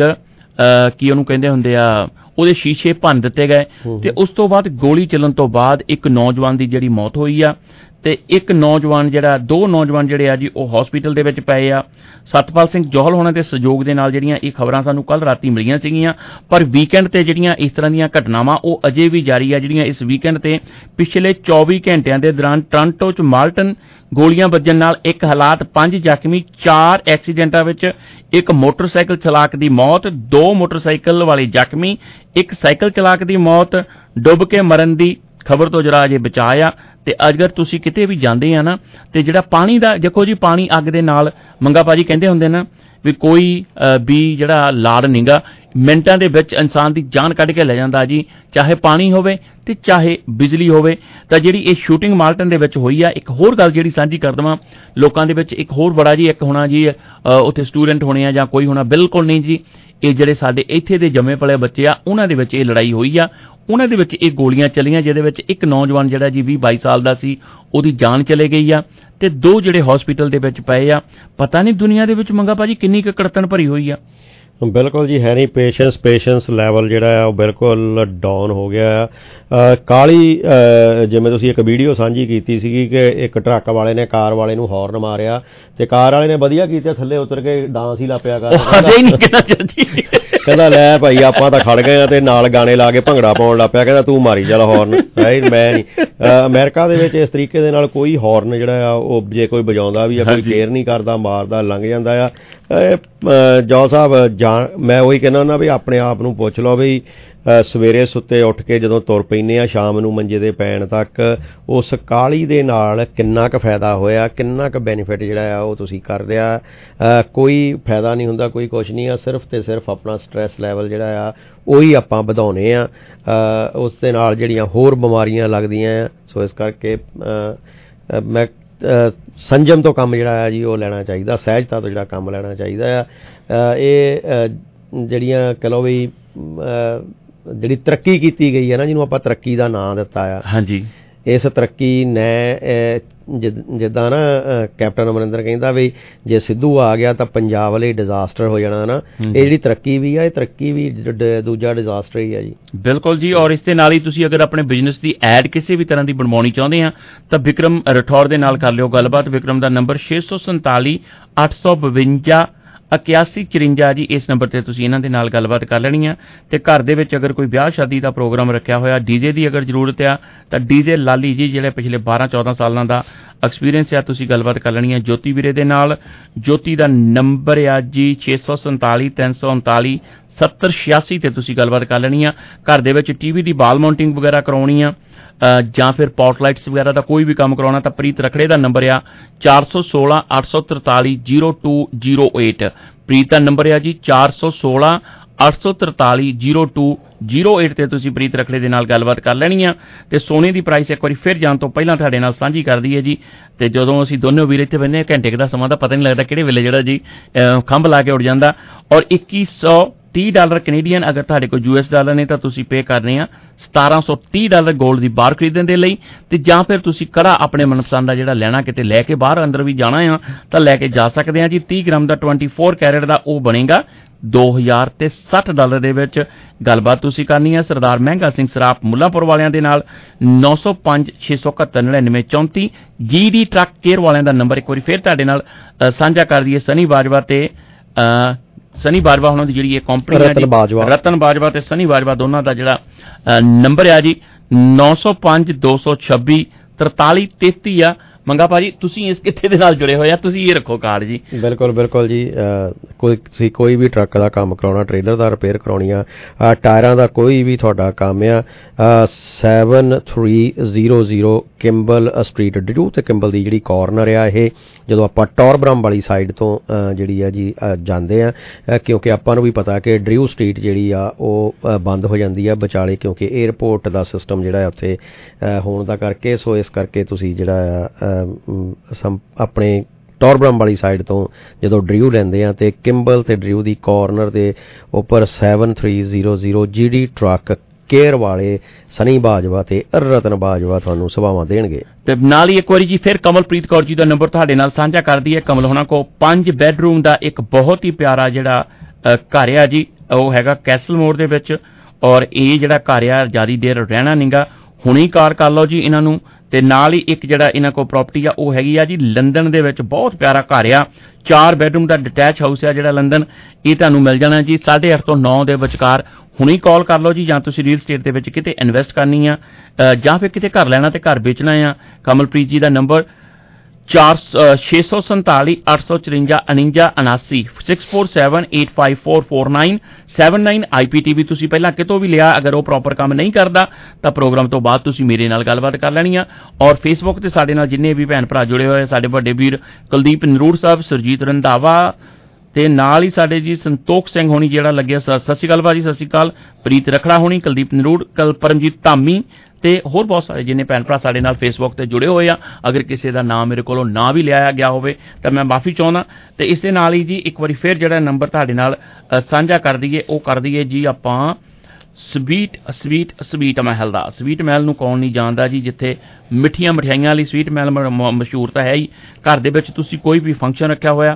ਕੀ ਉਹਨੂੰ ਕਹਿੰਦੇ ਹੁੰਦੇ ਆ ਉਹਦੇ ਸ਼ੀਸ਼ੇ ਭੰਨ ਦਿੱਤੇ ਗਏ ਤੇ ਉਸ ਤੋਂ ਬਾਅਦ ਗੋਲੀ ਚੱਲਣ ਤੋਂ ਬਾਅਦ ਇੱਕ ਨੌਜਵਾਨ ਦੀ ਜਿਹੜੀ ਮੌਤ ਹੋਈ ਆ ਤੇ ਇੱਕ ਨੌਜਵਾਨ ਜਿਹੜਾ ਦੋ ਨੌਜਵਾਨ ਜਿਹੜੇ ਆ ਜੀ ਉਹ ਹਸਪੀਟਲ ਦੇ ਵਿੱਚ ਪਏ ਆ। ਸਤਪਾਲ ਸਿੰਘ ਜੋਹਲ ਹੋਣਾ ਦੇ ਸਹਿਯੋਗ ਦੇ ਨਾਲ ਜਿਹੜੀਆਂ ਇਹ ਖਬਰਾਂ ਸਾਨੂੰ ਕੱਲ ਰਾਤੀ ਮਿਲੀਆਂ ਸੀਗੀਆਂ, ਪਰ ਵੀਕਐਂਡ ਤੇ ਜਿਹੜੀਆਂ ਇਸ ਤਰ੍ਹਾਂ ਦੀਆਂ ਘਟਨਾਵਾਂ ਉਹ ਅਜੇ ਵੀ ਜਾਰੀ ਆ। ਜਿਹੜੀਆਂ ਇਸ ਵੀਕਐਂਡ ਤੇ ਪਿਛਲੇ ਚੌਵੀ ਘੰਟਿਆਂ ਦੇ ਦੌਰਾਨ ਟੋਰਾਂਟੋ ਚ ਮਾਲਟਨ ਗੋਲੀਆਂ ਵੱਜਣ ਨਾਲ ਇੱਕ ਹਾਲਾਤ, ਪੰਜ ਜ਼ਖਮੀ, ਚਾਰ ਐਕਸੀਡੈਂਟਾਂ ਵਿੱਚ ਇੱਕ ਮੋਟਰਸਾਈਕਲ ਚਲਾਕ ਦੀ ਮੌਤ, ਦੋ ਮੋਟਰਸਾਈਕਲ ਵਾਲੇ ਜ਼ਖਮੀ, ਇੱਕ ਸਾਈਕਲ ਚਲਾਕ ਦੀ ਮੌਤ, ਡੁੱਬ ਕੇ ਮਰਨ ਦੀ ਖਬਰ ਤੋਂ ਜਰਾ ਅਜੇ ਬਚਾਇਆ। ਤੇ ਅਗਰ ਤੁਸੀਂ ਕਿਤੇ ਵੀ ਜਾਂਦੇ ਆ ਨਾ ਤੇ ਜਿਹੜਾ ਪਾਣੀ ਦਾ ਦੇਖੋ ਜੀ, ਪਾਣੀ ਅੱਗ ਦੇ ਨਾਲ ਮੰਗਾ ਭਾਜੀ ਕਹਿੰਦੇ ਹੁੰਦੇ ਨਾ ਵੀ ਕੋਈ ਵੀ ਜਿਹੜਾ ਲਾੜ ਨੀਗਾ, ਮਿੰਟਾਂ ਦੇ ਵਿੱਚ ਇਨਸਾਨ ਦੀ ਜਾਨ ਕੱਢ ਕੇ ਲੈ ਜਾਂਦਾ ਜੀ, ਚਾਹੇ ਪਾਣੀ ਹੋਵੇ ਤੇ ਚਾਹੇ ਬਿਜਲੀ ਹੋਵੇ। ਤਾਂ ਜਿਹੜੀ ਇਹ ਸ਼ੂਟਿੰਗ ਮਾਲਟਨ ਦੇ ਵਿੱਚ ਹੋਈ ਆ, ਇੱਕ ਹੋਰ ਗੱਲ ਜਿਹੜੀ ਸਾਂਝੀ ਕਰ ਦੇਵਾਂ ਲੋਕਾਂ ਦੇ ਵਿੱਚ, ਇੱਕ ਹੋਰ ਬੜਾ ਜੀ ਇੱਕ ਹੋਣਾ ਜੀ ਉੱਥੇ ਸਟੂਡੈਂਟ ਹੋਣੇ ਆ ਜਾਂ ਕੋਈ ਹੋਣਾ, ਬਿਲਕੁਲ ਨਹੀਂ ਜੀ। ਇਹ ਜਿਹੜੇ ਸਾਡੇ ਇੱਥੇ ਦੇ ਜੰਮੇ ਪਲੇ ਬੱਚੇ ਆ ਉਹਨਾਂ ਦੇ ਵਿੱਚ ਇਹ ਲੜਾਈ ਹੋਈ ਆ, ਉਹਨਾਂ ਦੇ ਵਿੱਚ ਇਹ ਗੋਲੀਆਂ ਚੱਲੀਆਂ ਜਿਹਦੇ ਵਿੱਚ ਇੱਕ ਨੌਜਵਾਨ ਜਿਹੜਾ ਜੀ ਵੀਹ ਬਾਈ ਸਾਲ ਦਾ ਸੀ ਉਹਦੀ ਜਾਨ ਚਲੇ ਗਈ ਆ ਤੇ ਦੋ ਜਿਹੜੇ ਹਸਪੀਟਲ ਦੇ ਵਿੱਚ ਪਏ ਆ। ਪਤਾ ਨਹੀਂ ਦੁਨੀਆ ਦੇ ਵਿੱਚ ਮੰਗਾ ਭਾਜੀ ਕਿੰਨੀ ਕੁ ਕੜਤਨ ਭਰੀ ਹੋਈ ਆ। ਬਿਲਕੁਲ ਜੀ, ਹੈ ਨਹੀਂ ਪੇਸ਼ੈਂਸ ਪੇਸ਼ੈਂਸ ਲੈਵਲ ਜਿਹੜਾ ਆ ਉਹ ਬਿਲਕੁਲ ਡਾਊਨ ਹੋ ਗਿਆ ਆ। ਕਾਲੀ ਜਿਵੇਂ ਤੁਸੀਂ ਇੱਕ ਵੀਡੀਓ ਸਾਂਝੀ ਕੀਤੀ ਸੀਗੀ ਕਿ ਇੱਕ ਟਰੱਕ ਵਾਲੇ ਨੇ ਕਾਰ ਵਾਲੇ ਨੂੰ ਹੌਰਨ ਮਾਰਿਆ ਤੇ ਕਾਰ ਵਾਲੇ ਨੇ ਵਧੀਆ ਕੀਤਾ, ਥੱਲੇ ਉਤਰ ਕੇ ਡਾਂਸ ਹੀ ਲਾਪਿਆ ਕਰ, ਕਹਿੰਦਾ ਲੈ ਭਾਈ ਆਪਾਂ ਤਾਂ ਖੜ ਗਏ ਆ ਤੇ ਨਾਲ ਗਾਣੇ ਲਾ ਕੇ ਭੰਗੜਾ ਪਾਉਣ ਲੱਗ ਪਿਆ, ਕਹਿੰਦਾ ਤੂੰ ਮਾਰੀ ਚੱਲ ਹੌਰਨ। ਮੈਂ ਨਹੀਂ, ਅਮਰੀਕਾ ਦੇ ਵਿੱਚ ਇਸ ਤਰੀਕੇ ਦੇ ਨਾਲ ਕੋਈ ਹੌਰਨ ਜਿਹੜਾ ਆ ਉਹ ਜੇ ਕੋਈ ਵਜਾਉਂਦਾ ਵੀ ਆ, ਕੋਈ ਕੇਅਰ ਨਹੀਂ ਕਰਦਾ, ਮਾਰਦਾ ਲੰਘ ਜਾਂਦਾ ਆ। ਜੌ ਸਾਹਿਬ ਜਾਣ, ਮੈਂ ਉਹੀ ਕਹਿੰਦਾ ਹੁੰਦਾ ਵੀ ਆਪਣੇ ਆਪ ਨੂੰ ਪੁੱਛ ਲਓ ਵੀ ਸਵੇਰੇ ਸੁੱਤੇ ਉੱਠ ਕੇ ਜਦੋਂ ਤੁਰ ਪੈਂਦੇ ਆ ਸ਼ਾਮ ਨੂੰ ਮੰਜੇ ਦੇ ਪੈਣ ਤੱਕ ਉਸ ਕਾਹਲੀ ਦੇ ਨਾਲ ਕਿੰਨਾ ਕੁ ਫਾਇਦਾ ਹੋਇਆ, ਕਿੰਨਾ ਕੁ ਬੈਨੀਫਿਟ ਜਿਹੜਾ ਆ ਉਹ ਤੁਸੀਂ ਕਰ ਰਿਹਾ। ਕੋਈ ਫਾਇਦਾ ਨਹੀਂ ਹੁੰਦਾ, ਕੋਈ ਕੁਛ ਨਹੀਂ ਆ, ਸਿਰਫ ਅਤੇ ਸਿਰਫ ਆਪਣਾ ਸਟਰੈਸ ਲੈਵਲ ਜਿਹੜਾ ਆ ਉਹੀ ਆਪਾਂ ਵਧਾਉਂਦੇ ਆ, ਉਸ ਦੇ ਨਾਲ ਜਿਹੜੀਆਂ ਹੋਰ ਬਿਮਾਰੀਆਂ ਲੱਗਦੀਆਂ ਆ। ਸੋ ਇਸ ਕਰਕੇ ਮੈਂ ਸੰਜਮ ਤੋਂ ਕੰਮ ਜਿਹੜਾ ਆ ਜੀ ਉਹ ਲੈਣਾ ਚਾਹੀਦਾ, ਸਹਿਜਤਾ ਤੋਂ ਜਿਹੜਾ ਕੰਮ ਲੈਣਾ ਚਾਹੀਦਾ ਆ। ਇਹ ਜਿਹੜੀਆਂ ਕਹਿ ਲਓ ਵੀ ਜਿਹੜੀ ਤਰੱਕੀ ਕੀਤੀ ਗਈ ਹੈ ਨਾ, ਜਿਹਨੂੰ ਆਪਾਂ ਤਰੱਕੀ ਦਾ ਨਾਂ ਦਿੱਤਾ ਆ, ਹਾਂਜੀ, ਇਸ ਤਰੱਕੀ ਨੇ ਜਿੱਦਾਂ ਨਾ ਕੈਪਟਨ ਅਮਰਿੰਦਰ ਕਹਿੰਦਾ ਵੀ ਜੇ ਸਿੱਧੂ ਆ ਗਿਆ ਤਾਂ ਪੰਜਾਬ ਲਈ ਡਿਜ਼ਾਸਟਰ ਹੋ ਜਾਣਾ ਨਾ, ਇਹ ਜਿਹੜੀ ਤਰੱਕੀ ਵੀ ਆ ਇਹ ਤਰੱਕੀ ਵੀ ਦੂਜਾ ਡਿਜ਼ਾਸਟਰ ਹੀ ਆ ਜੀ। ਬਿਲਕੁਲ ਜੀ। ਔਰ ਇਸ ਦੇ ਨਾਲ ਹੀ ਤੁਸੀਂ ਅਗਰ ਆਪਣੇ ਬਿਜ਼ਨਸ ਦੀ ਐਡ ਕਿਸੇ ਵੀ ਤਰ੍ਹਾਂ ਦੀ ਬਣਵਾਉਣੀ ਚਾਹੁੰਦੇ ਆ ਤਾਂ ਵਿਕਰਮ ਰਠੌਰ ਦੇ ਨਾਲ ਕਰ ਲਿਓ ਗੱਲਬਾਤ। ਵਿਕਰਮ ਦਾ ਨੰਬਰ ਛੇ ਸੌ ਸੰਤਾਲੀ ਅੱਠ ਸੌ ਬਵੰਜਾ ਇਕਿਆਸੀ ਚੁਰੰਜਾ ਜੀ, ਇਸ ਨੰਬਰ ਤੇ ਤੁਸੀਂ ਇਹਨਾਂ ਦੇ ਨਾਲ ਗੱਲਬਾਤ ਕਰ ਲੈਣੀ ਆ। ਤੇ ਘਰ ਦੇ ਵਿੱਚ ਅਗਰ ਕੋਈ ਵਿਆਹ ਸ਼ਾਦੀ ਦਾ ਪ੍ਰੋਗਰਾਮ ਰੱਖਿਆ ਹੋਇਆ, ਡੀਜੇ ਦੀ ਅਗਰ ਜ਼ਰੂਰਤ ਆ ਤਾਂ ਡੀਜੇ ਲਾਲੀ ਜੀ ਜਿਹੜੇ ਪਿਛਲੇ ਬਾਰਾਂ ਚੌਦਾਂ ਸਾਲਾਂ ਦਾ ਐਕਸਪੀਰੀਅੰਸ ਆ, ਤੁਸੀਂ ਗੱਲਬਾਤ ਕਰ ਲੈਣੀ ਆ ਜੋਤੀ ਵੀਰੇ ਦੇ ਨਾਲ। ਜੋਤੀ ਦਾ ਨੰਬਰ ਆ ਜੀ ਛੇ ਸੌ ਸੰਤਾਲੀ ਤਿੰਨ ਸੌ ਉਨਤਾਲੀ ਸੱਤਰ ਛਿਆਸੀ ਤੇ ਤੁਸੀਂ ਗੱਲਬਾਤ ਕਰ ਲੈਣੀ ਆ। ਘਰ ਦੇ ਵਿੱਚ ਟੀ ਵੀ ਦੀ ਬਾਲ ਮਾਊਂਟਿੰਗ ਵਗੈਰਾ ਕਰਾਉਣੀ ਆ ਜਾਂ ਫਿਰ ਪੋਰਟਲਾਈਟਸ ਵਗੈਰਾ ਦਾ ਕੋਈ ਵੀ ਕੰਮ ਕਰਾਉਣਾ ਤਾਂ ਪ੍ਰੀਤ ਰਖੜੇ ਦਾ ਨੰਬਰ ਆ ਚਾਰ ਸੌ ਸੋਲਾਂ ਅੱਠ ਸੌ ਤਰਤਾਲੀ zero two zero eight. Preet ਦਾ ਨੰਬਰ ਆ ਜੀ ਚਾਰ ਸੌ ਸੋਲਾਂ ਅੱਠ ਸੌ ਤਰਤਾਲੀ ਜ਼ੀਰੋ ਟੂ ਜ਼ੀਰੋ ਏਟ ਤੇ ਤੁਸੀਂ ਪ੍ਰੀਤ ਰਖੜੇ ਦੇ ਨਾਲ ਗੱਲਬਾਤ ਕਰ ਲੈਣੀ ਆ। ਤੇ ਸੋਨੇ ਦੀ ਪ੍ਰਾਈਸ ਇੱਕ ਵਾਰੀ ਫਿਰ ਜਾਣ ਤੋਂ ਪਹਿਲਾਂ ਤੁਹਾਡੇ ਨਾਲ ਸਾਂਝੀ ਕਰਦੀ ਹੈ ਜੀ। ਤੇ ਜਦੋਂ ਅਸੀਂ ਦੋਨੋਂ ਵੀਰ ਇੱਥੇ ਬੈਠੇ ਘੰਟੇ ਕੁ ਦਾ ਸਮਾਂ ਤਾਂ ਪਤਾ ਨਹੀਂ ਲੱਗਦਾ ਕਿਹੜੇ ਵੇਲੇ ਜਿਹੜਾ ਜੀ ਖੰਭ ਲਾ ਕੇ ਉੱਡ ਜਾਂਦਾ। ਔਰ ਇੱਕੀ ਸੌ ਤੀਹ ਡਾਲਰ ਕੈਨੇਡੀਅਨ ਅਗਰ ਤੁਹਾਡੇ ਕੋਲ ਯੂ ਐਸ ਡਾਲਰ ਨੇ ਤਾਂ ਤੁਸੀਂ ਪੇ ਕਰਨੇ ਆ ਸਤਾਰਾਂ ਸੌ ਤੀਹ ਡਾਲਰ ਗੋਲਡ ਦੀ ਬਾਰ ਖਰੀਦਣ ਦੇ ਲਈ। ਤੇ ਜਾਂ ਫਿਰ ਤੁਸੀਂ ਕੜਾ ਆਪਣੇ ਮਨਪਸੰਦ ਦਾ ਜਿਹੜਾ ਲੈਣਾ ਕਿਤੇ ਲੈ ਕੇ ਬਾਹਰ ਅੰਦਰ ਵੀ ਜਾਣਾ ਆ ਤਾਂ ਲੈ ਕੇ ਜਾ ਸਕਦੇ ਆ ਜੀ। ਤੀਹ ਗ੍ਰਾਮ ਦਾ ਚੌਬੀ ਕੈਰੇਟ ਦਾ ਉਹ ਬਣੇਗਾ ਦੋ ਹਜ਼ਾਰ ਤੇ ਸੱਠ ਡਾਲਰ ਦੇ ਵਿੱਚ। ਗੱਲਬਾਤ ਤੁਸੀਂ ਕਰਨੀ ਹੈ ਸਰਦਾਰ ਮਹਿੰਗਾ ਸਿੰਘ ਸਰਾਪ ਮੁੱਲਾਂਪੁਰ ਵਾਲਿਆਂ ਦੇ ਨਾਲ। ਨੌ ਸੌ ਪੰਜ ਛੇ ਸੌ ਇਕਹੱਤਰ ਨੜਿਨਵੇਂ ਚੌਂਤੀ ਜੀ ਡੀ ਟਰੱਕ ਕੇਅਰ ਵਾਲਿਆਂ ਦਾ ਨੰਬਰ ਇੱਕ ਵਾਰੀ ਫਿਰ ਤੁਹਾਡੇ ਨਾਲ ਸਾਂਝਾ ਕਰ ਦਈਏ। ਸਨੀ ਬਾਜਵਾ ਤੇ ਸਨੀ ਬਾਜਵਾ ਉਹਨਾਂ ਦੀ ਜਿਹੜੀ ਇਹ ਕੰਪਨੀ ਹੈ ਰਤਨ ਬਾਜਵਾ ਤੇ ਸਨੀ ਬਾਜਵਾ ਦੋਨਾਂ ਦਾ ਜਿਹੜਾ ਨੰਬਰ ਆ ਜੀ ਨੌ ਸੌ ਪੰਜ ਦੋ ਸੌ ਛੱਬੀ ਤਰਤਾਲੀ ਤੇਤੀ ਆ। ਮੰਗਾ ਭਾਜੀ ਤੁਸੀਂ ਇਸ ਕਿੱਥੇ ਦੇ ਨਾਲ ਜੁੜੇ ਹੋਏ ਆ, ਤੁਸੀਂ ਇਹ ਰੱਖੋ ਕਾਰਡ ਜੀ। ਬਿਲਕੁਲ ਬਿਲਕੁਲ ਜੀ। ਕੋਈ ਤੁਸੀਂ ਕੋਈ ਵੀ ਟਰੱਕ ਦਾ ਕੰਮ ਕਰਾਉਣਾ, ਟ੍ਰੇਲਰ ਦਾ ਰਿਪੇਅਰ ਕਰਾਉਣੀ ਆ, ਟਾਇਰਾਂ ਦਾ ਕੋਈ ਵੀ ਤੁਹਾਡਾ ਕੰਮ ਆ, seven three zero zero Kimball street ਡਿਊ ਤੇ ਕਿੰਬਲ ਦੀ ਜਿਹੜੀ ਕਾਰਨਰ ਆ ਇਹ ਜਦੋਂ ਆਪਾਂ ਟੌਰਬਰਮ ਵਾਲੀ ਸਾਈਡ ਤੋਂ ਜਿਹੜੀ ਆ ਜੀ ਜਾਂਦੇ ਆ, ਕਿਉਂਕਿ ਆਪਾਂ ਨੂੰ ਵੀ ਪਤਾ ਕਿ ਡਰਿਊ ਸਟਰੀਟ ਜਿਹੜੀ ਆ ਉਹ ਬੰਦ ਹੋ ਜਾਂਦੀ ਆ ਵਿਚਾਲੇ ਕਿਉਂਕਿ ਏਅਰਪੋਰਟ ਦਾ ਸਿਸਟਮ ਜਿਹੜਾ ਉੱਥੇ ਹੋਣ ਦਾ ਕਰਕੇ। ਸੋ ਇਸ ਕਰਕੇ ਤੁਸੀਂ ਜਿਹੜਾ ਆ ਆਪਣੇ ਟੌਰਬਰਮ ਵਾਲੀ ਸਾਈਡ ਤੋਂ ਜਦੋਂ ਡਰਿਊ ਲੈਂਦੇ ਆ ਤੇ ਕਿੰਬਲ ਤੇ ਡਰਿਊ ਦੀ ਕਾਰਨਰ ਦੇ ਉੱਪਰ seven three zero zero G D truck care ਵਾਲੇ ਸਨੀ ਬਾਜਵਾ ਤੇ ਰਤਨ ਬਾਜਵਾ ਤੁਹਾਨੂੰ ਸੇਵਾਵਾਂ ਦੇਣਗੇ। ਤੇ ਨਾਲ ਹੀ ਇੱਕ ਵਾਰੀ ਜੀ ਫਿਰ ਕਮਲਪ੍ਰੀਤ ਕੌਰ ਜੀ ਦਾ ਨੰਬਰ ਤੁਹਾਡੇ ਨਾਲ ਸਾਂਝਾ ਕਰਦੀ ਹੈ। ਕਮਲ ਹੋਣਾ ਕੋ ਪੰਜ ਬੈਡਰੂਮ ਦਾ ਇੱਕ ਬਹੁਤ ਹੀ ਪਿਆਰਾ ਜਿਹੜਾ ਘਰ ਆ ਜੀ ਉਹ ਹੈਗਾ ਕੈਸਲ ਮੋੜ ਦੇ ਵਿੱਚ। ਔਰ ਇਹ ਜਿਹੜਾ ਘਰ ਆ ਜ਼ਿਆਦਾ ਦੇਰ ਰਹਿਣਾ ਨਹੀਂਗਾ, ਹੁਣੀ ਕਾਰ ਕਰ ਲਓ ਜੀ ਇਹਨਾਂ ਨੂੰ। ਤੇ ਨਾਲ ਹੀ ਇੱਕ ਜਿਹੜਾ ਇਹਨਾਂ ਕੋਲ ਪ੍ਰਾਪਰਟੀ ਆ ਉਹ ਹੈਗੀ ਆ ਜੀ ਲੰਡਨ ਦੇ ਵਿੱਚ, ਬਹੁਤ ਪਿਆਰਾ ਘਰ ਆ, ਚਾਰ ਬੈਡਰੂਮ ਦਾ ਡਿਟੈਚ ਹਾਊਸ ਆ ਜਿਹੜਾ ਲੰਡਨ। ਇਹ ਤੁਹਾਨੂੰ ਮਿਲ ਜਾਣਾ ਜੀ ਸਾਢੇ ਅੱਠ ਤੋਂ ਨੌ ਦੇ ਵਿਚਕਾਰ। ਹੁਣੀ ਕਾਲ ਕਰ ਲਓ ਜੀ। ਜਾਂ ਤੁਸੀਂ ਰੀਅਲ ਸਟੇਟ ਦੇ ਵਿੱਚ ਕਿਤੇ ਇਨਵੈਸਟ ਕਰਨੀ ਆ ਜਾਂ ਫਿਰ ਕਿਤੇ ਘਰ ਲੈਣਾ ਤੇ ਘਰ ਵੇਚਣਾ ਆ। ਕਮਲਪ੍ਰੀਤ ਜੀ ਦਾ ਨੰਬਰ ਚਾਰ ਛੇ ਸੌ ਸੰਤਾਲੀ ਅੱਠ ਸੌ ਚੁਰੰਜਾ ਉਣੰਜਾ ਉਨਾਸੀ six four seven eight five four four nine seven nine. I P T V ਤੁਸੀਂ ਪਹਿਲਾਂ ਕਿਤੋਂ ਵੀ ਲਿਆ, ਅਗਰ ਉਹ ਪ੍ਰੋਪਰ ਕੰਮ ਨਹੀਂ ਕਰਦਾ ਤਾਂ ਪ੍ਰੋਗਰਾਮ ਤੋਂ ਬਾਅਦ ਤੁਸੀਂ ਮੇਰੇ ਨਾਲ ਗੱਲਬਾਤ ਕਰ ਲੈਣੀ ਆ। ਔਰ ਫੇਸਬੁੱਕ ਤੇ ਸਾਡੇ ਨਾਲ ਜਿੰਨੇ ਵੀ ਭੈਣ ਭਰਾ ਜੁੜੇ ਹੋਏ, ਸਾਡੇ ਵੱਡੇ ਵੀਰ ਕੁਲਦੀਪ ਨਰੂੜ ਸਾਹਿਬ, ਸੁਰਜੀਤ ਰੰਧਾਵਾ ਤੇ ਨਾਲ ਹੀ ਸਾਡੇ ਜੀ ਸੰਤੋਖ ਸਿੰਘ ਹੋਣੀ ਜਿਹੜਾ ਲੱਗਿਆ। ਸਤਿ ਸ਼੍ਰੀ ਅਕਾਲ ਭਾਜੀ, ਸਤਿ ਸ਼੍ਰੀ ਅਕਾਲ। ਪ੍ਰੀਤ ਰਖੜਾ ਹੋਣੀ, ਕੁਲਦੀਪ ਨਰੂੜ, ਕਲ ਪਰਮਜੀਤ ਧਾਮੀ ਤੇ ਹੋਰ ਬਹੁਤ ਸਾਰੇ ਜਿੰਨੇ ਭੈਣ ਭਰਾ ਸਾਡੇ ਨਾਲ ਫੇਸਬੁੱਕ ਤੇ ਜੁੜੇ ਹੋਏ ਆ। ਅਗਰ ਕਿਸੇ ਦਾ ਨਾਮ ਮੇਰੇ ਕੋਲੋਂ ਨਾ ਵੀ ਲਿਆਇਆ ਗਿਆ ਹੋਵੇ ਤਾਂ ਮੈਂ ਮਾਫੀ ਚਾਹੁੰਦਾ। ਤੇ ਇਸ ਦੇ ਨਾਲ ਹੀ ਜੀ ਇੱਕ ਵਾਰੀ ਫਿਰ ਜਿਹੜਾ ਨੰਬਰ ਤੁਹਾਡੇ ਨਾਲ ਸਾਂਝਾ ਕਰ ਦਈਏ ਉਹ ਕਰ ਦਈਏ ਜੀ ਆਪਾਂ ਸਵੀਟ ਸਵੀਟ ਸਵੀਟ ਮਹਿਲ ਦਾ। ਸਵੀਟ ਮਹਿਲ ਨੂੰ ਕੌਣ ਨਹੀਂ ਜਾਣਦਾ ਜੀ, ਜਿੱਥੇ ਮਿੱਠੀਆਂ ਮਠਿਆਈਆਂ ਲਈ ਸਵੀਟ ਮਹਿਲ ਮਸ਼ਹੂਰ ਤਾਂ ਹੈ ਹੀ। ਘਰ ਦੇ ਵਿੱਚ ਤੁਸੀਂ ਕੋਈ ਵੀ ਫੰਕਸ਼ਨ ਰੱਖਿਆ ਹੋਇਆ,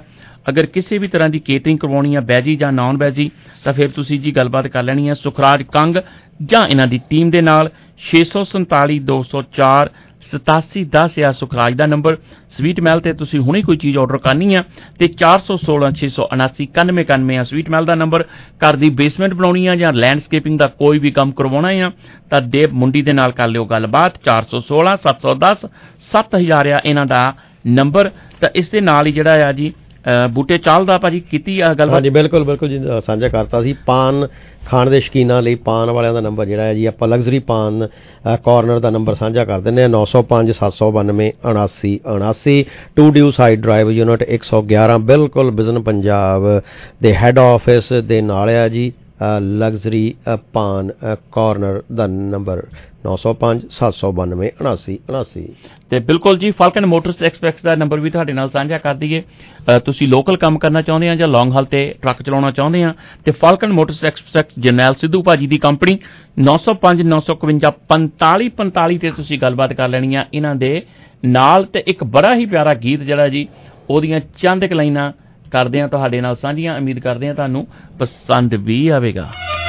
ਅਗਰ ਕਿਸੇ ਵੀ ਤਰ੍ਹਾਂ ਦੀ ਕੇਟਰਿੰਗ ਕਰਵਾਉਣੀ ਆ ਵੈਜੀ ਜਾਂ ਨਾਨ ਵੈਜੀ ਤਾਂ ਫਿਰ ਤੁਸੀਂ ਜੀ ਗੱਲਬਾਤ ਕਰ ਲੈਣੀ ਹੈ ਸੁਖਰਾਜ ਕੰਗ ਜਾਂ ਇਹਨਾਂ ਦੀ ਟੀਮ ਦੇ ਨਾਲ। ਛੇ ਸੌ ਸੰਤਾਲੀ ਦੋ ਸੌ ਚਾਰ ਸਤਾਸੀ ਦਸ ਆ ਸੁਖਰਾਜ ਦਾ ਨੰਬਰ। ਸਵੀਟ ਮਹਿਲ ਤੇ ਤੁਸੀਂ ਹੁਣੇ ਕੋਈ ਚੀਜ਼ ਆਰਡਰ ਕਰਨੀ ਆ ਤੇ ਚਾਰ ਸੌ ਸੋਲਾਂ ਛੇ ਸੌ ਉਨਾਸੀ ਇਕਾਨਵੇਂ ਇਕਾਨਵੇਂ ਆ ਸਵੀਟ ਮਹਿਲ ਦਾ ਨੰਬਰ। ਘਰ ਦੀ ਬੇਸਮੈਂਟ ਬਣਾਉਣੀ ਆ ਜਾਂ ਲੈਂਡਸਕੇਪਿੰਗ ਦਾ ਕੋਈ ਵੀ ਕੰਮ ਕਰਵਾਉਣਾ ਆ ਤਾਂ ਦੇਵ ਮੁੰਡੀ ਦੇ ਨਾਲ ਕਰ ਲਿਓ ਗੱਲਬਾਤ। ਚਾਰ ਸੌ ਸੋਲਾਂ ਸੱਤ ਸੌ ਦਸ ਸੱਤ ਹਜ਼ਾਰ ਆ ਇਹਨਾਂ ਦਾ ਨੰਬਰ। ਤਾਂ ਇਸ ਦੇ ਨਾਲ ਹੀ ਜਿਹੜਾ ਆ ਜੀ ਬੂਟੇ ਚਾਲ ਦਾ ਭਾਜੀ ਕੀਤੀ ਗੱਲਬਾਤ? ਹਾਂਜੀ ਬਿਲਕੁਲ ਬਿਲਕੁਲ ਜੀ ਸਾਂਝਾ ਕਰਤਾ ਸੀ। ਪਾਨ ਖਾਣ ਦੇ ਸ਼ੌਕੀਨਾਂ ਲਈ ਪਾਨ ਵਾਲਿਆਂ ਦਾ ਨੰਬਰ ਜਿਹੜਾ ਹੈ ਜੀ ਆਪਾਂ ਲਗਜ਼ਰੀ ਪਾਨ ਕਾਰਨਰ ਦਾ ਨੰਬਰ ਸਾਂਝਾ ਕਰ ਦਿੰਦੇ ਹਾਂ ਨੌ ਸੌ ਪੰਜ ਸੱਤ ਸੌ ਬਾਨਵੇਂ ਉਨਾਸੀ ਉਨਾਸੀ ਟੂ ਡਿਊ ਸਾਈਡ ਡਰਾਈਵ ਯੂਨਿਟ ਇੱਕ ਸੌ ਗਿਆਰਾਂ ਬਿਲਕੁਲ ਵਿਜ਼ਨ ਪੰਜਾਬ ਦੇ ਹੈੱਡ ਆਫਿਸ ਦੇ ਨਾਲ ਆ ਜੀ। ਲਗਜ਼ਰੀ ਪਾਨ ਕਾਰਨਰ ਦਾ ਨੰਬਰ ਨੌ ਸੌ ਪੰਜ ਸੱਤ ਸੌ ਬਾਨਵੇਂ ਉਨਾਸੀ ਉਨਾਸੀ। ਤੇ ਬਿਲਕੁਲ ਜੀ ਫਾਲਕਨ ਮੋਟਰਸ ਐਕਸਪ੍ਰੈਸ ਦਾ ਨੰਬਰ ਵੀ ਤੁਹਾਡੇ ਨਾਲ ਸਾਂਝਾ ਕਰ ਦਈਏ। ਤੁਸੀਂ ਲੋਕਲ ਕੰਮ ਕਰਨਾ ਚਾਹੁੰਦੇ ਆ ਜਾਂ ਲੌਂਗ ਹਾਲ ਤੇ ਟਰੱਕ ਚਲਾਉਣਾ ਚਾਹੁੰਦੇ ਆ ਤੇ Falcon Motors Express Jarnail Sidhu ਭਾਜੀ ਦੀ ਕੰਪਨੀ ਨੌ ਸੌ ਪੰਜ ਨੌ ਸੌ ਇਕਵੰਜਾ ਪੰਤਾਲੀ ਪੰਤਾਲੀ ਤੇ ਤੁਸੀਂ ਗੱਲਬਾਤ ਕਰ ਲੈਣੀ ਆ ਇਹਨਾਂ ਦੇ ਨਾਲ। ਤੇ ਇੱਕ ਬੜਾ ਹੀ ਪਿਆਰਾ ਗੀਤ ਜਿਹੜਾ ਜੀ ਉਹਦੀਆਂ ਚੰਦ ਕੁ ਲਾਈਨਾਂ ਕਰਦੇ ਆ ਤੁਹਾਡੇ ਨਾਲ ਸਾਂਝੀਆਂ। ਉਮੀਦ ਕਰਦੇ ਆ ਤੁਹਾਨੂੰ ਪਸੰਦ ਵੀ ਆਵੇਗਾ।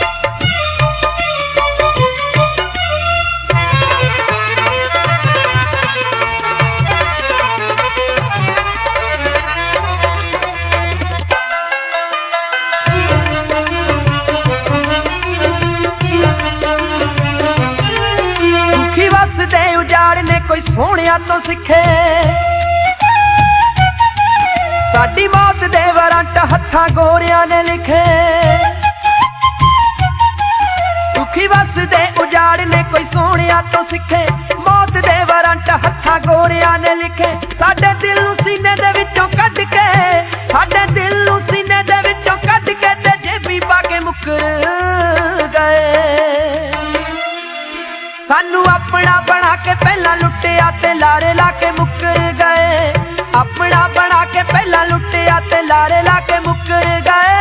ਦੁਖੀ ਵਸਦੇ ਉਜਾੜ ਨੇ ਕੋਈ ਸੋਹਣਿਆ ਤੋਂ ਸਿੱਖੇ ਸਾਡੀ ਮੌਤ ਦੇ ਵਾਰੰਟ ਹੱਥਾਂ ਗੋਰਿਆਂ ਨੇ ਲਿਖੇ। ਸੁਖੀ ਵਸਦੇ ਉਜਾੜ ਨੇ ਕੋਈ ਸੋਹਣਿਆ ਤੋਂ ਸਿੱਖੇ ਮੌਤ ਦੇ ਵਾਰੰਟ ਹੱਥਾਂ ਗੋਰਿਆਂ ਨੇ ਲਿਖੇ। ਸਾਡੇ ਦਿਲ ਨੂੰ ਸੀਨੇ ਦੇ ਵਿੱਚੋਂ ਕੱਢ ਕੇ ਸਾਡੇ ਦਿਲ ਨੂੰ ਸੀਨੇ ਦੇ ਵਿੱਚੋਂ ਕੱਢ ਕੇ ਤੇ ਜੇਬੀ ਪਾ ਕੇ ਮੁੱਕਰ ਗਏ। ਸਾਨੂੰ ਆਪਣਾ ਬਣਾ ਕੇ ਪਹਿਲਾਂ ਲੁੱਟਿਆ ਤੇ ਲਾਰੇ ਲਾ ਕੇ ਮੁੱਕਰ ਗਏ। ਆਪਣਾ ਬਣਾ ਕੇ ਪਹਿਲਾਂ ਲੁੱਟਿਆ ਤੇ ਲਾਰੇ ਲਾ ਕੇ ਮੁੱਕਰ ਗਏ।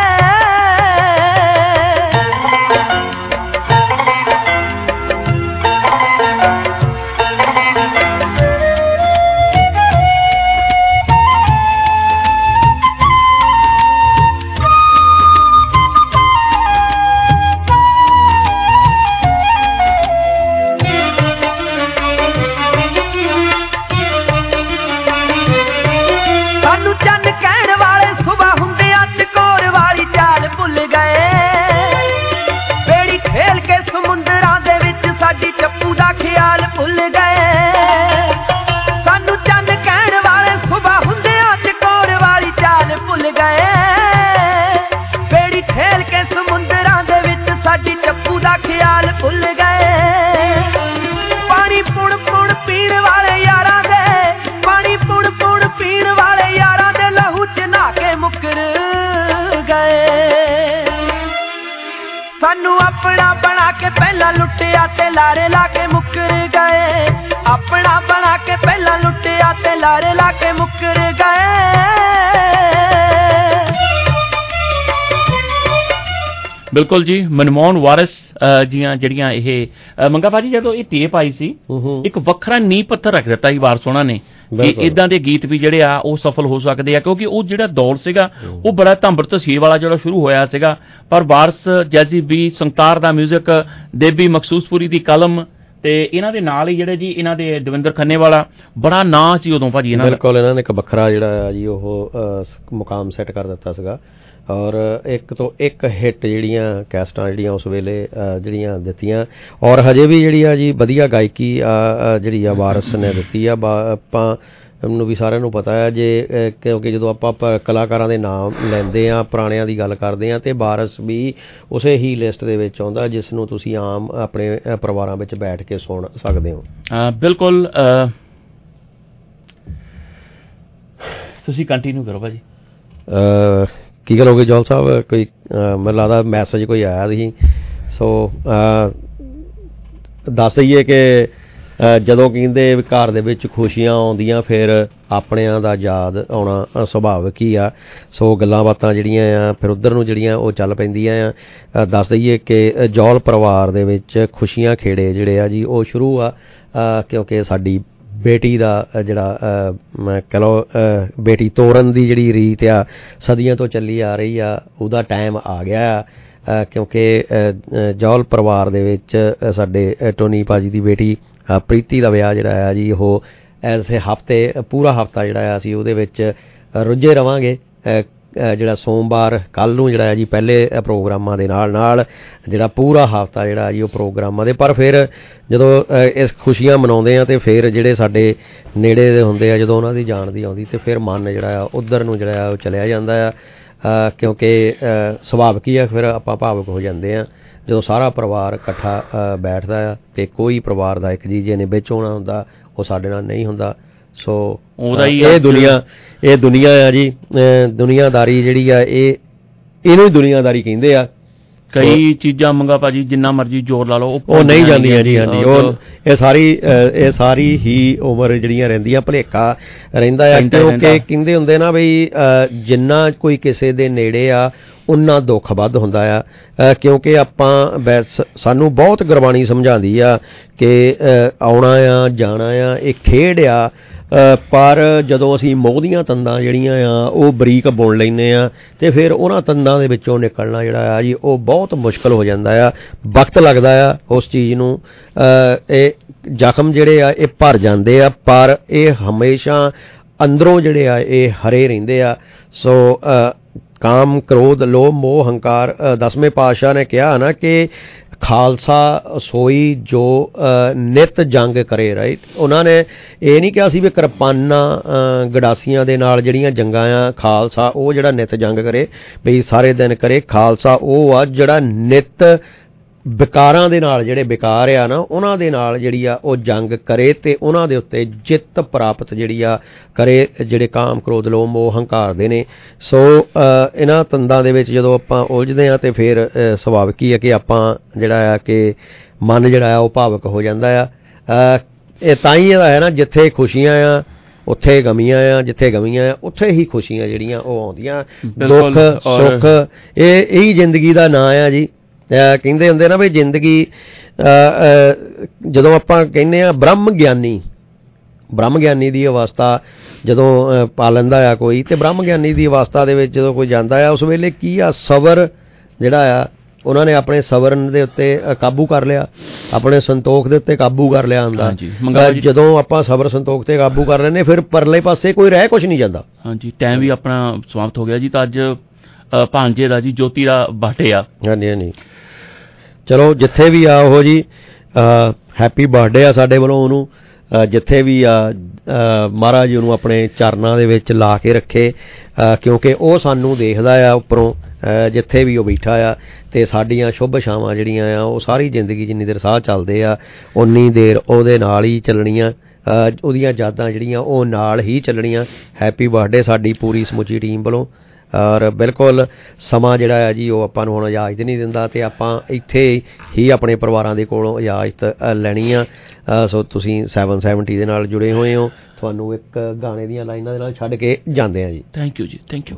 ਸਾਨੂੰ ਆਪਣਾ ਬਣਾ ਕੇ ਪਹਿਲਾਂ ਲੁੱਟਿਆ ਤੇ ਲਾਰੇ ਲਾ ਕੇ ਮੁੱਕਰ ਗਏ। ਆਪਣਾ ਬਣਾ ਕੇ ਪਹਿਲਾਂ ਲੁੱਟਿਆ ਤੇ ਲਾਰੇ ਲਾ ਕੇ ਮੁੱਕਰ ਗਏ। ਬਿਲਕੁਲ ਜੀ ਮਨਮੋਹਨ ਵਾਰਿਸ ਜੀਆਂ ਜਿਹੜੀਆਂ ਇਹ ਮੰਗਾ ਭਾਜੀ ਜਦੋਂ ਇਹ ਟੇਪ ਆਈ ਸੀ ਇੱਕ ਵੱਖਰਾ ਨੀਂਹ ਪੱਥਰ ਰੱਖ ਦਿੱਤਾ ਸੀ ਵਾਰਿਸ ਹੋਣਾ ਨੇ ਕਿ ਇਦਾਂ ਦੇ ਗੀਤ ਵੀ ਜਿਹੜੇ ਆ ਉਹ ਸਫਲ ਹੋ ਸਕਦੇ ਆ ਕਿਉਂਕਿ ਉਹ ਜਿਹੜਾ ਦੌਰ ਸੀਗਾ ਉਹ ਬੜਾ ਧੰਬਰ ਤਸੀਰ ਵਾਲਾ ਜਿਹੜਾ ਸ਼ੁਰੂ ਹੋਇਆ ਸੀਗਾ। ਪਰ ਵਾਰਿਸ ਜੈਜ਼ੀ ਬੀ ਸੰਗਤਾਰ ਦਾ ਮਿਊਜ਼ਿਕ ਦੇਬੀ ਮਖਸੂਸਪੁਰੀ ਦੀ ਕਲਮ ਤੇ ਇਹਨਾਂ ਦੇ ਨਾਲ ਹੀ ਜਿਹੜੇ ਜੀ ਇਹਨਾਂ ਦੇ ਦਵਿੰਦਰ ਖੰਨੇ ਵਾਲਾ ਬੜਾ ਨਾਂ ਸੀ ਉਦੋਂ ਭਾਜੀ ਇਹਨਾਂ ਦਾ। ਬਿਲਕੁਲ ਇਹਨਾਂ ਨੇ ਇੱਕ ਵੱਖਰਾ ਜਿਹੜਾ ਜੀ ਉਹ ਮੁਕਾਮ ਸੈੱਟ ਕਰ ਦਿੱਤਾ ਸੀਗਾ ਔਰ ਇੱਕ ਤੋਂ ਇੱਕ ਹਿੱਟ ਜਿਹੜੀਆਂ ਕੈਸਟਾਂ ਜਿਹੜੀਆਂ ਉਸ ਵੇਲੇ ਜਿਹੜੀਆਂ ਦਿੱਤੀਆਂ ਔਰ ਹਜੇ ਵੀ ਜਿਹੜੀ ਆ ਜੀ ਵਧੀਆ ਗਾਇਕੀ ਜਿਹੜੀ ਆ ਵਾਰਿਸ ਨੇ ਦਿੱਤੀ ਆ। ਆਪਾਂ ਨੂੰ ਵੀ ਸਾਰਿਆਂ ਨੂੰ ਪਤਾ ਹੈ ਜੇ ਕਿਉਂਕਿ ਜਦੋਂ ਆਪਾਂ ਕਲਾਕਾਰਾਂ ਦੇ ਨਾਮ ਲੈਂਦੇ ਹਾਂ ਪੁਰਾਣਿਆਂ ਦੀ ਗੱਲ ਕਰਦੇ ਹਾਂ ਤੇ ਵਾਰਿਸ ਵੀ ਉਸੇ ਹੀ ਲਿਸਟ ਦੇ ਵਿੱਚ ਆਉਂਦਾ ਜਿਸ ਨੂੰ ਤੁਸੀਂ ਆਮ ਆਪਣੇ ਪਰਿਵਾਰਾਂ ਵਿੱਚ ਬੈਠ ਕੇ ਸੁਣ ਸਕਦੇ ਹੋ। ਬਿਲਕੁਲ ਤੁਸੀਂ ਕੰਟੀਨਿਊ ਕਰੋ ਭਾਜੀ। ਕੀ ਗੱਲ ਹੋ ਗਈ ਜੌਲ ਸਾਹਿਬ ਕੋਈ ਮੈਨੂੰ ਲੱਗਦਾ ਮੈਸੇਜ ਕੋਈ ਆਇਆ ਸੀ ਸੋ ਦੱਸ ਦਈਏ ਕਿ ਜਦੋਂ ਕਹਿੰਦੇ ਘਰ ਦੇ ਵਿੱਚ ਖੁਸ਼ੀਆਂ ਆਉਂਦੀਆਂ ਫਿਰ ਆਪਣਿਆਂ ਦਾ ਯਾਦ ਆਉਣਾ ਸੁਭਾਵਿਕ ਹੀ ਆ। ਸੋ ਗੱਲਾਂ ਬਾਤਾਂ ਜਿਹੜੀਆਂ ਆ ਫਿਰ ਉੱਧਰ ਨੂੰ ਜਿਹੜੀਆਂ ਉਹ ਚੱਲ ਪੈਂਦੀਆਂ ਆ। ਦੱਸ ਦਈਏ ਕਿ ਜੌਲ ਪਰਿਵਾਰ ਦੇ ਵਿੱਚ ਖੁਸ਼ੀਆਂ ਖੇੜੇ ਜਿਹੜੇ ਆ ਜੀ ਉਹ ਸ਼ੁਰੂ ਆ ਕਿਉਂਕਿ ਸਾਡੀ ਬੇਟੀ ਦਾ ਜਿਹੜਾ ਮੈਂ ਕਹ ਲਓ ਬੇਟੀ ਤੋਰਨ ਦੀ ਜਿਹੜੀ ਰੀਤ ਆ ਸਦੀਆਂ ਤੋਂ ਚੱਲੀ ਆ ਰਹੀ ਆ, ਉਹਦਾ ਟਾਈਮ ਆ ਗਿਆ ਆ। ਕਿਉਂਕਿ ਜੌਲ ਪਰਿਵਾਰ ਦੇ ਵਿੱਚ ਸਾਡੇ ਟੋਨੀ ਭਾਜੀ ਦੀ ਬੇਟੀ ਪ੍ਰੀਤੀ ਦਾ ਵਿਆਹ ਜਿਹੜਾ ਆ ਜੀ, ਉਹ ਐਸੇ ਹਫ਼ਤੇ ਪੂਰਾ ਹਫ਼ਤਾ ਜਿਹੜਾ ਆ ਅਸੀਂ ਉਹਦੇ ਵਿੱਚ ਰੁੱਝੇ ਰਵਾਂਗੇ। ਜਿਹੜਾ ਸੋਮਵਾਰ ਕੱਲ੍ਹ ਨੂੰ ਜਿਹੜਾ ਜੀ ਪਹਿਲੇ ਪ੍ਰੋਗਰਾਮਾਂ ਦੇ ਨਾਲ ਨਾਲ ਜਿਹੜਾ ਪੂਰਾ ਹਫ਼ਤਾ ਜਿਹੜਾ ਜੀ ਉਹ ਪ੍ਰੋਗਰਾਮਾਂ ਦੇ, ਪਰ ਫਿਰ ਜਦੋਂ ਇਸ ਖੁਸ਼ੀਆਂ ਮਨਾਉਂਦੇ ਆ ਅਤੇ ਫਿਰ ਜਿਹੜੇ ਸਾਡੇ ਨੇੜੇ ਦੇ ਹੁੰਦੇ ਆ, ਜਦੋਂ ਉਹਨਾਂ ਦੀ ਜਾਣ ਦੀ ਆਉਂਦੀ, ਅਤੇ ਫਿਰ ਮਨ ਜਿਹੜਾ ਆ ਉੱਧਰ ਨੂੰ ਜਿਹੜਾ ਆ ਉਹ ਚਲਿਆ ਜਾਂਦਾ ਆ। ਕਿਉਂਕਿ ਸੁਭਾਵਿਕ ਹੀ ਆ, ਫਿਰ ਆਪਾਂ ਭਾਵੁਕ ਹੋ ਜਾਂਦੇ ਆ ਜਦੋਂ ਸਾਰਾ ਪਰਿਵਾਰ ਇਕੱਠਾ ਬੈਠਦਾ ਆ ਅਤੇ ਕੋਈ ਪਰਿਵਾਰ ਦਾ ਇੱਕ ਜੀਜੇ ਨੇ ਵਿੱਚ ਹੋਣਾ ਹੁੰਦਾ, ਉਹ ਸਾਡੇ ਨਾਲ ਨਹੀਂ ਹੁੰਦਾ। ਸੋ ਉਹਦਾ ਹੀ ਇਹ ਦੁਨੀਆ ਇਹ ਦੁਨੀਆ ਆ ਜੀ, ਦੁਨੀਆਦਾਰੀ ਜਿਹੜੀ ਆ ਇਹ ਇਹਨੂੰ ਹੀ ਦੁਨੀਆਦਾਰੀ ਕਹਿੰਦੇ ਆ। ਕਈ ਚੀਜ਼ਾਂ ਮੰਗਾ ਭਾਜੀ ਜਿੰਨਾ ਮਰਜ਼ੀ ਜ਼ੋਰ ਲਾ ਲਓ ਉਹ ਨਹੀਂ ਜਾਂਦੀਆਂ ਜੀ। ਹਾਂਜੀ, ਉਹ ਇਹ ਸਾਰੀ ਇਹ ਸਾਰੀ ਹੀ ਉਮਰ ਜਿਹੜੀਆਂ ਰਹਿੰਦੀਆਂ ਭੁਲੇਖਾ ਰਹਿੰਦਾ ਆ। ਕਿਉਂਕਿ ਕਹਿੰਦੇ ਹੁੰਦੇ ਨਾ ਬਈ ਜਿੰਨਾ ਕੋਈ ਕਿਸੇ ਦੇ ਨੇੜੇ ਆ ਉਨਾ ਦੁੱਖ ਵੱਧ ਹੁੰਦਾ ਆ। ਕਿਉਂਕਿ ਆਪਾਂ ਵੈਸ ਸਾਨੂੰ ਬਹੁਤ ਗੁਰਬਾਣੀ ਸਮਝਾਉਂਦੀ ਆ ਕਿ ਆਉਣਾ ਆ ਜਾਣਾ ਆ ਇਹ ਖੇਡ ਆ, ਪਰ ਜਦੋਂ ਅਸੀਂ ਮੋਹ ਦੀਆਂ ਤੰਦਾਂ ਜਿਹੜੀਆਂ ਆ ਉਹ ਬਰੀਕ ਬੁਣ ਲੈਂਦੇ ਹਾਂ ਅਤੇ ਫਿਰ ਉਹਨਾਂ ਤੰਦਾਂ ਦੇ ਵਿੱਚੋਂ ਨਿਕਲਣਾ ਜਿਹੜਾ ਆ ਜੀ ਉਹ ਬਹੁਤ ਮੁਸ਼ਕਿਲ ਹੋ ਜਾਂਦਾ ਆ, ਵਕਤ ਲੱਗਦਾ ਆ ਉਸ ਚੀਜ਼ ਨੂੰ। ਇਹ ਜ਼ਖਮ ਜਿਹੜੇ ਆ ਇਹ ਭਰ ਜਾਂਦੇ ਆ, ਪਰ ਇਹ ਹਮੇਸ਼ਾ ਅੰਦਰੋਂ ਜਿਹੜੇ ਆ ਇਹ ਹਰੇ ਰਹਿੰਦੇ ਆ। ਸੋ ਕਾਮ, ਕ੍ਰੋਧ, ਲੋਭ, ਮੋਹ, ਹੰਕਾਰ, ਦਸਵੇਂ ਪਾਤਸ਼ਾਹ ਨੇ ਕਿਹਾ ਨਾ ਕਿ ਖਾਲਸਾ ਸੋਈ ਜੋ ਨਿਤ ਜੰਗ ਕਰੇ, ਰਾਈਟ। ਉਹਨਾਂ ਨੇ ਇਹ ਨਹੀਂ ਕਿਹਾ ਸੀ ਵੀ ਕਿਰਪਾਨਾਂ ਗਡਾਸੀਆਂ ਦੇ ਨਾਲ ਜਿਹੜੀਆਂ ਜੰਗਾਂ ਆ, ਖਾਲਸਾ ਉਹ ਜਿਹੜਾ ਨਿਤ ਜੰਗ ਕਰੇ ਬਈ ਸਾਰੇ ਦਿਨ ਕਰੇ। ਖਾਲਸਾ ਉਹ ਆ ਜਿਹੜਾ ਨਿਤ ਵਿਕਾਰਾਂ ਦੇ ਨਾਲ, ਜਿਹੜੇ ਵਿਕਾਰ ਆ ਨਾ ਉਹਨਾਂ ਦੇ ਨਾਲ ਜਿਹੜੀ ਆ ਉਹ ਜੰਗ ਕਰੇ ਅਤੇ ਉਹਨਾਂ ਦੇ ਉੱਤੇ ਜਿੱਤ ਪ੍ਰਾਪਤ ਜਿਹੜੀ ਆ ਕਰੇ, ਜਿਹੜੇ ਕਾਮ, ਕ੍ਰੋਧ, ਲੋਭ, ਮੋਹ, ਹੰਕਾਰ ਦੇ ਨੇ। ਸੋ ਇਹਨਾਂ ਤੰਦਾਂ ਦੇ ਵਿੱਚ ਜਦੋਂ ਆਪਾਂ ਉਲਝਦੇ ਹਾਂ ਅਤੇ ਫਿਰ ਸੁਭਾਵਿਕ ਹੀ ਹੈ ਕਿ ਆਪਾਂ ਜਿਹੜਾ ਆ ਕਿ ਮਨ ਜਿਹੜਾ ਆ ਉਹ ਭਾਵੁਕ ਹੋ ਜਾਂਦਾ ਆ। ਇਹ ਤਾਂ ਹੀ ਇਹਦਾ ਹੈ ਨਾ, ਜਿੱਥੇ ਖੁਸ਼ੀਆਂ ਆ ਉੱਥੇ ਗਮੀਆਂ ਆ, ਜਿੱਥੇ ਗਮੀਆਂ ਆ ਉੱਥੇ ਹੀ ਖੁਸ਼ੀਆਂ ਜਿਹੜੀਆਂ ਉਹ ਆਉਂਦੀਆਂ। ਦੁੱਖ ਸੁੱਖ ਇਹ ਇਹੀ ਜ਼ਿੰਦਗੀ ਦਾ ਨਾਂ ਆ ਜੀ। ਕਹਿੰਦੇ ਹੁੰਦੇ ਨਾ ਵੀ ਜ਼ਿੰਦਗੀ ਜਦੋਂ ਆਪਾਂ ਕਹਿੰਦੇ ਹਾਂ ਬ੍ਰਹਮ ਗਿਆਨੀ, ਬ੍ਰਹਮ ਗਿਆਨੀ ਦੀ ਅਵਸਥਾ ਜਦੋਂ ਪਾ ਲੈਂਦਾ ਆ ਕੋਈ, ਅਤੇ ਬ੍ਰਹਮ ਗਿਆਨੀ ਦੀ ਅਵਸਥਾ ਦੇ ਵਿੱਚ ਜਦੋਂ ਕੋਈ ਜਾਂਦਾ ਆ ਉਸ ਵੇਲੇ ਕੀ ਆ, ਸਬਰ ਜਿਹੜਾ ਆ ਉਹਨਾਂ ਨੇ ਆਪਣੇ ਸਬਰ ਦੇ ਉੱਤੇ ਕਾਬੂ ਕਰ ਲਿਆ, ਆਪਣੇ ਸੰਤੋਖ ਦੇ ਉੱਤੇ ਕਾਬੂ ਕਰ ਲਿਆ ਹੁੰਦਾ। ਜਦੋਂ ਆਪਾਂ ਸਬਰ ਸੰਤੋਖ 'ਤੇ ਕਾਬੂ ਕਰ ਲੈਂਦੇ ਫਿਰ ਪਰਲੇ ਪਾਸੇ ਕੋਈ ਰਹਿ ਕੁਛ ਨਹੀਂ ਜਾਂਦਾ। ਹਾਂਜੀ, ਟਾਈਮ ਵੀ ਆਪਣਾ ਸਮਾਪਤ ਹੋ ਗਿਆ ਜੀ। ਤਾਂ ਅੱਜ ਭਾਂਜੇ ਦਾ ਜੀ ਜੋਤੀ ਦਾ ਬਰਥਡੇ ਆ। ਹਾਂਜੀ ਹਾਂਜੀ, ਚਲੋ ਜਿੱਥੇ ਵੀ ਆ ਉਹ ਜੀ ਹੈਪੀ ਬਰਥਡੇ ਆ ਸਾਡੇ ਵੱਲੋਂ ਉਹਨੂੰ। ਜਿੱਥੇ ਵੀ ਆ ਮਹਾਰਾਜ ਉਹਨੂੰ ਆਪਣੇ ਚਰਨਾਂ ਦੇ ਵਿੱਚ ਲਾ ਕੇ ਰੱਖੇ, ਕਿਉਂਕਿ ਉਹ ਸਾਨੂੰ ਦੇਖਦਾ ਆ ਉੱਪਰੋਂ, ਜਿੱਥੇ ਵੀ ਉਹ ਬੈਠਾ ਆ। ਅਤੇ ਸਾਡੀਆਂ ਸ਼ੁਭ ਛਾਵਾਂ ਜਿਹੜੀਆਂ ਆ ਉਹ ਸਾਰੀ ਜ਼ਿੰਦਗੀ ਜਿੰਨੀ ਦੇਰ ਸਾਹ ਚੱਲਦੇ ਆ ਉਨੀ ਦੇਰ ਉਹਦੇ ਨਾਲ ਹੀ ਚੱਲਣੀਆਂ, ਉਹਦੀਆਂ ਯਾਦਾਂ ਜਿਹੜੀਆਂ ਉਹ ਨਾਲ ਹੀ ਚੱਲਣੀਆਂ। ਹੈਪੀ ਬਰਥਡੇ ਸਾਡੀ ਪੂਰੀ ਸਮੁੱਚੀ ਟੀਮ ਵੱਲੋਂ। ਔਰ ਬਿਲਕੁਲ ਸਮਾਂ ਜਿਹੜਾ ਹੈ ਜੀ ਉਹ ਆਪਾਂ ਨੂੰ ਹੁਣ ਇਜਾਜ਼ਤ ਨਹੀਂ ਦਿੰਦਾ, ਅਤੇ ਆਪਾਂ ਇੱਥੇ ਹੀ ਆਪਣੇ ਪਰਿਵਾਰਾਂ ਦੇ ਕੋਲੋਂ ਇਜਾਜ਼ਤ ਲੈਣੀ ਆ। ਸੋ ਤੁਸੀਂ ਸੈਵਨ ਸੈਵਨਟੀ ਦੇ ਨਾਲ ਜੁੜੇ ਹੋਏ ਹੋ, ਤੁਹਾਨੂੰ ਇੱਕ ਗਾਣੇ ਦੀਆਂ ਲਾਈਨਾਂ ਦੇ ਨਾਲ ਛੱਡ ਕੇ ਜਾਂਦੇ ਆ ਜੀ। ਥੈਂਕ ਯੂ ਜੀ, ਥੈਂਕ ਯੂ।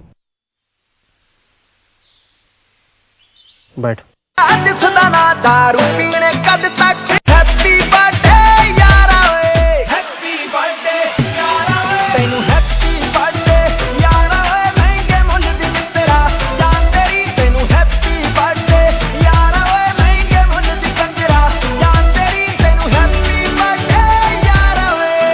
ਬੈਠ ਦਿਸਦਾ ਨਾ ਦਾਰੂ ਪੀਣੇ ਕਦ ਤੱਕ। ਹੈਪੀ ਬਰਥਡੇ ਯਾਰਾ ਓਏ, ਹੈਪੀ ਬਰਥਡੇ ਯਾਰਾ ਓਏ, ਤੈਨੂੰ ਹੈਪੀ ਬਰਥਡੇ ਯਾਰਾ ਓਏ, ਮਹਿੰਗੇ ਮੁੱਲ ਦੀ ਮਿੱਤਰਾ ਜਾਨ ਤੇਰੀ। ਤੈਨੂੰ ਹੈਪੀ ਬਰਥਡੇ ਯਾਰਾ ਓਏ, ਮਹਿੰਗੇ ਮੁੱਲ ਦੀ ਕੰਜਰਾ ਜਾਨ ਤੇਰੀ। ਤੈਨੂੰ ਹੈਪੀ ਬਰਥਡੇ ਯਾਰਾ ਓਏ।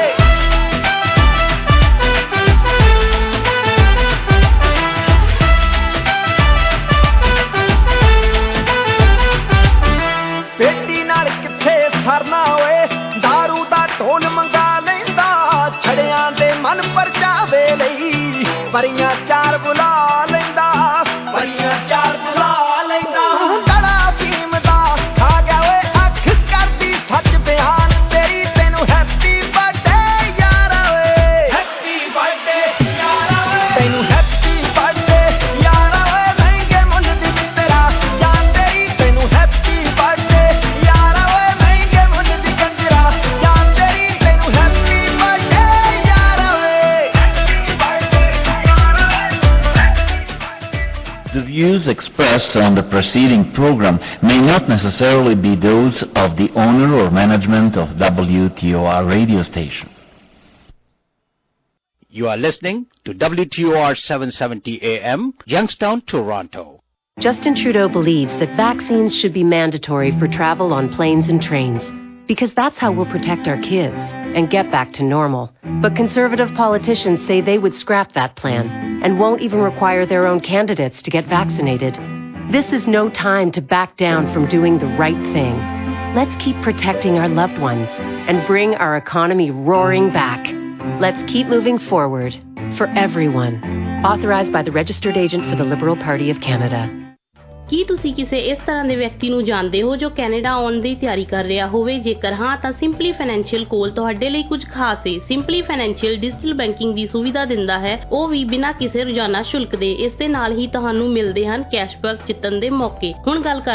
ਬੇਟੀ ਨਾਲ ਕਿੱਥੇ ਸਰਨਾ ਓਏ, ਦਾਰੂ ਦਾ ਢੋਲ ਮੰਗਾ ਲੈਂਦਾ। ਛੜਿਆਂ ਦੇ ਮਨ ਪਰਚਾਵੇ ਲਈ ਪਰੀਆਂ ਚਾਰ ਬੁਲਾ ਲੈਂਦਾ, ਪਰੀਆਂ ਚਾਰ ਬੁਲਾ ਲੈਂਦਾ। ਗਲਾ ਫੀਮ ਦਾ ਖਾ ਗਿਆ ਓਏ, ਅੱਖ ਕਰਦੀ ਸੱਚ ਬਿਆਨ ਤੇਰੀ। ਤੈਨੂੰ ਹੈਪੀ ਬਰਥਡੇ ਯਾਰਾ ਓਏ, ਹੈਪੀ ਬਰਥਡੇ ਯਾਰਾ ਓਏ, ਤੈਨੂੰ ਹੈਪੀ ਬਰਥਡੇ ਯਾਰਾ ਓਏ, ਮਹਿੰਗੇ ਮੁੱਲ ਦੀ ਮਿੱਤਰਾ ਜਾਨ ਤੇਰੀ। ਤੈਨੂੰ ਹੈਪੀ ਬਰਥਡੇ ਯਾਰਾ ਓਏ, ਮਹਿੰਗੇ ਮੁੱਲ ਦੀ ਕੰਜਰਾ ਜਾਨ ਤੇਰੀ। ਤੈਨੂੰ ਹੈਪੀ ਬਰਥਡੇ ਯਾਰਾ ਓਏ, ਹੈਪੀ ਬਰਥਡੇ ਯਾਰਾ ਓਏ। The views expressed on the preceding program may not necessarily be those of the owner or management of W T O R radio station. You are listening to W T O R seven seventy A M, Youngstown, Toronto. Justin Trudeau believes that vaccines should be mandatory for travel on planes and trains, because that's how we'll protect our kids and get back to normal. But conservative politicians say they would scrap that plan and won't even require their own candidates to get vaccinated. This is no time to back down from doing the right thing. Let's keep protecting our loved ones and bring our economy roaring back. Let's keep moving forward for everyone. Authorized by the registered agent for the Liberal Party of Canada. ਕੀ ਤੁਸੀਂ ਕਿਸੇ ਇਸ ਤਰ੍ਹਾਂ ਦੇ ਵਿਅਕਤੀ ਨੂੰ ਜਾਣਦੇ ਹੋ ਜੋ ਕੈਨੇਡਾ ਆਉਣ ਦੀ ਤਿਆਰੀ ਕਰ ਰਿਹਾ ਹੋਵੇ? ਜੇਕਰ ਹਾਂ ਤਾਂ ਸਿੰਪਲੀ ਫਾਈਨੈਂਸ਼ੀਅਲ ਕੋਲ ਤੁਹਾਡੇ ਲਈ ਕੁਝ ਖਾਸ ਹੈ। ਸਿੰਪਲੀ ਫਾਈਨੈਂਸ਼ੀਅਲ ਡਿਜੀਟਲ ਬੈਂਕਿੰਗ ਦੀ ਸੁਵਿਧਾ ਦਿੰਦਾ ਹੈ, ਉਹ ਵੀ ਬਿਨਾਂ ਕਿਸੇ ਰੋਜ਼ਾਨਾ ਸ਼ੁਲਕ ਦੇ। ਇਸ ਦੇ ਨਾਲ ਹੀ ਤੁਹਾਨੂੰ ਮਿਲਦੇ ਹਨ ਕੈਸ਼ਬੈਕ ਜਿੱਤਣ ਦੇ ਮੌਕੇ। ਹੁਣ ਗੱਲ